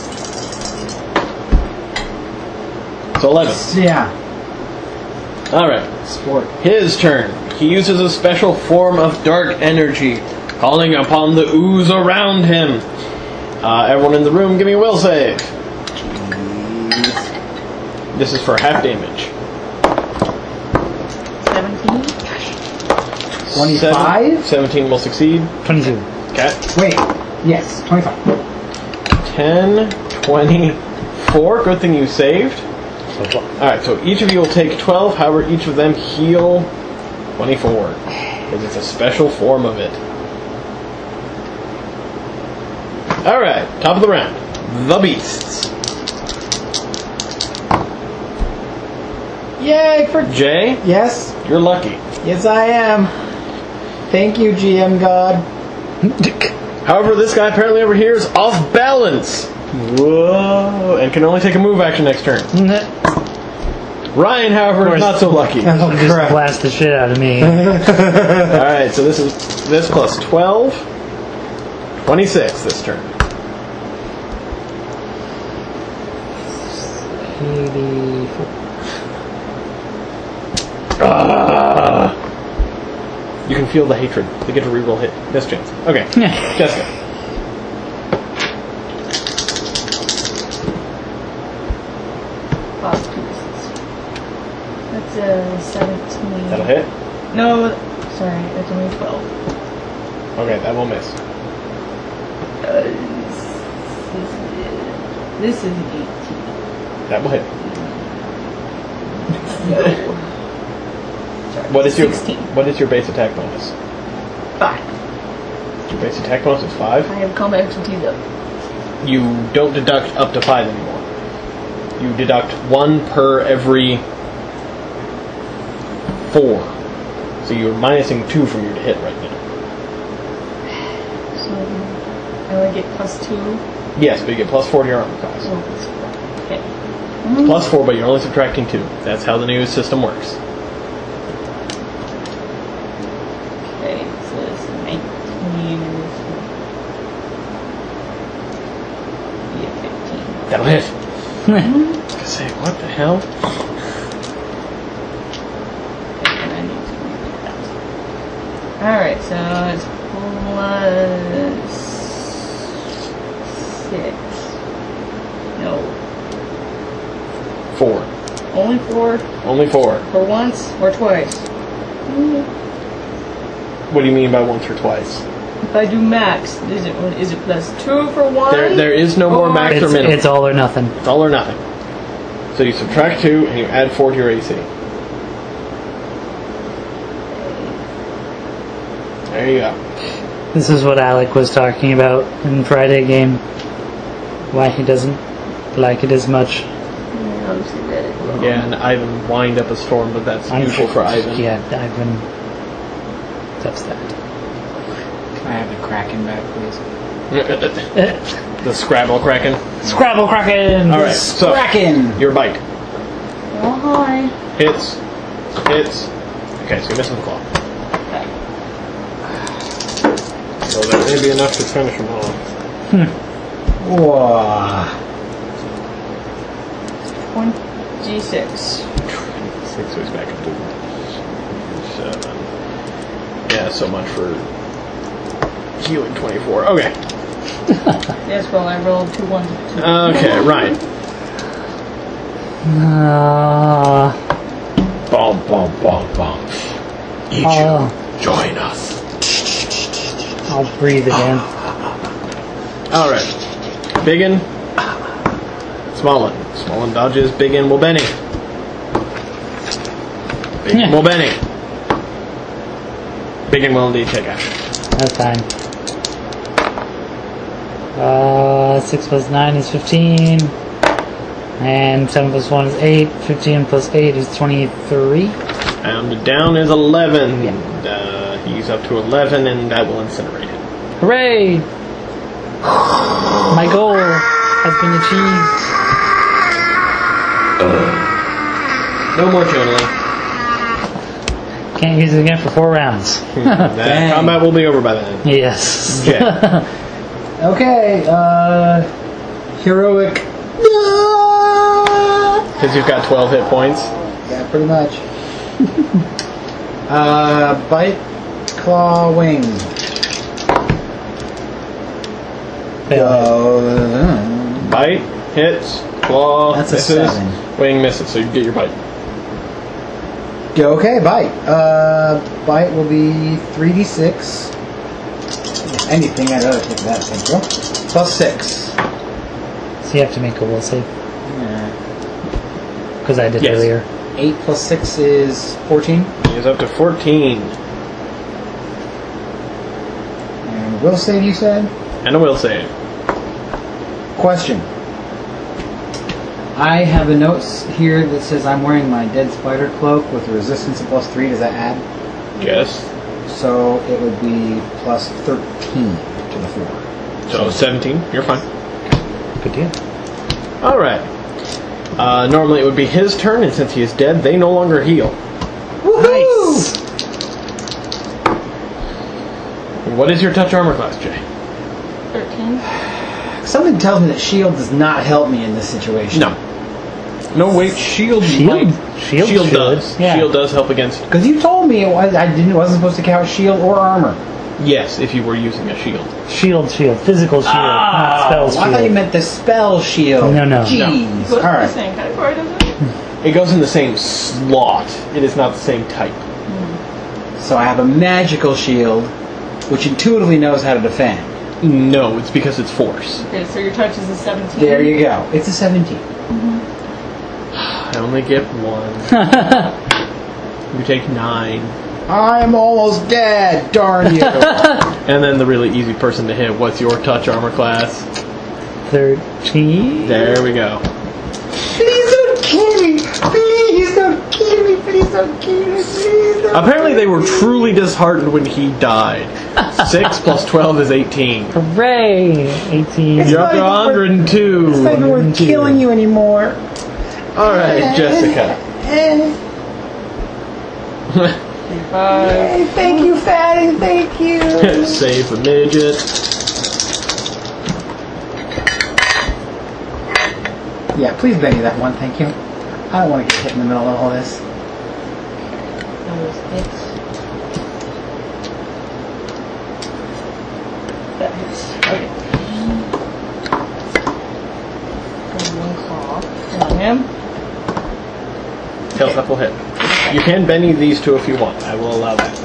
So 11. Yeah, All right. sport. His turn. He uses a special form of dark energy, calling upon the ooze around him. Everyone in the room, give me a will save. This is for half damage. 17. 25? 17 will succeed. 22. Okay. Wait, yes, 25. 10, 24. Good thing you saved. Alright, so each of you will take 12, however, each of them heal 24. Because it's a special form of it. Alright, top of the round. The Beasts. Yay for... Jay, Yes, you're lucky. yes I am. Thank you, GM God. However, this guy apparently over here is off balance. Whoa. And can only take a move action next turn. Ryan, however, is not so lucky. Oh, Just crap. blast the shit out of me. Alright, so this is this plus 12. 26 this turn. 84. You can feel the hatred. They get to reroll hit. This chance. Okay. Jessica. Lost pieces. That's a 17. That'll hit. No, sorry, that's only 12. Okay, that will miss. This is an 18. That will hit. No. Sorry, What is 16. what is your base attack bonus? 5. Your base attack bonus is 5. I have combat expertise up. You don't deduct up to 5 anymore. You deduct 1 per every 4. So you're minusing 2 from your hit right now. So I only get plus 2. Yes, but you get plus 4 to your armor class. Oh, plus 4. Okay. Plus 4, but you're only subtracting 2. That's how the new system works. Okay, so it's 19. Yeah, 15. That'll hit. I was gonna say, what the hell? And I need to read that. Alright, so it's plus 6. No. 4. Only 4 Only 4. for once or twice? What do you mean by once or twice? If I do max, is it plus 2 for 1? There is no more max or minimum. It's all or nothing. It's all or nothing. So you subtract 2 and you add 4 to your AC. There you go. This is what Alec was talking about in Friday game. Why he doesn't like it as much. Yeah, obviously read it wrong. Yeah, and Ivan wind up a storm, but that's usual for Ivan. Yeah, Ivan does that. Can I have the Kraken back, please? The Scrabble Kraken. Scrabble Kraken! Alright, so Kraken! your bite. Oh, hi. Hits. Hits. Okay, so you're missing the claw. So that may be enough to finish them off. Whoa. 26. 6 goes back up to 7. Yeah, so much for healing 24. Okay. Yes, well, I rolled 2 1s. Okay, Ryan. Bom, bom, bom, bom. Each Oh. join us. I'll breathe again. Alright. Biggin. Small one. Small one dodges. Big one will Benny. Big one will Benny. Big one will indeed take action. That's fine. 6 plus 9 is 15. And 7 plus 1 is 8. 15 plus 8 is 23. And down is 11. He's up to 11, and that will incinerate him. Hooray! My goal has been achieved. No more journaling. Can't use it again for 4 rounds. That combat will be over by then. Yes. Yeah. Okay, heroic. Because you've got 12 hit points. Yeah, pretty much. Bite, claw, wing. Bite, hits, claw, That's a misses, 7. wing misses, so you get your bite. Okay, bite. Bite will be 3d6. If anything, I'd rather take that, thank you. Plus 6. So you have to make a will save. Because I did Yes. earlier. 8 plus 6 is 14. He is up to 14. And will save, you said? And a will save. Question. I have a note here that says I'm wearing my dead spider cloak with a resistance of plus 3. Does that add? Yes. So it would be plus 13 to the 4. So 17. You're fine. Good deal. Alright. Normally it would be his turn, and since he is dead, they no longer heal. Nice. What is your touch armor class, Jay? 13. Something tells me that shield does not help me in this situation. No. No, wait, shield Shield? might. Shield should. does. Yeah. Shield does help against. Because you told me wasn't supposed to count shield or armor. Yes, if you were using a shield. Shield. Physical shield. Not spell shield. I thought you meant the spell shield. No. Jeez. What's All the right. same category, does it? It goes in the same slot. It is not the same type. So I have a magical shield, which intuitively knows how to defend. No, it's because it's force. Okay, so your touch is a 17. There you go. It's a 17. I only get 1. You take 9. I'm almost dead. Darn you. And then the really easy person to hit. What's your touch armor class? 13. There we go. Please don't kill me. Please don't kill me. Please don't kill me. Please don't. Apparently they were truly disheartened when he died. 6 plus 12 is 18. Hooray! 18. You're up to 102. It's not even worth killing you anymore. Alright, Jessica. Hey, thank you, Fatty. Thank you. Save the midget. Yeah, please Benny that one. Thank you. I don't want to get hit in the middle of all this. Those hits. That hits. Okay. And 1 claw on him. Tails will hit. You can Benny these two if you want. I will allow that.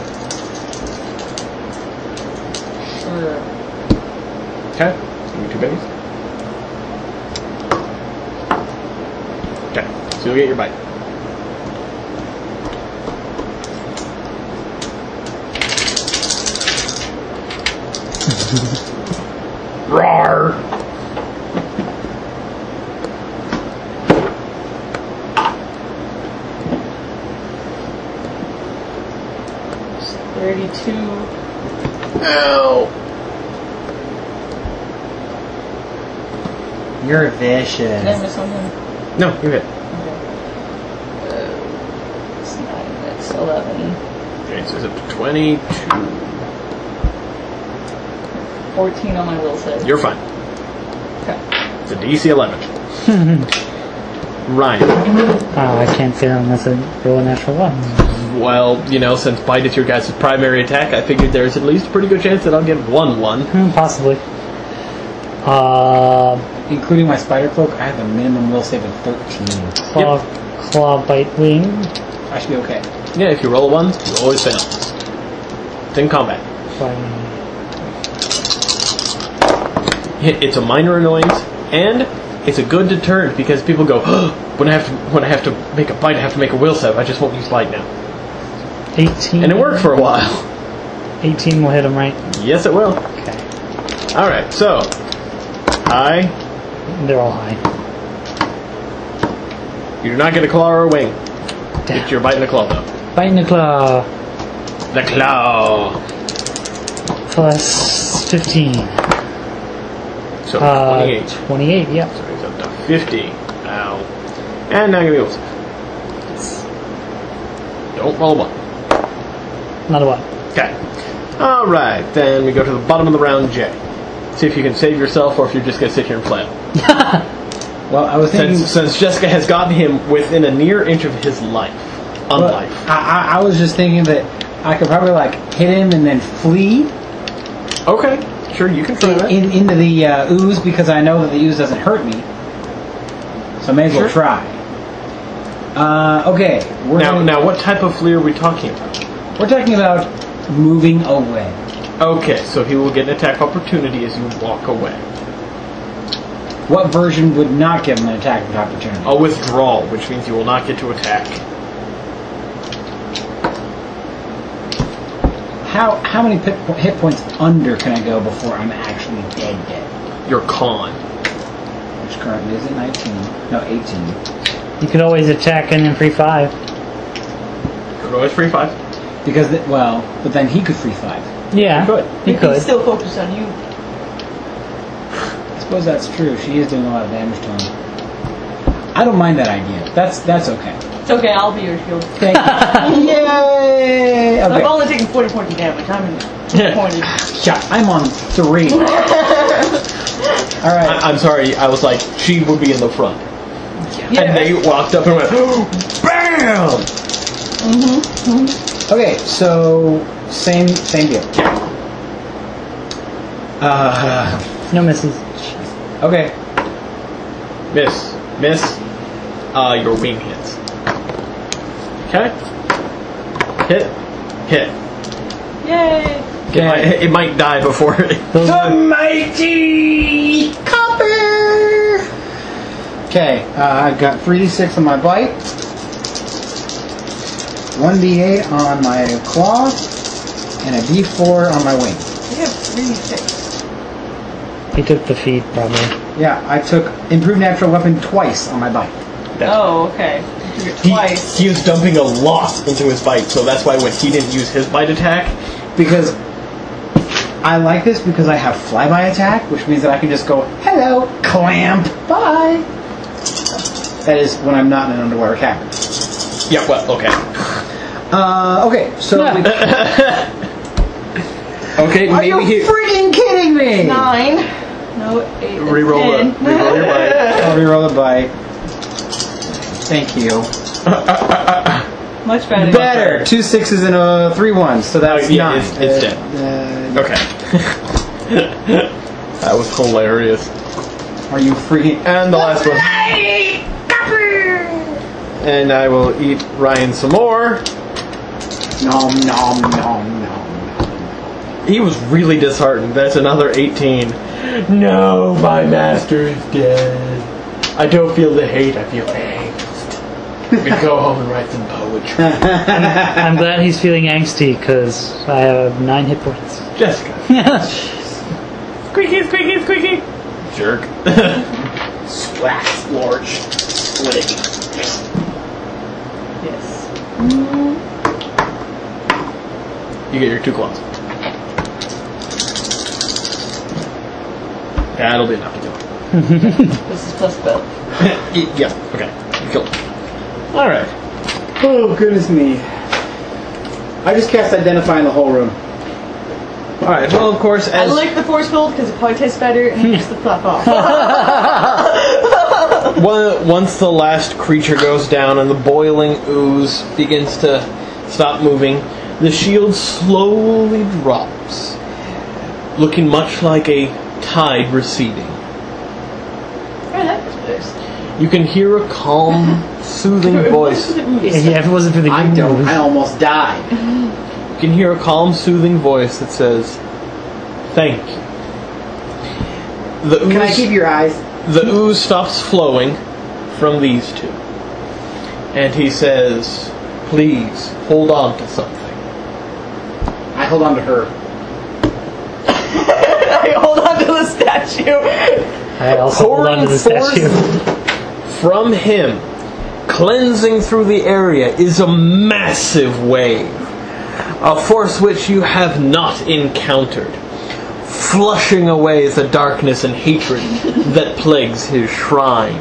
Sure. Okay. Give me 2 bennies. Okay. So you'll get your bite. Roar! It's 32. Ow! You're Did I vicious. miss something? No, you hit. It's 9, that's 11. Okay, so it's up to 22. 14 on my will save. You're fine. Okay. It's a DC 11. Ryan. Oh, I can't say that unless I roll a natural 1. Well, you know, since bite is your guys' primary attack, I figured there's at least a pretty good chance that I'll get 1-1. Possibly. Including my spider cloak, I have a minimum will save of 13. Claw, bite, wing. I should be okay. Yeah, if you roll a 1, you always fail. It's in combat. It's a minor annoyance, and it's a good deterrent because people go, when I have to make a bite, I have to make a will save. I just won't use bite now. 18. And it worked for a while. 18 will hit him, right? Yes, it will. Okay. All right, so high. They're all high. You do not get a claw or a wing. Get your bite in the claw though. Bite in the claw. The claw. Plus 15. So 28. 28, yeah. So he's up to 50. Ow. And now give me those. Don't roll one. Not a what? Okay. Alright, then we go to the bottom of the round, Jay. See if you can save yourself or if you're just going to sit here and flail. Well, I was thinking... Since Jessica has gotten him within a near inch of his life. Unlife. I was just thinking that I could probably, like, hit him and then flee Okay. Sure, you can try that. into the ooze because I know that the ooze doesn't hurt me. So I may as well try. Okay. Now, what type of flee are we talking about? We're talking about moving away. Okay, so he will get an attack opportunity as you walk away. What version would not give him an attack of opportunity? A withdrawal, which means you will not get to attack. How many hit points under can I go before I'm actually dead? Your con. Which currently is at 19. No, 18. You could always attack and then free 5. Could always free 5. Because, but then he could free 5. Yeah. He could. He's still focused on you. I suppose that's true. She is doing a lot of damage to him. I don't mind that idea. That's okay. It's okay, I'll be your shield. Thank you. Yay! I've Okay. only taken 40 points of damage. I'm disappointed. Yeah, I'm on 3. Alright. I'm sorry, I was like, she would be in the front. Yeah. And they walked up and went, BAM! Okay, so same deal. No misses. Okay. Miss. Your wing hits. Okay. Hit. Yay! It might die before it. The mighty copper! Okay, I've got 3d6 on my bite, 1d8 on my claw, and a d4 on my wing. We have 3d6. He took the feed, probably. Yeah, I took improved natural weapon twice on my bite. Oh, okay. You took it twice. He was dumping a lot into his bite, so that's why when he didn't use his bite attack, Because I like this because I have flyby attack, which means that I can just go, hello, clamp, bye. That is when I'm not in an underwater cabin. yeah, well, okay. Okay, so... Okay, Are you freaking kidding me? 9. No, 8. Reroll 10. your bite. I'll reroll the bite. Thank you. Much better. Better. 2 6s and a 3 1s, so that's yeah, 9. it's dead. Okay. That was hilarious. Are you freaking... And the last one. And I will eat Ryan some more. Nom, nom, nom, nom. He was really disheartened. That's another 18. No, my master is dead. I don't feel the hate, I feel angst. We can go home and write some poetry. I'm glad he's feeling angsty, because I have 9 hit points. Jessica. Squeaky, squeaky, squeaky. Jerk. Swax, large. Yes. You get your 2 claws. That'll be enough to kill him. This is plus spell. Yeah, okay. You kill him. Alright. Oh, goodness me. I just cast Identify in the whole room. Alright, well, of course, I as... like the force field because it probably tastes better and it makes the flap off. Once the last creature goes down and the boiling ooze begins to stop moving, the shield slowly drops, looking much like a tide receding. I like this place. You can hear a calm, soothing voice. Yeah, if it wasn't for the I don't. I almost died. You can hear a calm, soothing voice that says, "Thank you." The ooze, Can I keep your eyes? The ooze stops flowing from these two. And he says, please, hold on to something. I hold on to her. I hold on to the statue. I also hold on to the statue. From him, cleansing through the area, is a massive wave. A force which you have not encountered. Flushing away the darkness and hatred that plagues his shrine.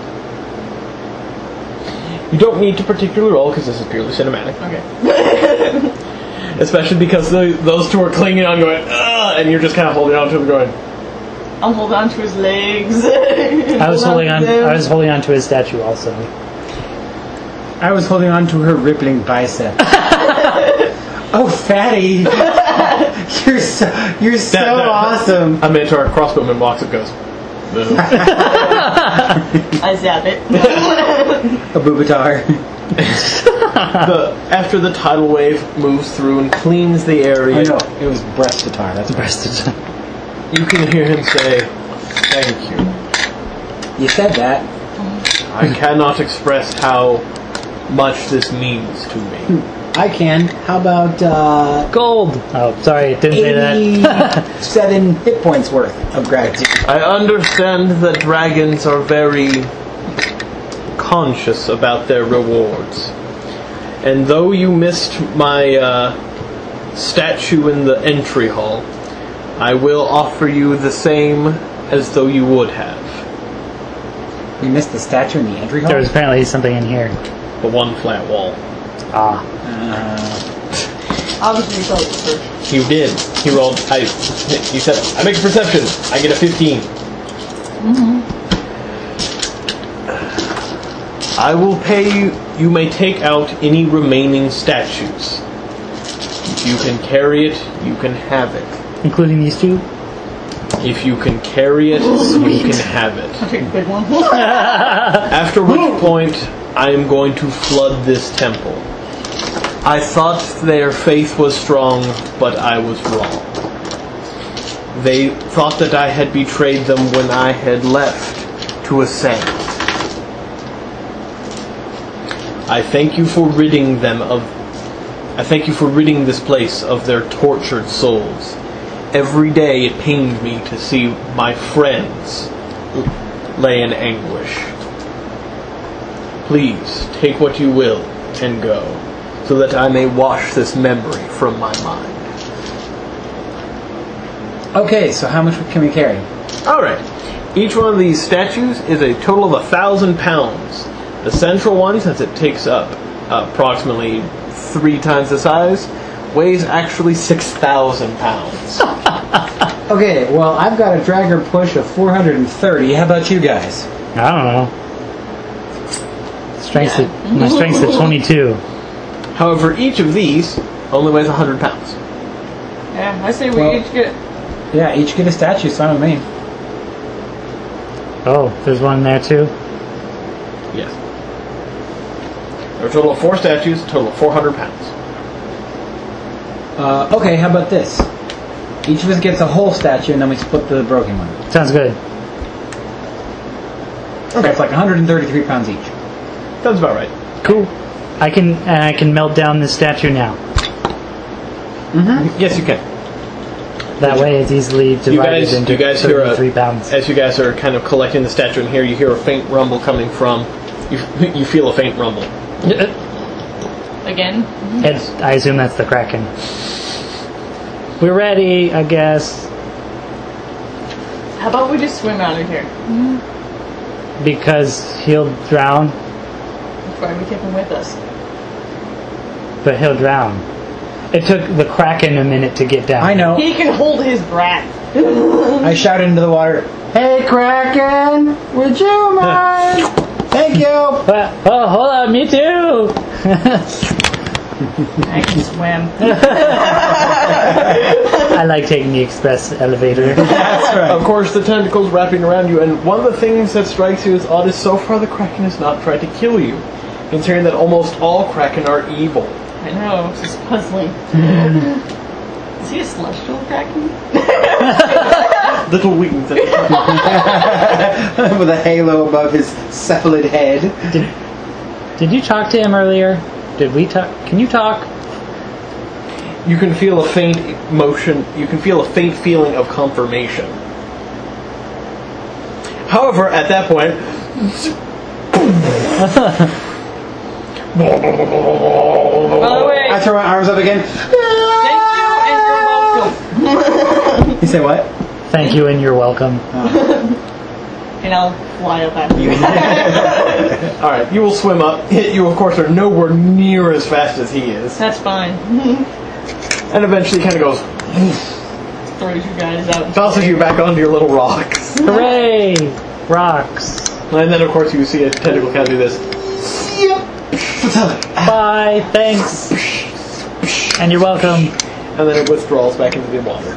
You don't need to particularly roll because this is purely cinematic. Okay. Especially because those two are clinging on going, ugh, and you're just kind of holding on to him going, I'm holding on to his legs. I was holding on to his statue also. I was holding on to her rippling bicep. Oh, fatty! You're so awesome. A Minotaur crossbowman walks and goes, no. I zap it. A boobatar. After the tidal wave moves through and cleans the area, Oh no, it was breast-atar. That's Breasted. you can hear him say, thank you. You said that. I cannot express how much this means to me. I can. How about Gold! Oh, sorry, didn't say that. 87 hit points worth of gratitude? I understand that dragons are very conscious about their rewards. And though you missed my statue in the entry hall, I will offer you the same as though you would have. We missed the statue in the entry hall? There was apparently something in here. The one flat wall. Ah. Obviously, you told us first. You did. He rolled. He said, I make a perception. I get a 15. I will pay you. You may take out any remaining statues. If you can carry it, you can have it. Including these two? If you can carry it, you can have it. Okay, good one. After which point, I am going to flood this temple. I thought their faith was strong, but I was wrong. They thought that I had betrayed them when I had left to ascend. I thank you for ridding this place of their tortured souls. Every day it pained me to see my friends lay in anguish. Please, take what you will and go, so that I may wash this memory from my mind. Okay, so how much can we carry? Alright. Each one of these statues is a total of 1,000 pounds. The central one, since it takes up approximately 3 times the size, weighs actually 6,000 pounds. Okay, well, I've got a dragger push of 430. How about you guys? I don't know. My strength's at 22. However, each of these only weighs 100 pounds. Yeah, I say we Well- each get. Yeah, each get a statue, it's fine with me. Oh, there's one there too? Yes. There are a total of 4 statues, a total of 400 pounds. Okay, how about this? Each of us gets a whole statue, and then we split the broken one. Sounds good. Okay. It's like 133 pounds each. Sounds about right. Cool. I can melt down this statue now. Yes, you can. That way it's easily divided into you guys hear 33 pounds. as you guys are kind of collecting the statue in here, you hear a faint rumble coming from. You feel a faint rumble. Again? I assume that's the Kraken. We're ready, I guess. How about we just swim out of here? Because he'll drown, That's why we keep him with us. but he'll drown. It took the Kraken a minute to get down. I know. He can hold his breath. I shouted into the water, "Hey, Kraken! Would you mind?" Thank you! Oh, hold on, me too! I can swim. I like taking the express elevator. That's right. Of course, the tentacles wrapping around you, and one of the things that strikes you as odd is so far the Kraken has not tried to kill you, considering that almost all Kraken are evil. I know, it's just puzzling. Is he a celestial Kraken? little wings. With a halo above his cephalid head. Did you talk to him earlier? Did we talk? Can you talk? You can feel a faint motion. You can feel a faint feeling of confirmation. However, at that point, By the way, I throw my arms up again. thank you and you're welcome. You say what? Thank you and you're welcome. And I'll fly up after you. all right, you will swim up. You, of course, are nowhere near as fast as he is, That's fine. and eventually, kind of goes, Throws you guys out. bounces you back onto your little rocks, Hooray! Rocks. and then, of course, you see a tentacle kind of do this. Bye. Thanks. And you're welcome. And then it withdraws back into the water.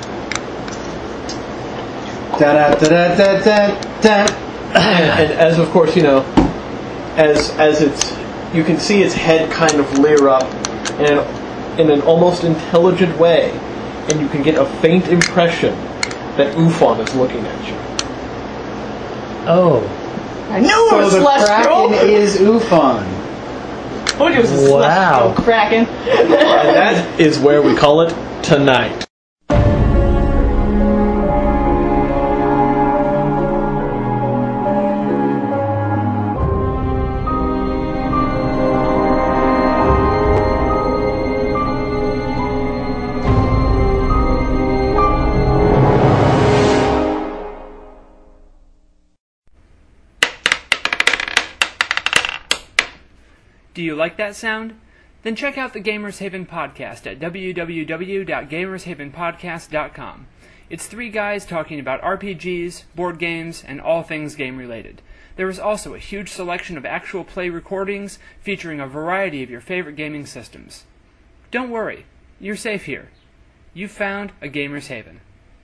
Da-da-da-da-da-da. And as of course, as it's, you can see its head kind of leer up in an almost intelligent way, and you can get a faint impression that Ufon is looking at you. Oh. I knew it So was the celestial. Kraken is Ufon. I told you it was a Wow. celestial kraken. And that is where we call it tonight. Do you like that sound? Then check out the Gamers Haven podcast at www.gamershavenpodcast.com. It's three guys talking about RPGs, board games, and all things game related. There is also a huge selection of actual play recordings featuring a variety of your favorite gaming systems. Don't worry, you're safe here. You've found a Gamers Haven.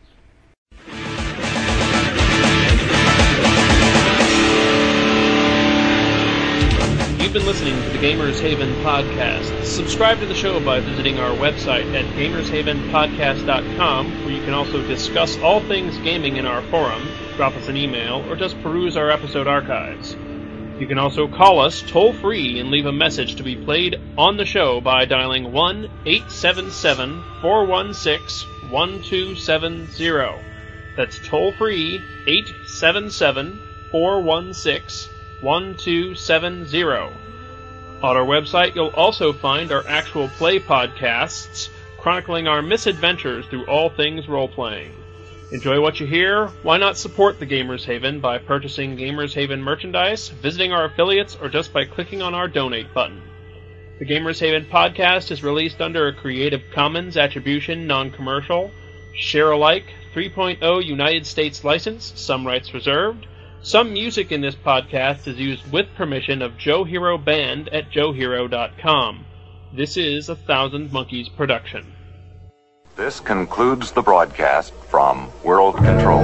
You've been listening to the Gamers Haven podcast. Subscribe to the show by visiting our website at gamershavenpodcast.com, where you can also discuss all things gaming in our forum, drop us an email, or just peruse our episode archives. You can also call us toll-free and leave a message to be played on the show by dialing 1-877-416-1270. That's toll-free, 877-416-1270. On our website, you'll also find our actual play podcasts, chronicling our misadventures through all things role-playing. Enjoy what you hear? Why not support the Gamers Haven by purchasing Gamers Haven merchandise, visiting our affiliates, or just by clicking on our donate button? The Gamers Haven podcast is released under a Creative Commons Attribution Non-Commercial, Share-alike 3.0 United States license, some rights reserved. Some music in this podcast is used with permission of Joe Hero Band at joehero.com. This is a Thousand Monkeys production. This concludes the broadcast from World Control.